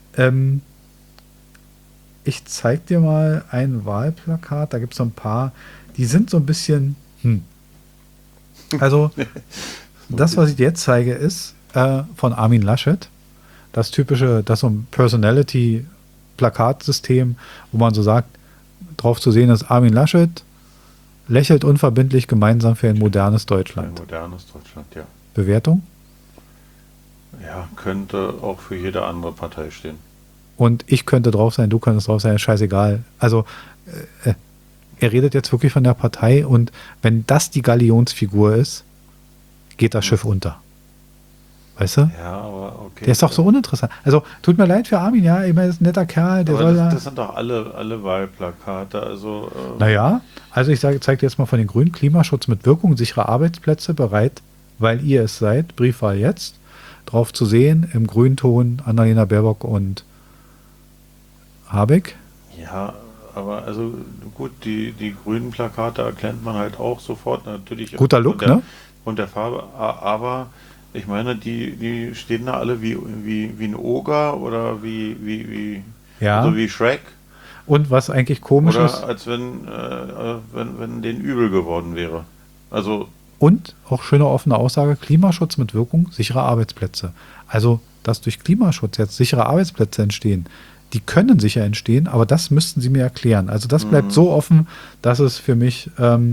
Ich zeige dir mal ein Wahlplakat. Da gibt es so ein paar, die sind so ein bisschen. Also, das, was ich dir jetzt zeige, ist von Armin Laschet. Das typische, das so ein Personality-Plakatsystem, wo man so sagt, drauf zu sehen ist Armin Laschet, lächelt unverbindlich gemeinsam für ein modernes Ein Deutschland. modernes Deutschland, ja. Bewertung? Ja, könnte auch für jede andere Partei stehen. Und ich könnte drauf sein, du könntest drauf sein, ist scheißegal. Also, er redet jetzt wirklich von der Partei und wenn das die Galionsfigur ist, geht das Schiff unter. Weißt du? Ja, aber okay. Der ist doch so uninteressant. Also, tut mir leid für Armin, ja, ich meine, er ist ein netter Kerl, der Aber soll da. das sind doch alle Wahlplakate. Also, Naja, also ich zeige dir jetzt mal von den Grünen: Klimaschutz mit Wirkung, sichere Arbeitsplätze bereit, weil ihr es seid. Briefwahl jetzt. Drauf zu sehen im Grünton Annalena Baerbock und Habeck. ja, aber also gut, die grünen Plakate erkennt man halt auch sofort natürlich Guter Look, ne? von der Farbe, aber ich meine, die stehen da alle wie ein Oger oder Ja. also wie Shrek Und was eigentlich komisch oder ist, als wenn denen übel geworden wäre. Also, und auch schöne offene Aussage: Klimaschutz mit Wirkung, sichere Arbeitsplätze. Also, dass durch Klimaschutz jetzt sichere Arbeitsplätze entstehen, die können sicher entstehen, aber das müssten Sie mir erklären. Also das bleibt so offen, dass es für mich,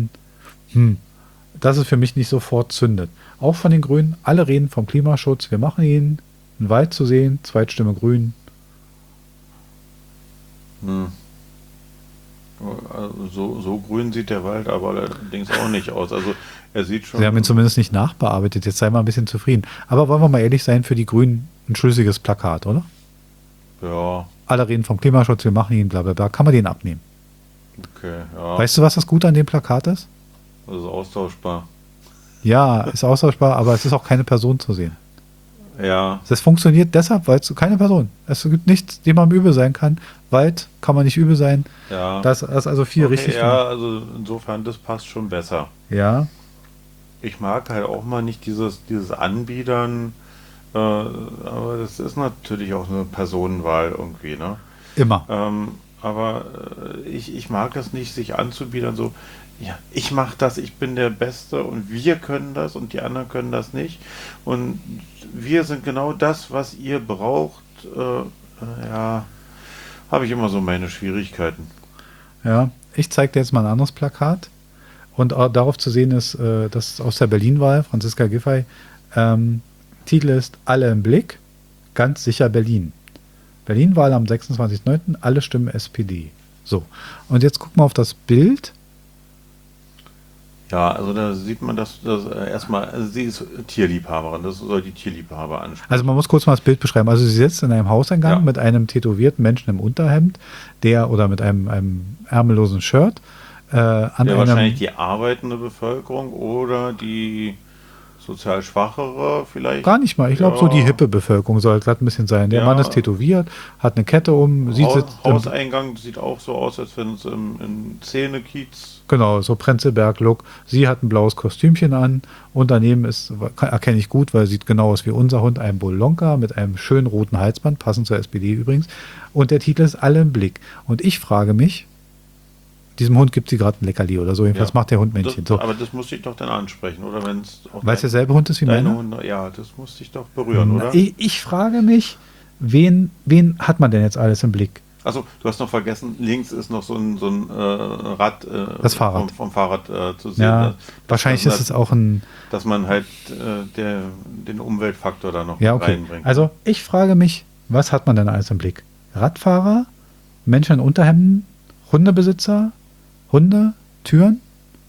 dass es für mich nicht sofort zündet. Auch von den Grünen: alle reden vom Klimaschutz, wir machen ihn, einen Wald zu sehen, Zweitstimme Grün. also so grün sieht der Wald aber allerdings auch nicht aus. Also er sieht schon. Sie haben ihn zumindest nicht nachbearbeitet, jetzt sei mal ein bisschen zufrieden. Aber wollen wir mal ehrlich sein, für die Grünen ein schlüssiges Plakat, oder? Ja, Alle reden vom Klimaschutz, wir machen ihn, bla bla bla. Kann man den abnehmen? okay, ja. Weißt du, was das Gute an dem Plakat ist? Das ist austauschbar. Ja, ist austauschbar, aber es ist auch keine Person zu sehen. Ja, Das funktioniert deshalb, weil es keine Person. Es gibt nichts, dem man übel sein kann. Wald kann man nicht übel sein. ja. Das ist also viel Okay, richtig ja, gemacht. also insofern, das passt schon besser. Ja, Ich mag halt auch mal nicht dieses Anbiedern, aber das ist natürlich auch eine Personenwahl irgendwie, ne? immer. Aber ich mag es nicht, sich anzubiedern, so, ja, ich mache das, ich bin der Beste und wir können das und die anderen können das nicht. Und wir sind genau das, was ihr braucht. Ja, habe ich immer so meine Schwierigkeiten. Ja, ich zeige dir jetzt mal ein anderes Plakat. Und auch darauf zu sehen ist, das ist aus der Berlin-Wahl, Franziska Giffey. Titel ist Alle im Blick, ganz sicher Berlin. Berlin-Wahl am 26.09., alle Stimmen SPD. So, und jetzt guck mal auf das Bild. Ja, also da sieht man, dass erstmal, also sie ist Tierliebhaberin, das soll die Tierliebhaber ansprechen. Also man muss kurz mal das Bild beschreiben. Also sie sitzt in einem Hauseingang Ja. mit einem tätowierten Menschen im Unterhemd, oder mit einem ärmellosen Shirt. An Ja, einem, wahrscheinlich die arbeitende Bevölkerung oder die sozial Schwachere vielleicht. gar nicht mal. Ich glaube, so die hippe Bevölkerung soll glatt ein bisschen sein. Der Ja. Mann ist tätowiert, hat eine Kette um, sie sitzt im, Hauseingang sieht auch so aus, als wenn es im Zähnekiez. genau, so Prenzlberg-Look. Sie hat ein blaues Kostümchen an und daneben ist, erkenne ich gut, weil sieht genau aus wie unser Hund, ein Bolonka mit einem schönen roten Halsband, passend zur SPD übrigens. Und der Titel ist Alle im Blick. Und ich frage mich, diesem Hund gibt sie gerade ein Leckerli oder so. Jedenfalls macht der Hund Männchen. So, Aber das musste ich doch dann ansprechen, oder wenn es auch weil es derselbe Hund ist wie deine meine? Hunde, ja, das musste ich doch berühren, oder? Ich frage mich, wen hat man denn jetzt alles im Blick? Achso, du hast noch vergessen, links ist noch so ein Rad Das Fahrrad. vom Fahrrad zu sehen. Ja, Das- wahrscheinlich das- ist es auch ein. Dass man halt den Umweltfaktor da noch Ja, mit okay. reinbringt. Also ich frage mich, was hat man denn alles im Blick? Radfahrer, Menschen in Unterhemden, Hundebesitzer, Hunde, Türen?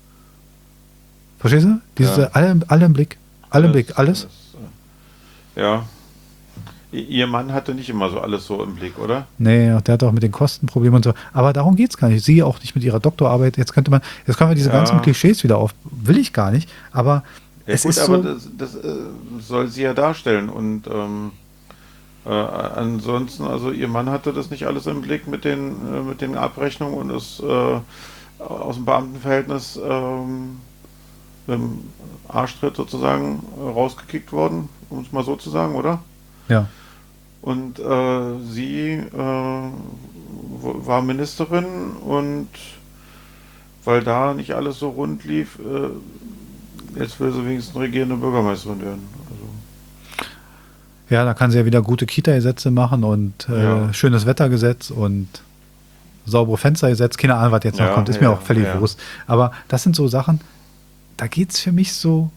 Verstehst du? Diese Ja. alle im Blick. Alle im Blick, alles. Ja. Ihr Mann hatte nicht immer so alles so im Blick, oder? Nee, der hat auch mit den Kostenproblemen und so. Aber darum geht es gar nicht. Sie auch nicht mit ihrer Doktorarbeit. Jetzt können wir diese Ja. ganzen Klischees wieder auf. Will ich gar nicht. Aber Ja, es gut, ist aber so. das soll sie ja darstellen. Und ansonsten, also ihr Mann hatte das nicht alles im Blick mit den Abrechnungen und ist aus dem Beamtenverhältnis mit dem Arschtritt sozusagen rausgekickt worden, um es mal so zu sagen, oder? Ja. Und sie war Ministerin und weil da nicht alles so rund lief, jetzt will sie wenigstens regierende Bürgermeisterin werden. Also, Ja, da kann sie ja wieder gute Kita-Gesetze machen und Ja. schönes Wettergesetz und saubere Fenstergesetz. Keine Ahnung, was jetzt noch Ja, kommt. Ist mir ja, auch völlig ja. bewusst. Aber das sind so Sachen, da geht es für mich so.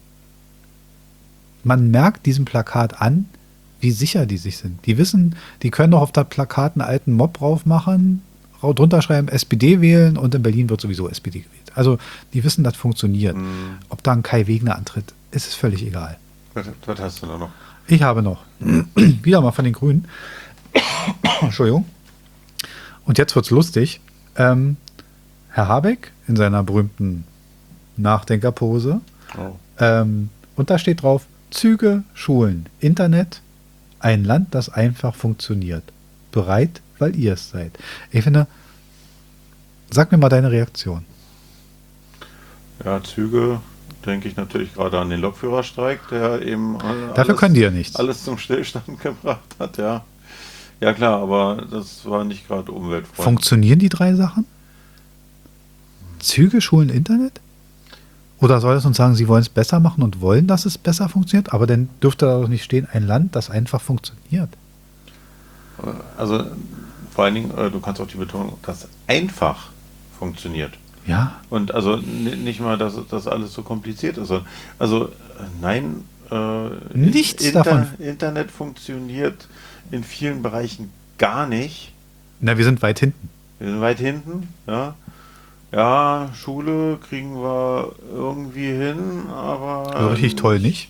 Man merkt diesem Plakat an, wie sicher die sich sind. Die wissen, die können doch auf das Plakat einen alten Mob drauf machen, drunter schreiben, SPD wählen und in Berlin wird sowieso SPD gewählt. Also die wissen, das funktioniert. Ob da ein Kai Wegner antritt, ist es völlig egal. Was hast du da noch? Ich habe noch wieder mal von den Grünen. Entschuldigung. Und jetzt wird's lustig. Herr Habeck in seiner berühmten Nachdenkerpose. Oh. Und da steht drauf: Züge, Schulen, Internet, ein Land, das einfach funktioniert. Bereit, weil ihr es seid. Ich finde, sag mir mal deine Reaktion. Ja, Züge, denke ich natürlich gerade an den Lokführerstreik, der eben Dafür können die ja nichts. alles zum Stillstand gebracht hat, ja. Ja klar, aber das war nicht gerade umweltfreundlich. Funktionieren die drei Sachen? Züge, Schulen, Internet? Oder soll es uns sagen, sie wollen es besser machen und wollen, dass es besser funktioniert? Aber dann dürfte da doch nicht stehen, ein Land, das einfach funktioniert. Also vor allen Dingen, du kannst auch die Betonung, dass einfach funktioniert. Ja. Und also nicht mal, dass das alles so kompliziert ist. Also nein, Nichts davon. Internet funktioniert in vielen Bereichen gar nicht. Na, wir sind weit hinten. Wir sind weit hinten, ja. Ja, Schule kriegen wir irgendwie hin, aber Also richtig toll nicht.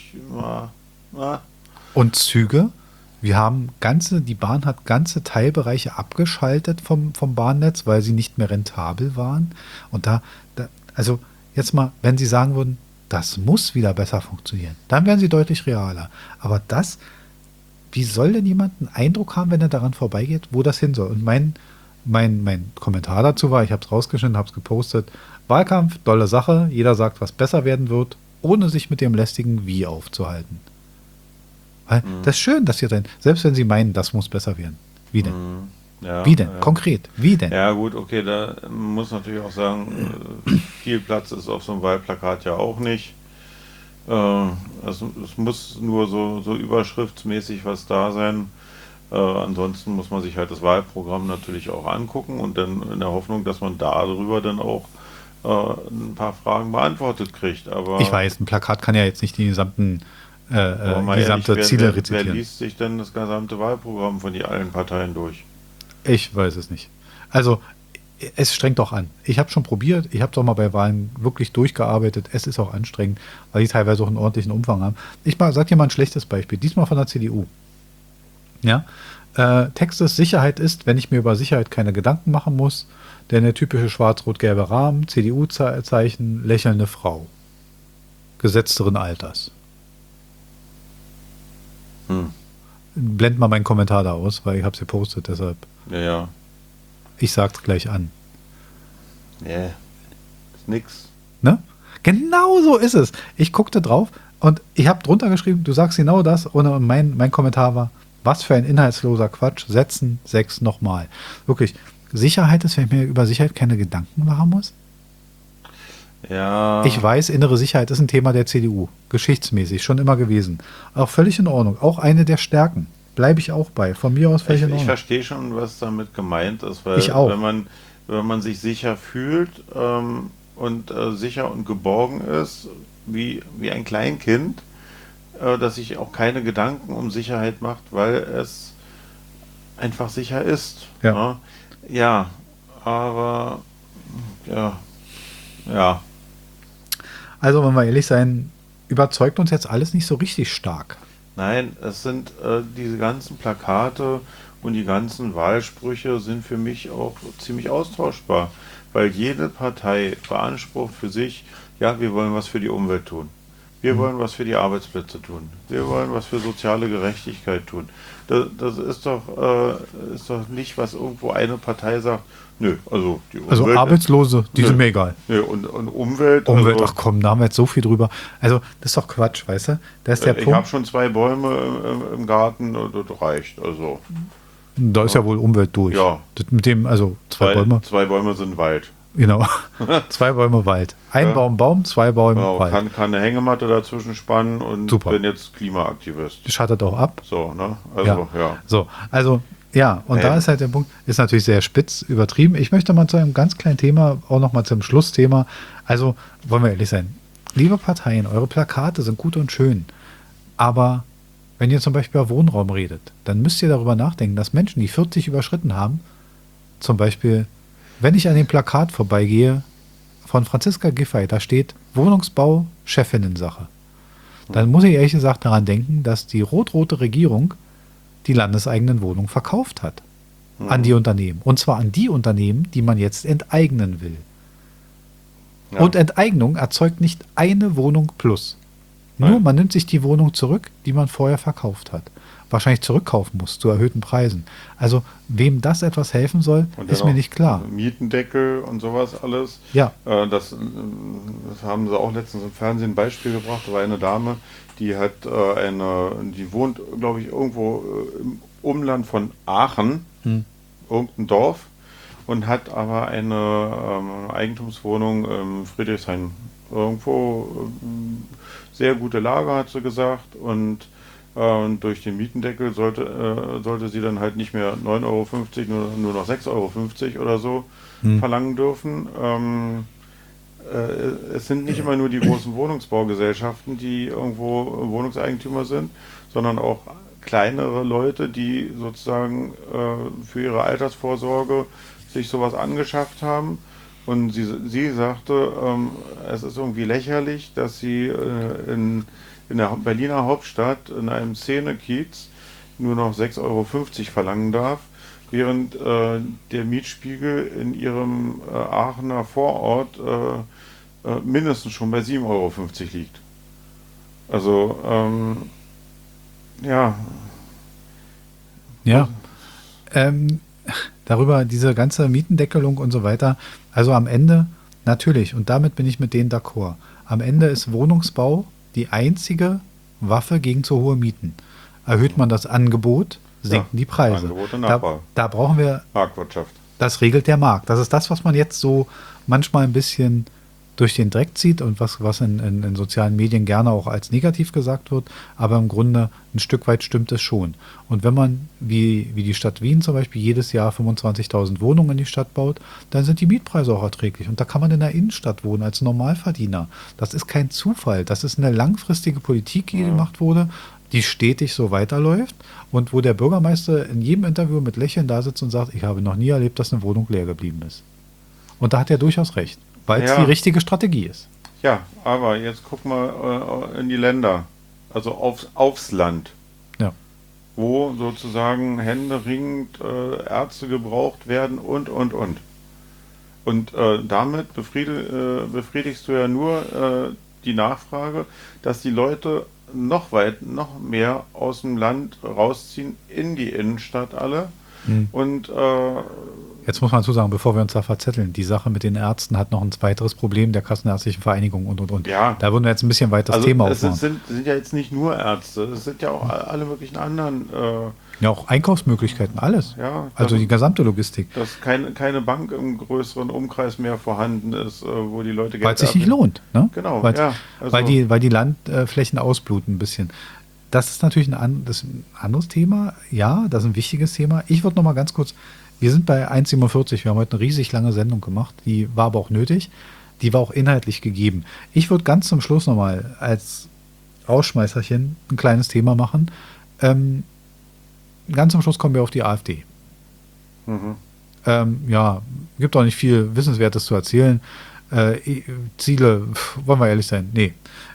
Und Züge? Wir haben die Bahn hat ganze Teilbereiche abgeschaltet vom Bahnnetz, weil sie nicht mehr rentabel waren. Und also jetzt mal, wenn Sie sagen würden, das muss wieder besser funktionieren, dann wären Sie deutlich realer. Aber wie soll denn jemand einen Eindruck haben, wenn er daran vorbeigeht, wo das hin soll? Und mein Kommentar dazu war, ich habe es rausgeschnitten, habe es gepostet: Wahlkampf, dolle Sache, jeder sagt, was besser werden wird, ohne sich mit dem lästigen Wie aufzuhalten. Weil das ist schön, dass ihr dann, selbst wenn Sie meinen, das muss besser werden. Wie denn? Ja, Wie denn? Konkret, wie denn? Ja gut, okay, da muss natürlich auch sagen, viel Platz ist auf so einem Wahlplakat ja auch nicht. Es muss nur so überschriftsmäßig was da sein. Ansonsten muss man sich halt das Wahlprogramm natürlich auch angucken und dann in der Hoffnung, dass man darüber dann auch ein paar Fragen beantwortet kriegt. Aber Ich weiß, ein Plakat kann ja jetzt nicht die gesamte wer Ziele rezitieren. liest sich denn das gesamte Wahlprogramm von allen Parteien durch? Ich weiß es nicht. Also, es strengt doch an. Ich habe schon probiert, ich habe es auch mal bei Wahlen wirklich durchgearbeitet. Es ist auch anstrengend, weil die teilweise auch einen ordentlichen Umfang haben. Ich sage dir mal ein schlechtes Beispiel, diesmal von der CDU. Ja? Text ist: Sicherheit ist, wenn ich mir über Sicherheit keine Gedanken machen muss, denn der typische schwarz-rot-gelbe Rahmen, CDU-Zeichen, lächelnde Frau. Gesetzteren Alters. Blend mal meinen Kommentar da aus, weil ich habe es gepostet, deshalb. Ja. Ich sag's gleich an. Nee, ist nix. Ne? Genau so ist es. Ich guckte drauf und ich habe drunter geschrieben, du sagst genau das, und mein Kommentar war: Was für ein inhaltsloser Quatsch, setzen 6 nochmal. Wirklich, Sicherheit ist, wenn ich mir über Sicherheit keine Gedanken machen muss? Ja. Ich weiß, innere Sicherheit ist ein Thema der CDU, geschichtsmäßig, schon immer gewesen. Auch völlig in Ordnung, auch eine der Stärken. Bleibe ich auch bei, von mir aus völlig in Ich Ordnung. verstehe schon, was damit gemeint ist, weil Ich auch. wenn man sich sicher fühlt und sicher und geborgen ist, wie ein Kleinkind, dass sich auch keine Gedanken um Sicherheit macht, weil es einfach sicher ist. Ja. Ne? Ja, aber ja. Also, wenn wir ehrlich sein, überzeugt uns jetzt alles nicht so richtig stark. Nein, es sind diese ganzen Plakate und die ganzen Wahlsprüche sind für mich auch ziemlich austauschbar, weil jede Partei beansprucht für sich, ja, wir wollen was für die Umwelt tun. Wir wollen was für die Arbeitsplätze tun. Wir wollen was für soziale Gerechtigkeit tun. Das ist doch nicht, was irgendwo eine Partei sagt, nö, also die Umwelt. Also Arbeitslose, die sind mir egal. Nö, und Umwelt. Umwelt, also, ach komm, da haben wir jetzt so viel drüber. Also, das ist doch Quatsch, weißt du? Da ist der ich Punkt. habe schon 2 Bäume im Garten, das reicht. Also. Da ist ja wohl Umwelt durch. Ja. Das mit dem, also 2 Bäume. 2 Bäume sind Wald. Genau. 2 Bäume Wald. Ein Baum, 2 Bäume Genau, Wald. kann eine Hängematte dazwischen spannen und Super. bin jetzt Klimaaktivist. Das schattet auch ab. So, ne? Also, ja. So, also, ja, und da ist halt der Punkt, ist natürlich sehr spitz übertrieben. Ich möchte mal zu einem ganz kleinen Thema, auch nochmal zum Schlussthema. Also, wollen wir ehrlich sein. Liebe Parteien, eure Plakate sind gut und schön. Aber wenn ihr zum Beispiel über Wohnraum redet, dann müsst ihr darüber nachdenken, dass Menschen, die 40 überschritten haben, zum Beispiel, wenn ich an dem Plakat vorbeigehe von Franziska Giffey, da steht Wohnungsbau, Chefinnensache. dann muss ich ehrlich gesagt daran denken, dass die rot-rote Regierung die landeseigenen Wohnungen verkauft hat an die Unternehmen. Und zwar an die Unternehmen, die man jetzt enteignen will. Ja. Und Enteignung erzeugt nicht eine Wohnung plus. Nur Nein. man nimmt sich die Wohnung zurück, die man vorher verkauft hat. Wahrscheinlich zurückkaufen muss zu erhöhten Preisen. Also wem das etwas helfen soll, Und ist dann mir auch nicht klar. Mietendeckel und sowas alles. Ja, Das haben sie auch letztens im Fernsehen ein Beispiel gebracht. Da war eine Dame, die die wohnt, glaube ich, irgendwo im Umland von Aachen, irgendein Dorf, und hat aber eine Eigentumswohnung im Friedrichshain. Irgendwo sehr gute Lage, hat sie gesagt, und durch den Mietendeckel sollte sie dann halt nicht mehr 9,50 Euro, nur noch 6,50 Euro oder so verlangen dürfen. Es sind nicht immer nur die großen Wohnungsbaugesellschaften, die irgendwo Wohnungseigentümer sind, sondern auch kleinere Leute, die sozusagen für ihre Altersvorsorge sich sowas angeschafft haben. Und sie sagte, es ist irgendwie lächerlich, dass sie in der Berliner Hauptstadt in einem Szenekiez nur noch 6,50 Euro verlangen darf, während der Mietspiegel in ihrem Aachener Vorort mindestens schon bei 7,50 Euro liegt. Also, ja. ja. Darüber diese ganze Mietendeckelung und so weiter. Also am Ende, natürlich, und damit bin ich mit denen d'accord. Am Ende ist Wohnungsbau die einzige Waffe gegen zu hohe Mieten. Erhöht man das Angebot, sinken die Preise. Angebot und Nachfrage. Da brauchen wir, Marktwirtschaft. das regelt der Markt. Das ist das, was man jetzt so manchmal ein bisschen durch den Dreck zieht und was in sozialen Medien gerne auch als negativ gesagt wird, aber im Grunde ein Stück weit stimmt es schon. Und wenn man, wie die Stadt Wien zum Beispiel, jedes Jahr 25.000 Wohnungen in die Stadt baut, dann sind die Mietpreise auch erträglich. Und da kann man in der Innenstadt wohnen als Normalverdiener. Das ist kein Zufall. Das ist eine langfristige Politik, die gemacht wurde, die stetig so weiterläuft und wo der Bürgermeister in jedem Interview mit Lächeln da sitzt und sagt, ich habe noch nie erlebt, dass eine Wohnung leer geblieben ist. Und da hat er durchaus recht, weil es die richtige Strategie ist. Ja, aber jetzt guck mal in die Länder, also aufs Land, Ja. wo sozusagen händeringend Ärzte gebraucht werden und. Und damit befriedigst du ja nur die Nachfrage, dass die Leute noch mehr aus dem Land rausziehen in die Innenstadt alle. Und Jetzt muss man dazu sagen, bevor wir uns da verzetteln, die Sache mit den Ärzten hat noch ein weiteres Problem der Kassenärztlichen Vereinigung und. Ja. Da würden wir jetzt ein bisschen weit das also Thema es aufmachen. sind ja jetzt nicht nur Ärzte, es sind ja auch alle möglichen anderen. Ja, auch Einkaufsmöglichkeiten, alles. Ja, Also die gesamte Logistik. Dass keine Bank im größeren Umkreis mehr vorhanden ist, wo die Leute Geld Weil es sich nicht abnehmen. lohnt. Ne? Genau, weil, ja. Also, weil die Landflächen ausbluten ein bisschen. Das ist natürlich das ist ein anderes Thema. Ja, das ist ein wichtiges Thema. Ich würde noch mal ganz kurz, wir sind bei 1,47. Wir haben heute eine riesig lange Sendung gemacht. Die war aber auch nötig. Die war auch inhaltlich gegeben. Ich würde ganz zum Schluss noch mal als Rausschmeißerchen ein kleines Thema machen. Ganz zum Schluss kommen wir auf die AfD. Ja, gibt auch nicht viel Wissenswertes zu erzählen. Ziele, wollen wir ehrlich sein, nee.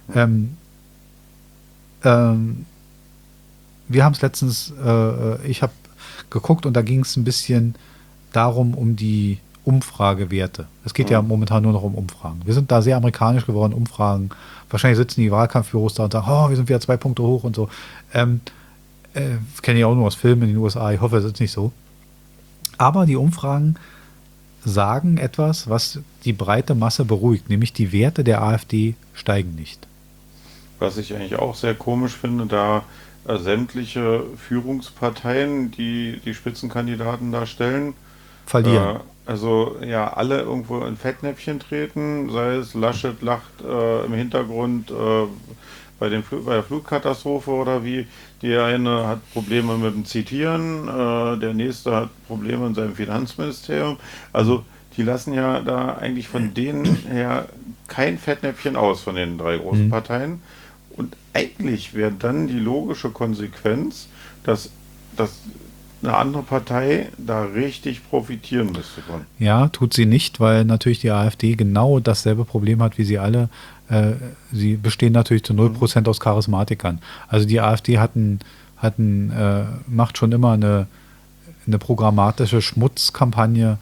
Wir haben es letztens, ich habe geguckt und da ging es ein bisschen darum, um die Umfragewerte. Es geht ja momentan nur noch um Umfragen. Wir sind da sehr amerikanisch geworden, Umfragen. Wahrscheinlich sitzen die Wahlkampfbüros da und sagen, oh, wir sind wieder 2 Punkte hoch und so. Kenne ich auch nur aus Filmen in den USA. Ich hoffe, es ist nicht so. Aber die Umfragen sagen etwas, was die breite Masse beruhigt, nämlich die Werte der AfD steigen nicht. was ich eigentlich auch sehr komisch finde, da sämtliche Führungsparteien, die die Spitzenkandidaten darstellen, Verlieren. also ja, alle irgendwo in Fettnäpfchen treten, sei es Laschet lacht im Hintergrund bei der Flutkatastrophe oder wie. Der eine hat Probleme mit dem Zitieren, der nächste hat Probleme in seinem Finanzministerium. Also die lassen ja da eigentlich von denen her kein Fettnäpfchen aus, von den 3 großen Parteien. Und eigentlich wäre dann die logische Konsequenz, dass eine andere Partei da richtig profitieren müsste von. Ja, tut sie nicht, weil natürlich die AfD genau dasselbe Problem hat wie sie alle. Sie bestehen natürlich zu 0% aus Charismatikern. Also die AfD macht schon immer eine programmatische Schmutzkampagne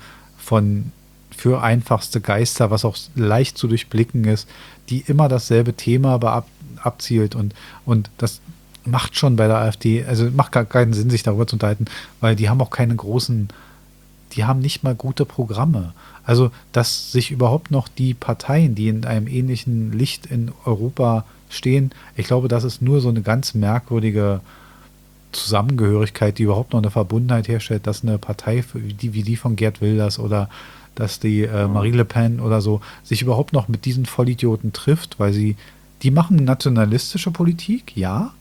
für einfachste Geister, was auch leicht zu durchblicken ist, die immer dasselbe Thema abzielt und das macht schon bei der AfD, also macht gar keinen Sinn, sich darüber zu unterhalten, weil die haben auch die haben nicht mal gute Programme. Also, dass sich überhaupt noch die Parteien, die in einem ähnlichen Licht in Europa stehen, ich glaube, das ist nur so eine ganz merkwürdige Zusammengehörigkeit, die überhaupt noch eine Verbundenheit herstellt, dass eine Partei wie die von Geert Wilders oder dass die Marie Le Pen oder so sich überhaupt noch mit diesen Vollidioten trifft, weil die machen nationalistische Politik, ja,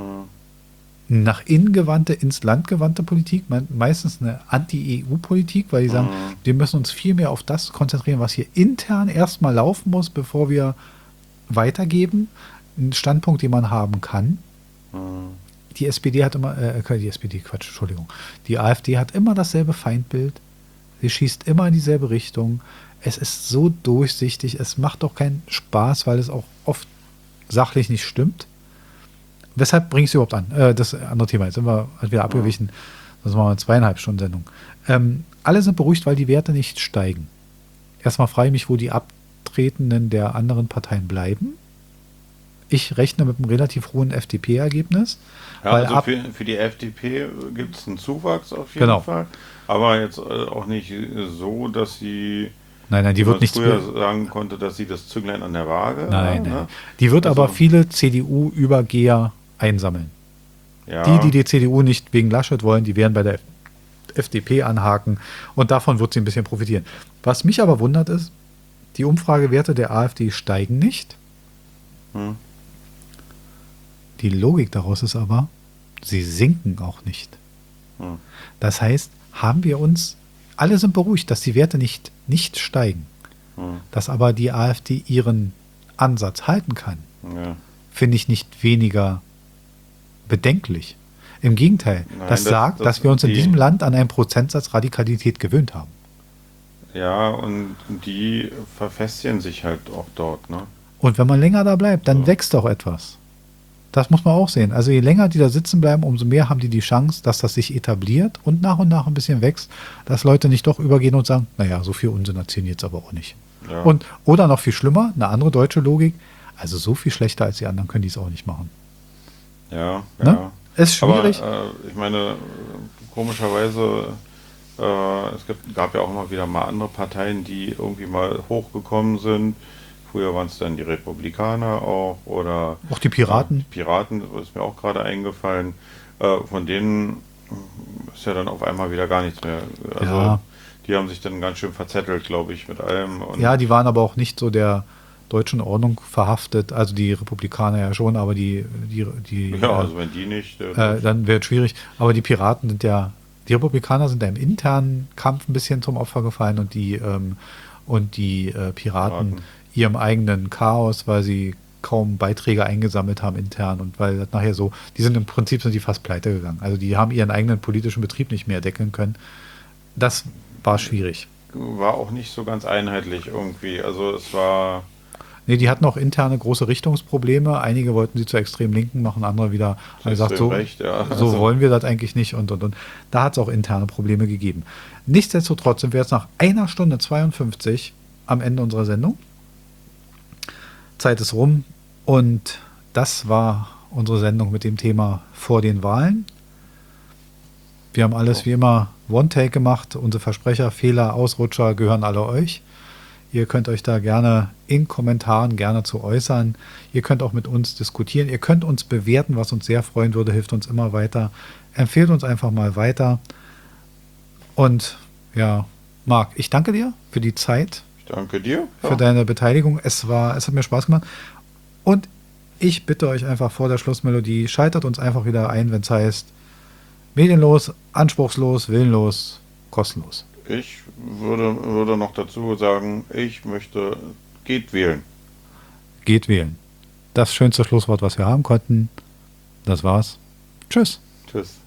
nach innen gewandte, ins Land gewandte Politik, meistens eine Anti-EU-Politik, weil die sagen, wir müssen uns viel mehr auf das konzentrieren, was hier intern erstmal laufen muss, bevor wir weitergeben. Ein Standpunkt, den man haben kann. Die SPD hat immer, Entschuldigung. Die AfD hat immer dasselbe Feindbild. Sie schießt immer in dieselbe Richtung. Es ist so durchsichtig. Es macht auch keinen Spaß, weil es auch oft sachlich nicht stimmt. Weshalb bringe ich es überhaupt an? Das andere Thema. Jetzt sind wir wieder abgewichen. Das machen wir eine 2,5 Stunden Sendung. Alle sind beruhigt, weil die Werte nicht steigen. Erstmal frage ich mich, wo die Abtretenden der anderen Parteien bleiben. Ich rechne mit einem relativ hohen FDP-Ergebnis. Ja, also für die FDP gibt es einen Zuwachs auf jeden Fall. Aber jetzt auch nicht so, dass sie Nein, die wird nicht früher sagen konnte, dass sie das Zünglein an der Waage Nein. Die wird aber viele CDU-Übergeher einsammeln. Ja. Die CDU nicht wegen Laschet wollen, die werden bei der FDP anhaken und davon wird sie ein bisschen profitieren. Was mich aber wundert ist, die Umfragewerte der AfD steigen nicht. Die Logik daraus ist aber, sie sinken auch nicht. Das heißt, alle sind beruhigt, dass die Werte nicht steigen. Dass aber die AfD ihren Ansatz halten kann, finde ich nicht weniger bedenklich. Im Gegenteil, das sagt, dass wir uns in diesem Land an einen Prozentsatz Radikalität gewöhnt haben. Ja, und die verfestigen sich halt auch dort, ne? Und wenn man länger da bleibt, dann wächst auch etwas. Das muss man auch sehen. Also je länger die da sitzen bleiben, umso mehr haben die Chance, dass das sich etabliert und nach ein bisschen wächst, dass Leute nicht doch übergehen und sagen, naja, so viel Unsinn erzählen jetzt aber auch nicht. Ja. Oder noch viel schlimmer, eine andere deutsche Logik, also so viel schlechter als die anderen können die es auch nicht machen. Ja, ne? ja. Ist schwierig. Aber ich meine, komischerweise, gab ja auch immer wieder mal andere Parteien, die irgendwie mal hochgekommen sind. Früher waren es dann die Republikaner auch oder auch die Piraten. Die Piraten ist mir auch gerade eingefallen. Von denen ist ja dann auf einmal wieder gar nichts mehr. Also die haben sich dann ganz schön verzettelt, glaube ich, mit allem. Und ja, die waren aber auch nicht so der deutschen Ordnung verhaftet. Also die Republikaner ja schon, aber die also wenn die nicht, dann wäre es schwierig. Aber die Piraten sind ja, die Republikaner sind ja im internen Kampf ein bisschen zum Opfer gefallen und die Piraten ihrem eigenen Chaos, weil sie kaum Beiträge eingesammelt haben intern und weil das nachher so, im Prinzip sind die fast pleite gegangen. Also die haben ihren eigenen politischen Betrieb nicht mehr deckeln können. Das war schwierig. War auch nicht so ganz einheitlich irgendwie. Also es war... Nee, die hatten auch interne große Richtungsprobleme. Einige wollten sie zur extrem Linken machen, andere wieder haben gesagt, so wollen wir das eigentlich nicht und. Da hat es auch interne Probleme gegeben. Nichtsdestotrotz sind wir jetzt nach 1 Stunde 52 am Ende unserer Sendung. Zeit ist rum und das war unsere Sendung mit dem Thema vor den Wahlen. Wir haben alles wie immer One-Take gemacht. Unsere Versprecher, Fehler, Ausrutscher gehören alle euch. Ihr könnt euch da gerne in Kommentaren gerne zu äußern. Ihr könnt auch mit uns diskutieren. Ihr könnt uns bewerten, was uns sehr freuen würde, hilft uns immer weiter. Empfehlt uns einfach mal weiter. Und ja, Marc, ich danke dir für die Zeit. Danke dir. Für deine Beteiligung. Es hat mir Spaß gemacht. Und ich bitte euch einfach vor der Schlussmelodie, schaltet uns einfach wieder ein, wenn es heißt, medienlos, anspruchslos, willenlos, kostenlos. Ich würde noch dazu sagen, geht wählen. Geht wählen. Das schönste Schlusswort, was wir haben konnten. Das war's. Tschüss. Tschüss.